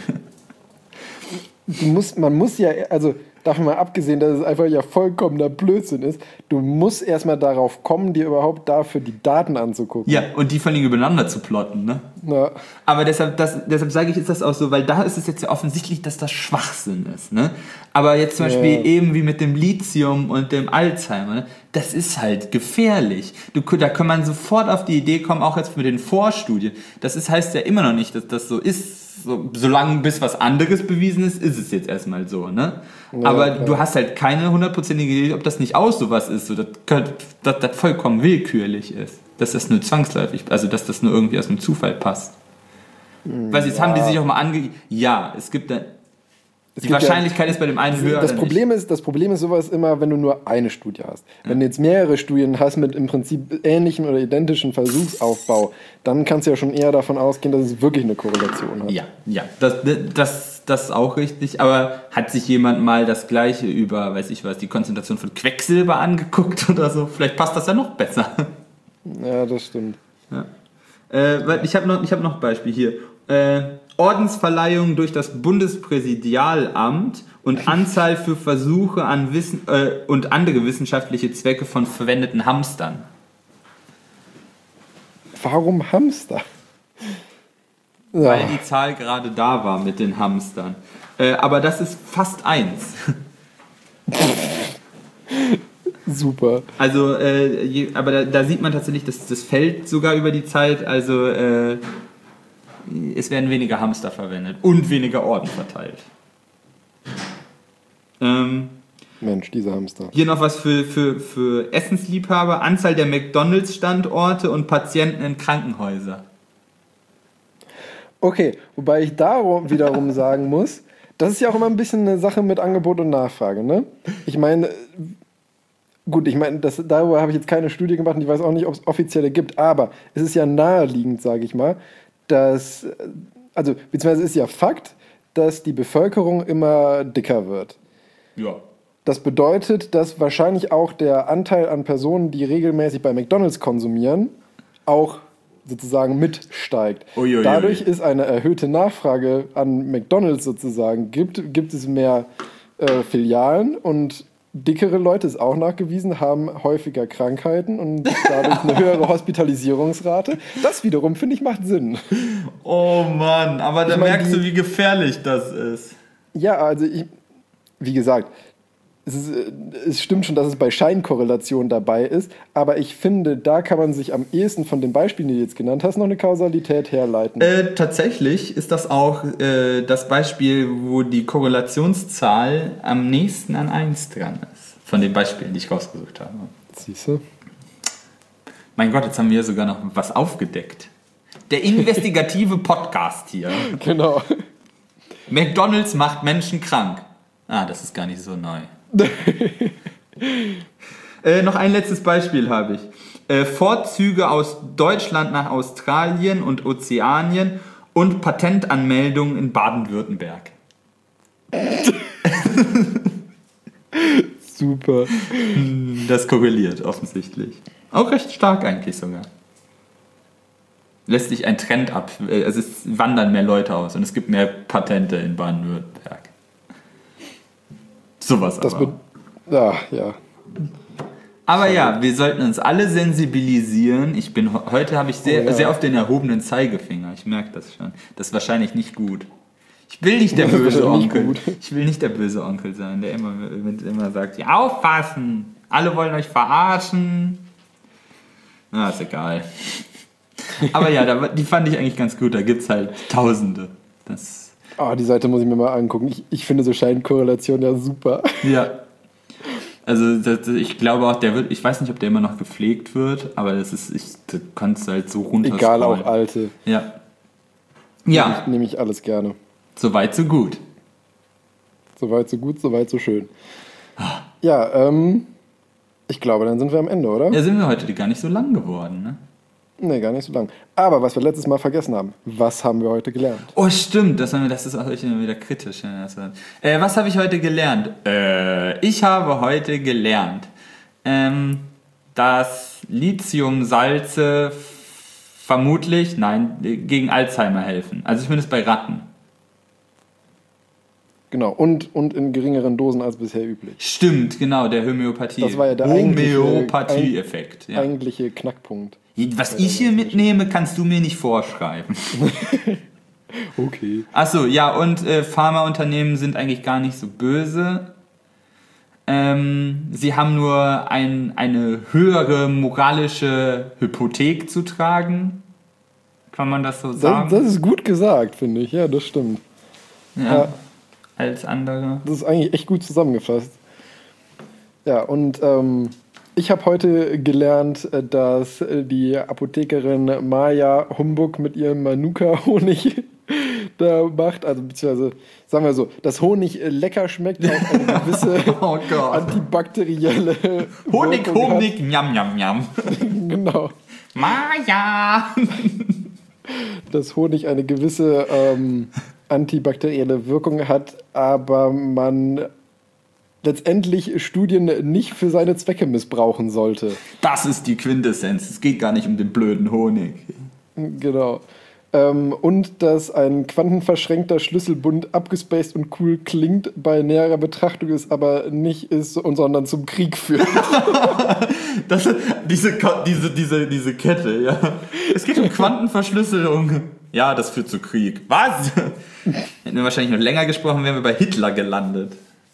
Man muss ja, also davon mal abgesehen, dass es einfach ja vollkommener Blödsinn ist, du musst erstmal darauf kommen, dir überhaupt dafür die Daten anzugucken. Ja, und die von denen übereinander zu plotten, ne? Ja. Aber deshalb sage ich, ist das auch so, weil da ist es jetzt ja offensichtlich, dass das Schwachsinn ist, ne? Aber jetzt zum Beispiel eben wie mit dem Lithium und dem Alzheimer, ne? Das ist halt gefährlich. Da kann man sofort auf die Idee kommen, auch jetzt mit den Vorstudien. Heißt ja immer noch nicht, dass das so ist. Solange bis was anderes bewiesen ist, ist es jetzt erstmal so, ne? Ja, aber klar. Du hast halt keine 100%ige Idee, ob das nicht auch sowas ist, so, dass das vollkommen willkürlich ist. Dass das nur zwangsläufig, also dass das nur irgendwie aus dem Zufall passt. Weiß jetzt haben die sich auch mal Ja, es gibt da. Die Wahrscheinlichkeit ist bei dem einen höher. Das Problem ist sowas immer, wenn du nur eine Studie hast. Ja. Wenn du jetzt mehrere Studien hast mit im Prinzip ähnlichem oder identischen Versuchsaufbau, dann kannst du ja schon eher davon ausgehen, dass es wirklich eine Korrelation hat. Ja, das ist auch richtig. Aber hat sich jemand mal das Gleiche über, weiß ich was, die Konzentration von Quecksilber angeguckt oder so? Vielleicht passt das ja noch besser. Ja, das stimmt. Ja. Ich hab noch ein Beispiel hier. Ordensverleihung durch das Bundespräsidialamt und Anzahl für Versuche an und andere wissenschaftliche Zwecke von verwendeten Hamstern. Warum Hamster? Ja. Weil die Zahl gerade da war mit den Hamstern. Aber das ist fast 1. Super. Also, aber da sieht man tatsächlich, dass das fällt sogar über die Zeit. Also, es werden weniger Hamster verwendet und weniger Orden verteilt. Mensch, diese Hamster. Hier noch was für Essensliebhaber. Anzahl der McDonalds-Standorte und Patienten in Krankenhäusern. Okay, wobei ich da wiederum sagen muss, das ist ja auch immer ein bisschen eine Sache mit Angebot und Nachfrage, ne? Ich meine, darüber habe ich jetzt keine Studie gemacht und ich weiß auch nicht, ob es offizielle gibt, aber es ist ja naheliegend, sage ich mal, beziehungsweise ist ja Fakt, dass die Bevölkerung immer dicker wird. Ja. Das bedeutet, dass wahrscheinlich auch der Anteil an Personen, die regelmäßig bei McDonald's konsumieren, auch sozusagen mitsteigt. Dadurch ist eine erhöhte Nachfrage an McDonald's sozusagen, gibt es mehr Filialen und dickere Leute, ist auch nachgewiesen, haben häufiger Krankheiten und dadurch eine höhere Hospitalisierungsrate. Das wiederum, finde ich, macht Sinn. Oh Mann, aber da merkst du, wie gefährlich das ist. Ja, also wie gesagt, es stimmt schon, dass es bei Scheinkorrelation dabei ist, aber ich finde, da kann man sich am ehesten von den Beispielen, die du jetzt genannt hast, noch eine Kausalität herleiten. Tatsächlich ist das auch das Beispiel, wo die Korrelationszahl am nächsten an 1 dran ist. Von den Beispielen, die ich rausgesucht habe. Siehst du? Mein Gott, jetzt haben wir sogar noch was aufgedeckt. Der investigative Podcast hier. Genau. McDonald's macht Menschen krank. Das ist gar nicht so neu. Noch ein letztes Beispiel habe ich. Vorzüge aus Deutschland nach Australien und Ozeanien und Patentanmeldungen in Baden-Württemberg. Super. Das korreliert offensichtlich. Auch recht stark eigentlich sogar. Lässt sich ein Trend ab. Es wandern mehr Leute aus und es gibt mehr Patente in Baden-Württemberg. Sowas aber. Ja. Aber ja, wir sollten uns alle sensibilisieren. Heute habe ich sehr auf den erhobenen Zeigefinger. Ich merke das schon. Das ist wahrscheinlich nicht gut. Ich will nicht der böse Onkel. Ich will nicht der böse Onkel sein, der immer sagt, ja, aufpassen. Alle wollen euch verarschen. Ist egal. Aber ja, die fand ich eigentlich ganz gut. Da gibt es halt Tausende. Die Seite muss ich mir mal angucken. Ich finde so Scheinkorrelation ja super. Ja. Also ich glaube auch, ich weiß nicht, ob der immer noch gepflegt wird, aber du kannst halt so runter. Egal, auch alte. Ja. Nehme ich alles gerne. Soweit, so gut. Soweit, so gut, soweit, so schön. Ja, ich glaube, dann sind wir am Ende, oder? Ja, sind wir heute gar nicht so lang geworden, ne? Nee, gar nicht so lang. Aber was wir letztes Mal vergessen haben, was haben wir heute gelernt? Oh, stimmt, das ist auch immer wieder kritisch. Was habe ich heute gelernt? Ich habe heute gelernt, dass Lithiumsalze vermutlich, gegen Alzheimer helfen. Also zumindest bei Ratten. Genau, und in geringeren Dosen als bisher üblich. Stimmt, genau, der Homöopathie. Das war ja der Homöopathie-Effekt. Ja. Eigentliche Knackpunkt. Was ich hier mitnehme, kannst du mir nicht vorschreiben. Okay. Achso, ja, und Pharmaunternehmen sind eigentlich gar nicht so böse. Sie haben nur eine höhere moralische Hypothek zu tragen. Kann man das so sagen? Das ist gut gesagt, finde ich. Ja, das stimmt. Ja. Als andere. Das ist eigentlich echt gut zusammengefasst. Ja, und ich habe heute gelernt, dass die Apothekerin Maya Humbug mit ihrem Manuka-Honig da macht, also beziehungsweise, sagen wir so, dass Honig lecker schmeckt, auch eine gewisse antibakterielle Honig, Wirkung Honig, njam, njam, njam. hat. Genau. Maja! Dass Honig eine gewisse antibakterielle Wirkung hat, aber man letztendlich Studien nicht für seine Zwecke missbrauchen sollte. Das ist die Quintessenz. Es geht gar nicht um den blöden Honig. Genau. Und dass ein quantenverschränkter Schlüsselbund abgespaced und cool klingt, bei näherer Betrachtung ist aber nicht ist, und sondern zum Krieg führt. Das ist diese Kette, ja. Es geht um Quantenverschlüsselung. Ja, das führt zu Krieg. Was? Hätten wir wahrscheinlich noch länger gesprochen, wären wir bei Hitler gelandet.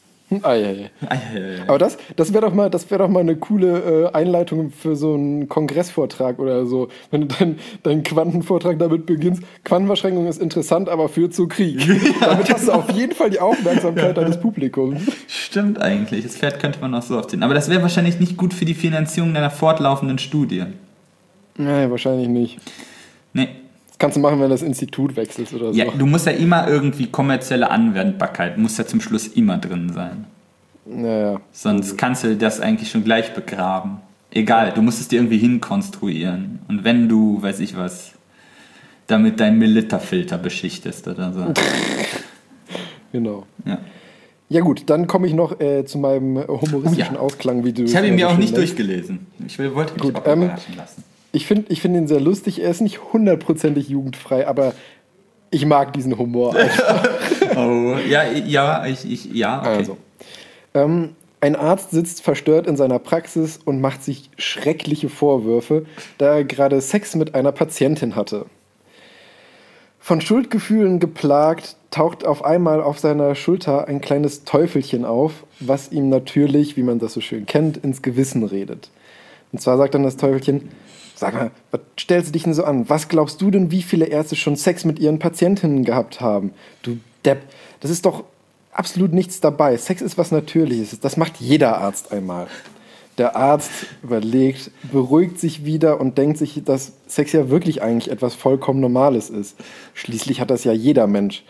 Aber das wäre doch mal eine coole Einleitung für so einen Kongressvortrag oder so. Wenn du deinen Quantenvortrag damit beginnst, Quantenverschränkung ist interessant, aber führt zu Krieg. Damit hast du auf jeden Fall die Aufmerksamkeit deines Publikums. Stimmt eigentlich. Das Pferd könnte man auch so aufziehen. Aber das wäre wahrscheinlich nicht gut für die Finanzierung deiner fortlaufenden Studie. Nee, wahrscheinlich nicht. Nee. Kannst du machen, wenn du das Institut wechselst oder so. Ja, du musst ja immer irgendwie kommerzielle Anwendbarkeit, muss ja zum Schluss immer drin sein. Naja. Sonst kannst du das eigentlich schon gleich begraben. Egal, du musst es dir irgendwie hinkonstruieren. Und wenn du, weiß ich was, damit deinen Melitta-Filter beschichtest oder so. Genau. Ja. Ja gut, dann komme ich noch zu meinem humoristischen Ausklang, wie du. Ich habe ihn mir auch nicht durchgelesen. Wollte mich auch überraschen lassen. Ich find ihn sehr lustig. Er ist nicht 100%ig jugendfrei, aber ich mag diesen Humor einfach. Oh, okay. Also, ein Arzt sitzt verstört in seiner Praxis und macht sich schreckliche Vorwürfe, da er gerade Sex mit einer Patientin hatte. Von Schuldgefühlen geplagt, taucht auf einmal auf seiner Schulter ein kleines Teufelchen auf, was ihm natürlich, wie man das so schön kennt, ins Gewissen redet. Und zwar sagt dann das Teufelchen: Sag mal, was stellst du dich denn so an? Was glaubst du denn, wie viele Ärzte schon Sex mit ihren Patientinnen gehabt haben? Du Depp, das ist doch absolut nichts dabei. Sex ist was Natürliches. Das macht jeder Arzt einmal. Der Arzt überlegt, beruhigt sich wieder und denkt sich, dass Sex ja wirklich eigentlich etwas vollkommen Normales ist. Schließlich hat das ja jeder Mensch.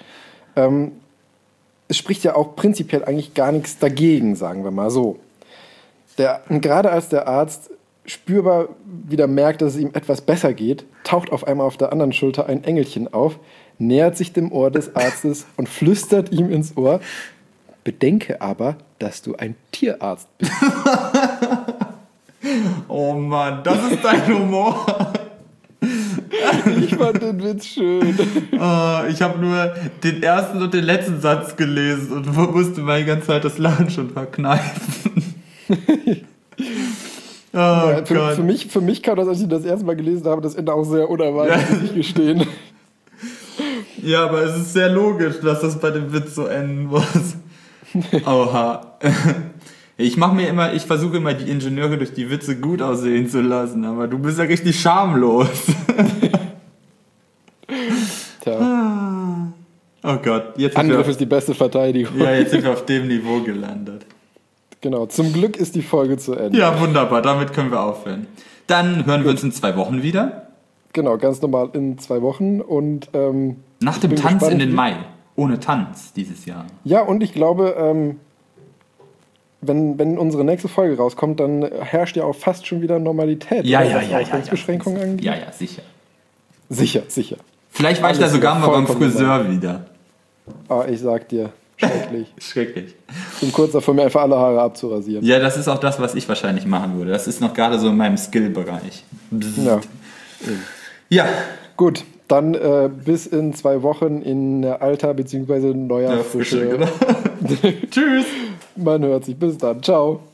Es spricht ja auch prinzipiell eigentlich gar nichts dagegen, sagen wir mal so. Und gerade als der Arzt spürbar wieder merkt, dass es ihm etwas besser geht, taucht auf einmal auf der anderen Schulter ein Engelchen auf, nähert sich dem Ohr des Arztes und flüstert ihm ins Ohr: Bedenke aber, dass du ein Tierarzt bist. Oh Mann, das ist dein Humor. Ich fand den Witz schön. Ich habe nur den ersten und den letzten Satz gelesen und musste meine ganze Zeit das Lachen schon verkneifen. Ja, für mich kam das, als ich das erste Mal gelesen habe, das Ende auch sehr unerwartet, muss ich gestehen. Ja, aber es ist sehr logisch, dass das bei dem Witz so enden muss. Oha. Ich versuche immer, die Ingenieure durch die Witze gut aussehen zu lassen, aber du bist ja richtig schamlos. Tja. Oh Gott. Angriff ist die beste Verteidigung. Ja, jetzt sind wir auf dem Niveau gelandet. Genau, zum Glück ist die Folge zu Ende. Ja, wunderbar, damit können wir aufhören. Dann hören wir uns in 2 Wochen wieder. Genau, ganz normal in 2 Wochen. Und nach dem Tanz in den Mai. Ohne Tanz dieses Jahr. Ja, und ich glaube, wenn unsere nächste Folge rauskommt, dann herrscht ja auch fast schon wieder Normalität. Ja. Beschränkungen angeht. Ja, sicher. Sicher. Vielleicht war ich da sogar mal beim Friseur wieder. Ich sag dir, schrecklich. Schrecklich. Ich bin kurz davor, mir einfach alle Haare abzurasieren. Ja, das ist auch das, was ich wahrscheinlich machen würde. Das ist noch gerade so in meinem Skill-Bereich. Ja. Gut, dann bis in 2 Wochen in alter bzw. neuer Frische. Genau. Tschüss. Man hört sich. Bis dann. Ciao.